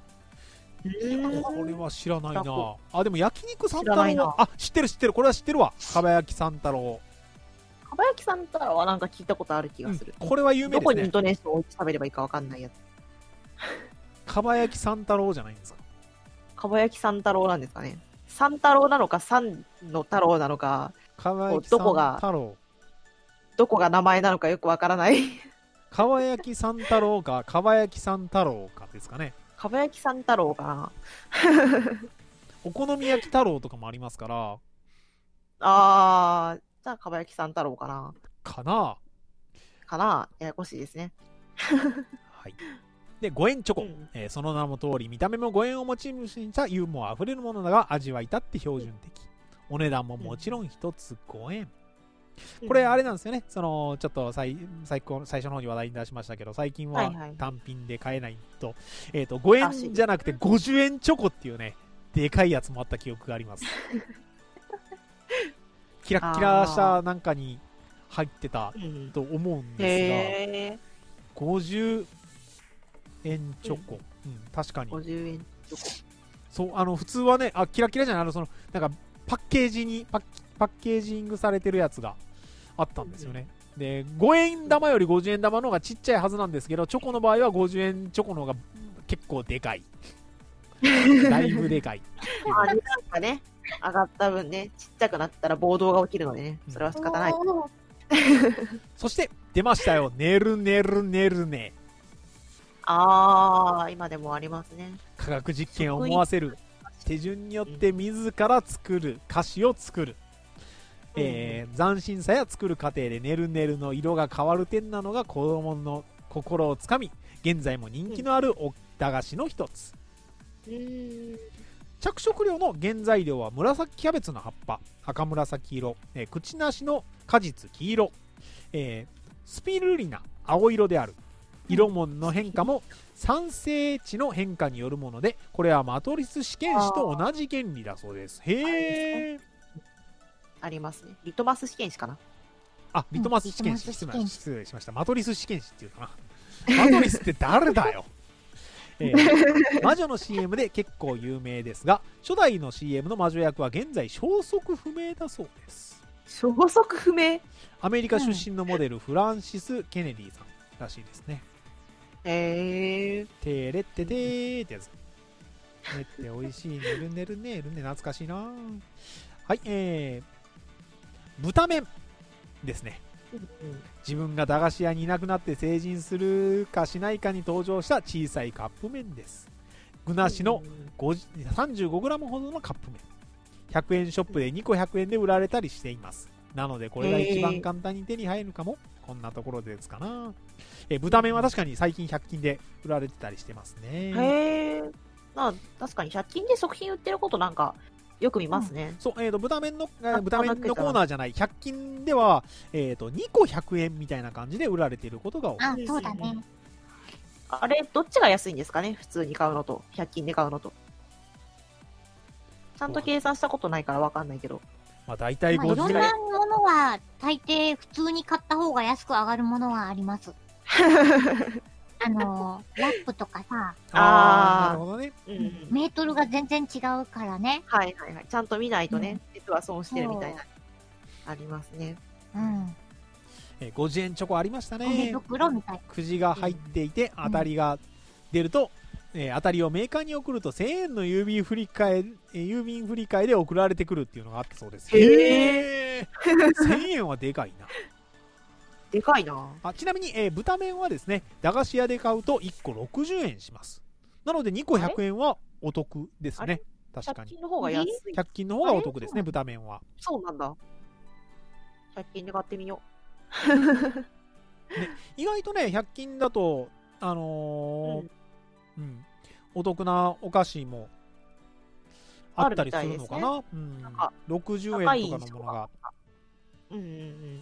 これは知らないな。あ、でも焼肉三太郎は、あ、知ってる知ってる、これは知ってるわ。かば焼き三太郎。 かば焼きさん太郎はなんか聞いたことある気がする。 うん、これは有名ですね。 どこにイントネーションを置いて喋ればいいかわかんないやつ。 かば焼き三太郎じゃないんですか。 かば焼き三太郎なんですかね。三太郎なのか三の太郎なのか、 かば焼き三どこが太郎。 どこが名前なのかよくわからない。 かば焼き三太郎か、かば焼き三太郎かですかね。 かば焼き三太郎かな。 お好み焼き太郎とかもありますから。 あー、じゃあ、かば焼きさん太郎かな。 かなかな、ややこしいですね。 はい。で、ごえんチョコ、 うんえーその名の通り見た目もごえんをモチーフにしたユーモアあふれるものだが、味は至って標準的。お値段ももちろん一つごえん。これあれなんですよね、そのちょっと最最最初の方に話題に出しましたけど、最近は単品で買えないと、えーとごえんじゃなくてごじゅうえんチョコっていうね、でかいやつもあった記憶があります。キラッキラしたなんかに入ってたと思うんですが、ごじゅうえんチョコ、うんうん、確かにごじゅうえんチョコ、 そう、あの普通はね、あ、キラキラじゃない、あのそのなんかパッケージにパッパッケージングされてるやつがあったんですよね。で、ごえん玉よりごじゅうえん玉の方がちっちゃいはずなんですけど、チョコの場合はごじゅうえんチョコの方が結構でかい。だいぶでかい。 あ、値段がね、上がった分ね、ちっちゃくなったら暴動が起きるのでね、それは仕方ない。 そして出ましたよ、ねるねるねるね。 あー、今でもありますね。 科学実験を思わせる手順によって自ら作る菓子を作る、うん、えー、斬新さや作る過程でねるねるの色が変わる点なのが子供の心をつかみ、現在も人気のあるお駄菓子の一つ、うん、着色料の原材料は紫キャベツの葉っぱ赤紫色、えー、口なしの果実黄色、えー、スピルリナ青色である。色紋の変化も酸性値の変化によるもので、これはマトリス試験紙と同じ原理だそうです。へー、 ありますね。リトマス試験紙かな。 あ、リトマス試験紙、失礼、失礼しました。マトリス試験紙っていうかな。マトリスって誰だよ。えー、魔女の シーエム で結構有名ですが、初代の シーエム の魔女役は現在消息不明だそうです。 消息不明？ アメリカ出身のモデル、うん、フランシス・ケネディさんらしいですね。 へー。 てれっててーってやつ。ねっておいしい、ねるねるねるね、懐かしいな。はい、えー、豚麺ですね。うん、自分が駄菓子屋にいなくなって成人するかしないかに登場した小さいカップ麺です。具なしの さんじゅうごグラム ほどのカップ麺。ひゃくえんショップでにこひゃくえんで売られたりしています。なのでこれが一番簡単に手に入るかも。こんなところですかな。え豚麺は確かに最近ひゃく均で売られてたりしてますね。 へえ。まあ確かにひゃく均で食品売ってることなんかよく見ますね。 うん、そう、えーと豚麺の豚麺のコーナーじゃないひゃく均では、えーとにこひゃくえんみたいな感じで売られていることが多い。 あ、そうだね。 あれどっちが安いんですかね、普通に買うのとひゃく均で買うのと。ちゃんと計算したことないからわかんないけど。 まあ大体ごじゅうえん。まあ、いろんなものは大抵普通に買った方が安く上がるものはあります。あのー、ラップとかさ、 あー、なるほどね、 うん、メートルが全然違うからね。 はいはいはい。ちゃんと見ないとね、うん、実は損してるみたいな、ありますね。 うん。 えー、ごじゅうえんチョコありましたね。 ゴミ袋みたい。 くじが入っていて、当たりが出ると、えー、当たりをメーカーに送るとせんえんの郵便振り替え、えー、郵便振り替えで送られてくるっていうのがあったそうです。へーせんえんはでかいな。 でかいなあ。ちなみに、えー、豚麺はですね、駄菓子屋で買うといっころくじゅうえんします。なのでにこひゃくえんはお得ですね。確かに。 ひゃく均の方が安い。 ひゃく均の方がお得ですね、豚麺は。 そうなんだ。ひゃく均で買ってみよう。ね、意外とね、ひゃく均だと、あのー、うん、うん、お得なお菓子もあったりするのかな。ね、うん、なんかろくじゅうえんとかのものが。 うんうんうん。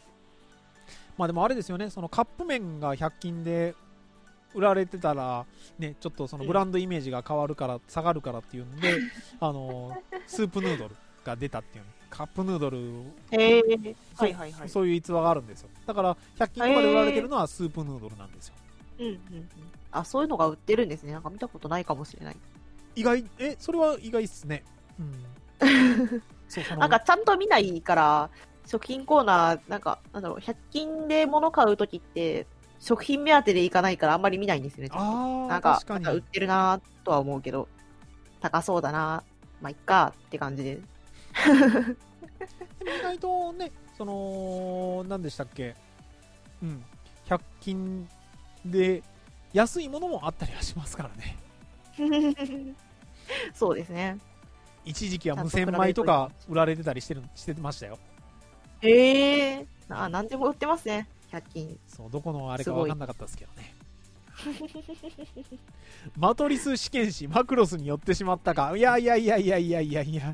まあでもあれですよね、そのカップ麺がひゃく均で売られてたら、ね、ちょっとそのブランドイメージが変わるから、下がるからっていうんで、あのスープヌードルが出たっていう、カップヌードル、 へー、はいはいはい、 そういう逸話があるんですよ。だからひゃく均とかで売られてるのはスープヌードルなんですよ。 うんうんうん。あ、そういうのが売ってるんですね。なんか見たことないかもしれない。 意外、え、それは意外っすね。うん。 そう、なんかちゃんと見ないから、食品コーナー、なんか、なんだろう、ひゃく均で物買うときって、食品目当てで行かないからあんまり見ないんですよね。 あなんか、なんか売ってるなとは思うけど、高そうだな、まあ、いっかって感じで。でも意外とね、その、何でしたっけ、うん、ひゃく均で安いものもあったりはしますからね。 そうですね。 一時期は無洗米とか売られてたりしてるしてましたよ。 へえー、あ、なんでも売ってますね、ひゃく均。 そう、どこのあれか分かんなかったですけどね。マトリス試験紙マクロスに寄ってしまったか。いやいやいやいやいやいやいや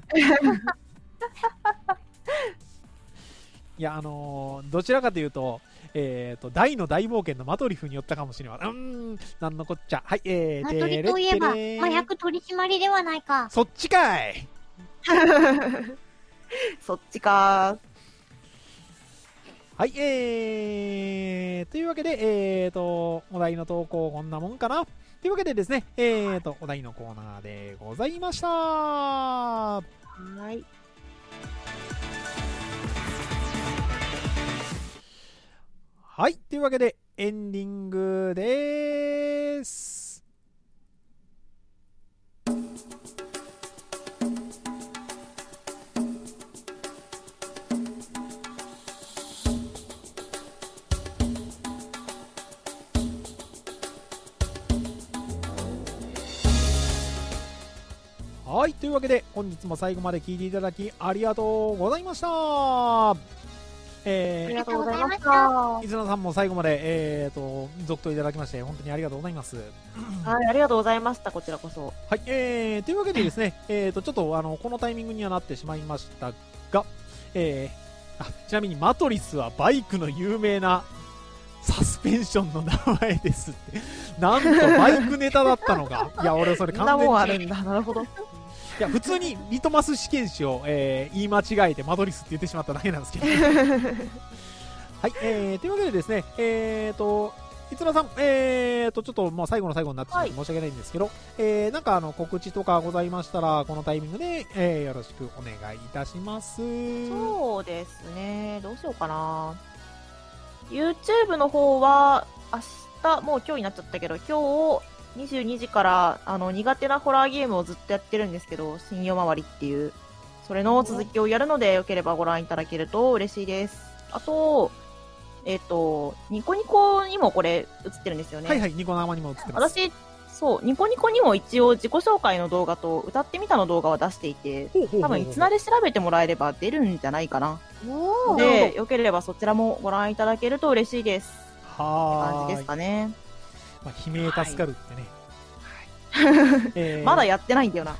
いや、あのー、どちらかというと、えーと、大の大冒険のマトリフに寄ったかもしれません。うーん、なんのこっちゃ。はい、えー、 マトリといえば、麻薬取締りではないか。 そっちかいそっちか。 はい、えー、というわけで、えーと、お題の投稿こんなもんかな。というわけでですね、えーと、お題のコーナーでございました。 はい。 はい、というわけで、エンディングでーす。はい、というわけで本日も最後まで聞いていただきありがとうございました。えー、 ありがとうございました。 伊沢さんも最後まで、えー、と続投いただきまして本当にありがとうございます。 はい、ありがとうございました。こちらこそ。 はい、えー、というわけでですね、えーとちょっとあのこのタイミングにはなってしまいましたが、えー、あちなみにマトリスはバイクの有名なサスペンションの名前ですって。なんとバイクネタだったのか。いや、俺それ完全に。 そんなもんあるんだ。なるほど。 いや、普通にリトマス試験紙を、えー、言い間違えてマトリスって言ってしまっただけなんですけど。はい、えー、というわけでですね、えーと、いつなさん、えーと、ちょっともう最後の最後になってしまって申し訳ないんですけど、はい、えー、なんかあの告知とかございましたら、このタイミングで、えー、よろしくお願いいたします。 そうですね、どうしようかな。YouTube の方は、明日、もう今日になっちゃったけど、今日、にじゅうにじからあの苦手なホラーゲームをずっとやってるんですけど、深夜回りっていう、それの続きをやるので、よければご覧いただけると嬉しいです。あと、えっと、ニコニコにもこれ映ってるんですよね。 はいはい、ニコ生にも映ってます。 私、そう、ニコニコにも一応自己紹介の動画と歌ってみたの動画は出していて、多分いつなで調べてもらえれば出るんじゃないかな。で、よければそちらもご覧いただけると嬉しいです。 はーい。 って感じですかね。 まあ、悲鳴助かるってね。 はいえー、まだやってないんだよな。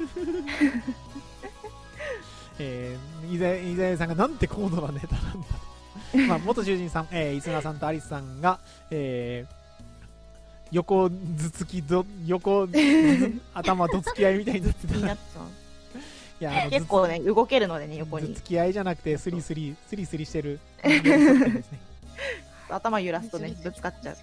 えー、伊沢さんがなんて高度なネタなんだ。まあ、元囚人さん、えー、伊沢さんとアリスさんが、えー、横頭突きど、横頭どつき合いみたいになってた。 になっちゃう。 いや、あの結構ね、動けるのでね、横に。 頭突き合いじゃなくて、スリスリ、スリスリしてる。ですね。 頭揺らすとね、ぶつかっちゃう。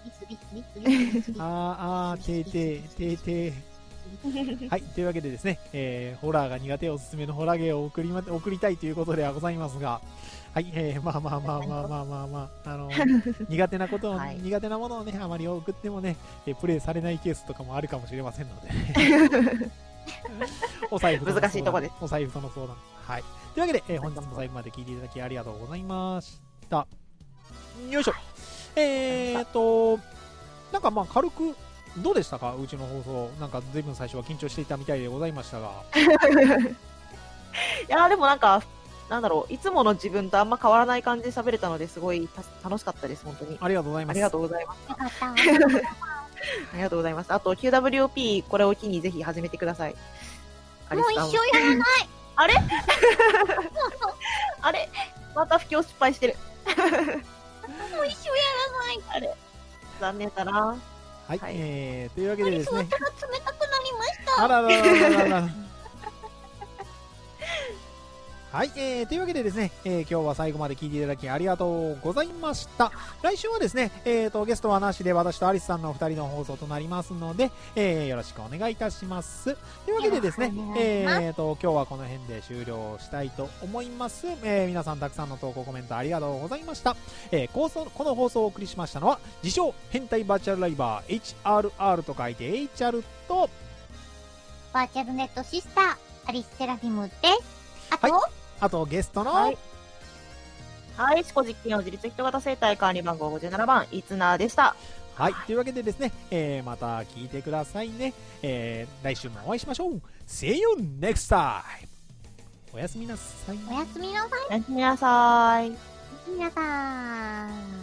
あーあー、てーてー、てーてー。はい、というわけでですね、えー、ホラーが苦手おすすめのホラーゲーを送り、ま、送りたいということではございますが、はい、えー、まあまあまあまあまあまあまあ、あの苦手なことを、はい、苦手なものをね、あまり送ってもね、えー、プレイされないケースとかもあるかもしれませんので、ね、お財布との相談、 難しいとこです。 お財布との相談。はい。というわけで、えー、本日も最後まで聞いていただきありがとうございました。よいしょ。えーと、なんかまあ軽く、どうでしたか、うちの放送。なんか随分最初は緊張していたみたいでございましたが。 いやーでもなんか、なんだろう、いつもの自分とあんま変わらない感じで喋れたのですごい楽しかったです、本当に。 ありがとうございます。 ありがとうございます。ありがとうございます。あと キューダブリューオーピー これを機にぜひ始めてください。 もう一生やらない。 あれあれまた布教失敗してる。 もう一生やらない。 あれ残念だな。 はい、はい、えー、というわけでですね。 冷たくなりました。 あらららららら。はい、えー、というわけでですね、えー、今日は最後まで聞いていただきありがとうございました。来週はですね、えーと、ゲストはなしで私とアリスさんのふたりの放送となりますので、えー、よろしくお願いいたします。というわけでですね、えーと、今日はこの辺で終了したいと思います。えー、皆さんたくさんの投稿コメントありがとうございました。えー、この放送をお送りしましたのは、自称変態バーチャルライバー エイチアールアール と書いて エイチアール と、 バーチャルネットシスター、アリスセラフィムです。あと、 はいあとゲストの、 はい、はい、思考実験を自立人型生態管理番号ごじゅうななばん、いつなでした。 はい、というわけでですね、えー、また聞いてくださいね。えー、来週もお会いしましょう。See you next time! おやすみなさい。 おやすみなさい。 おやすみなさい。 皆さん。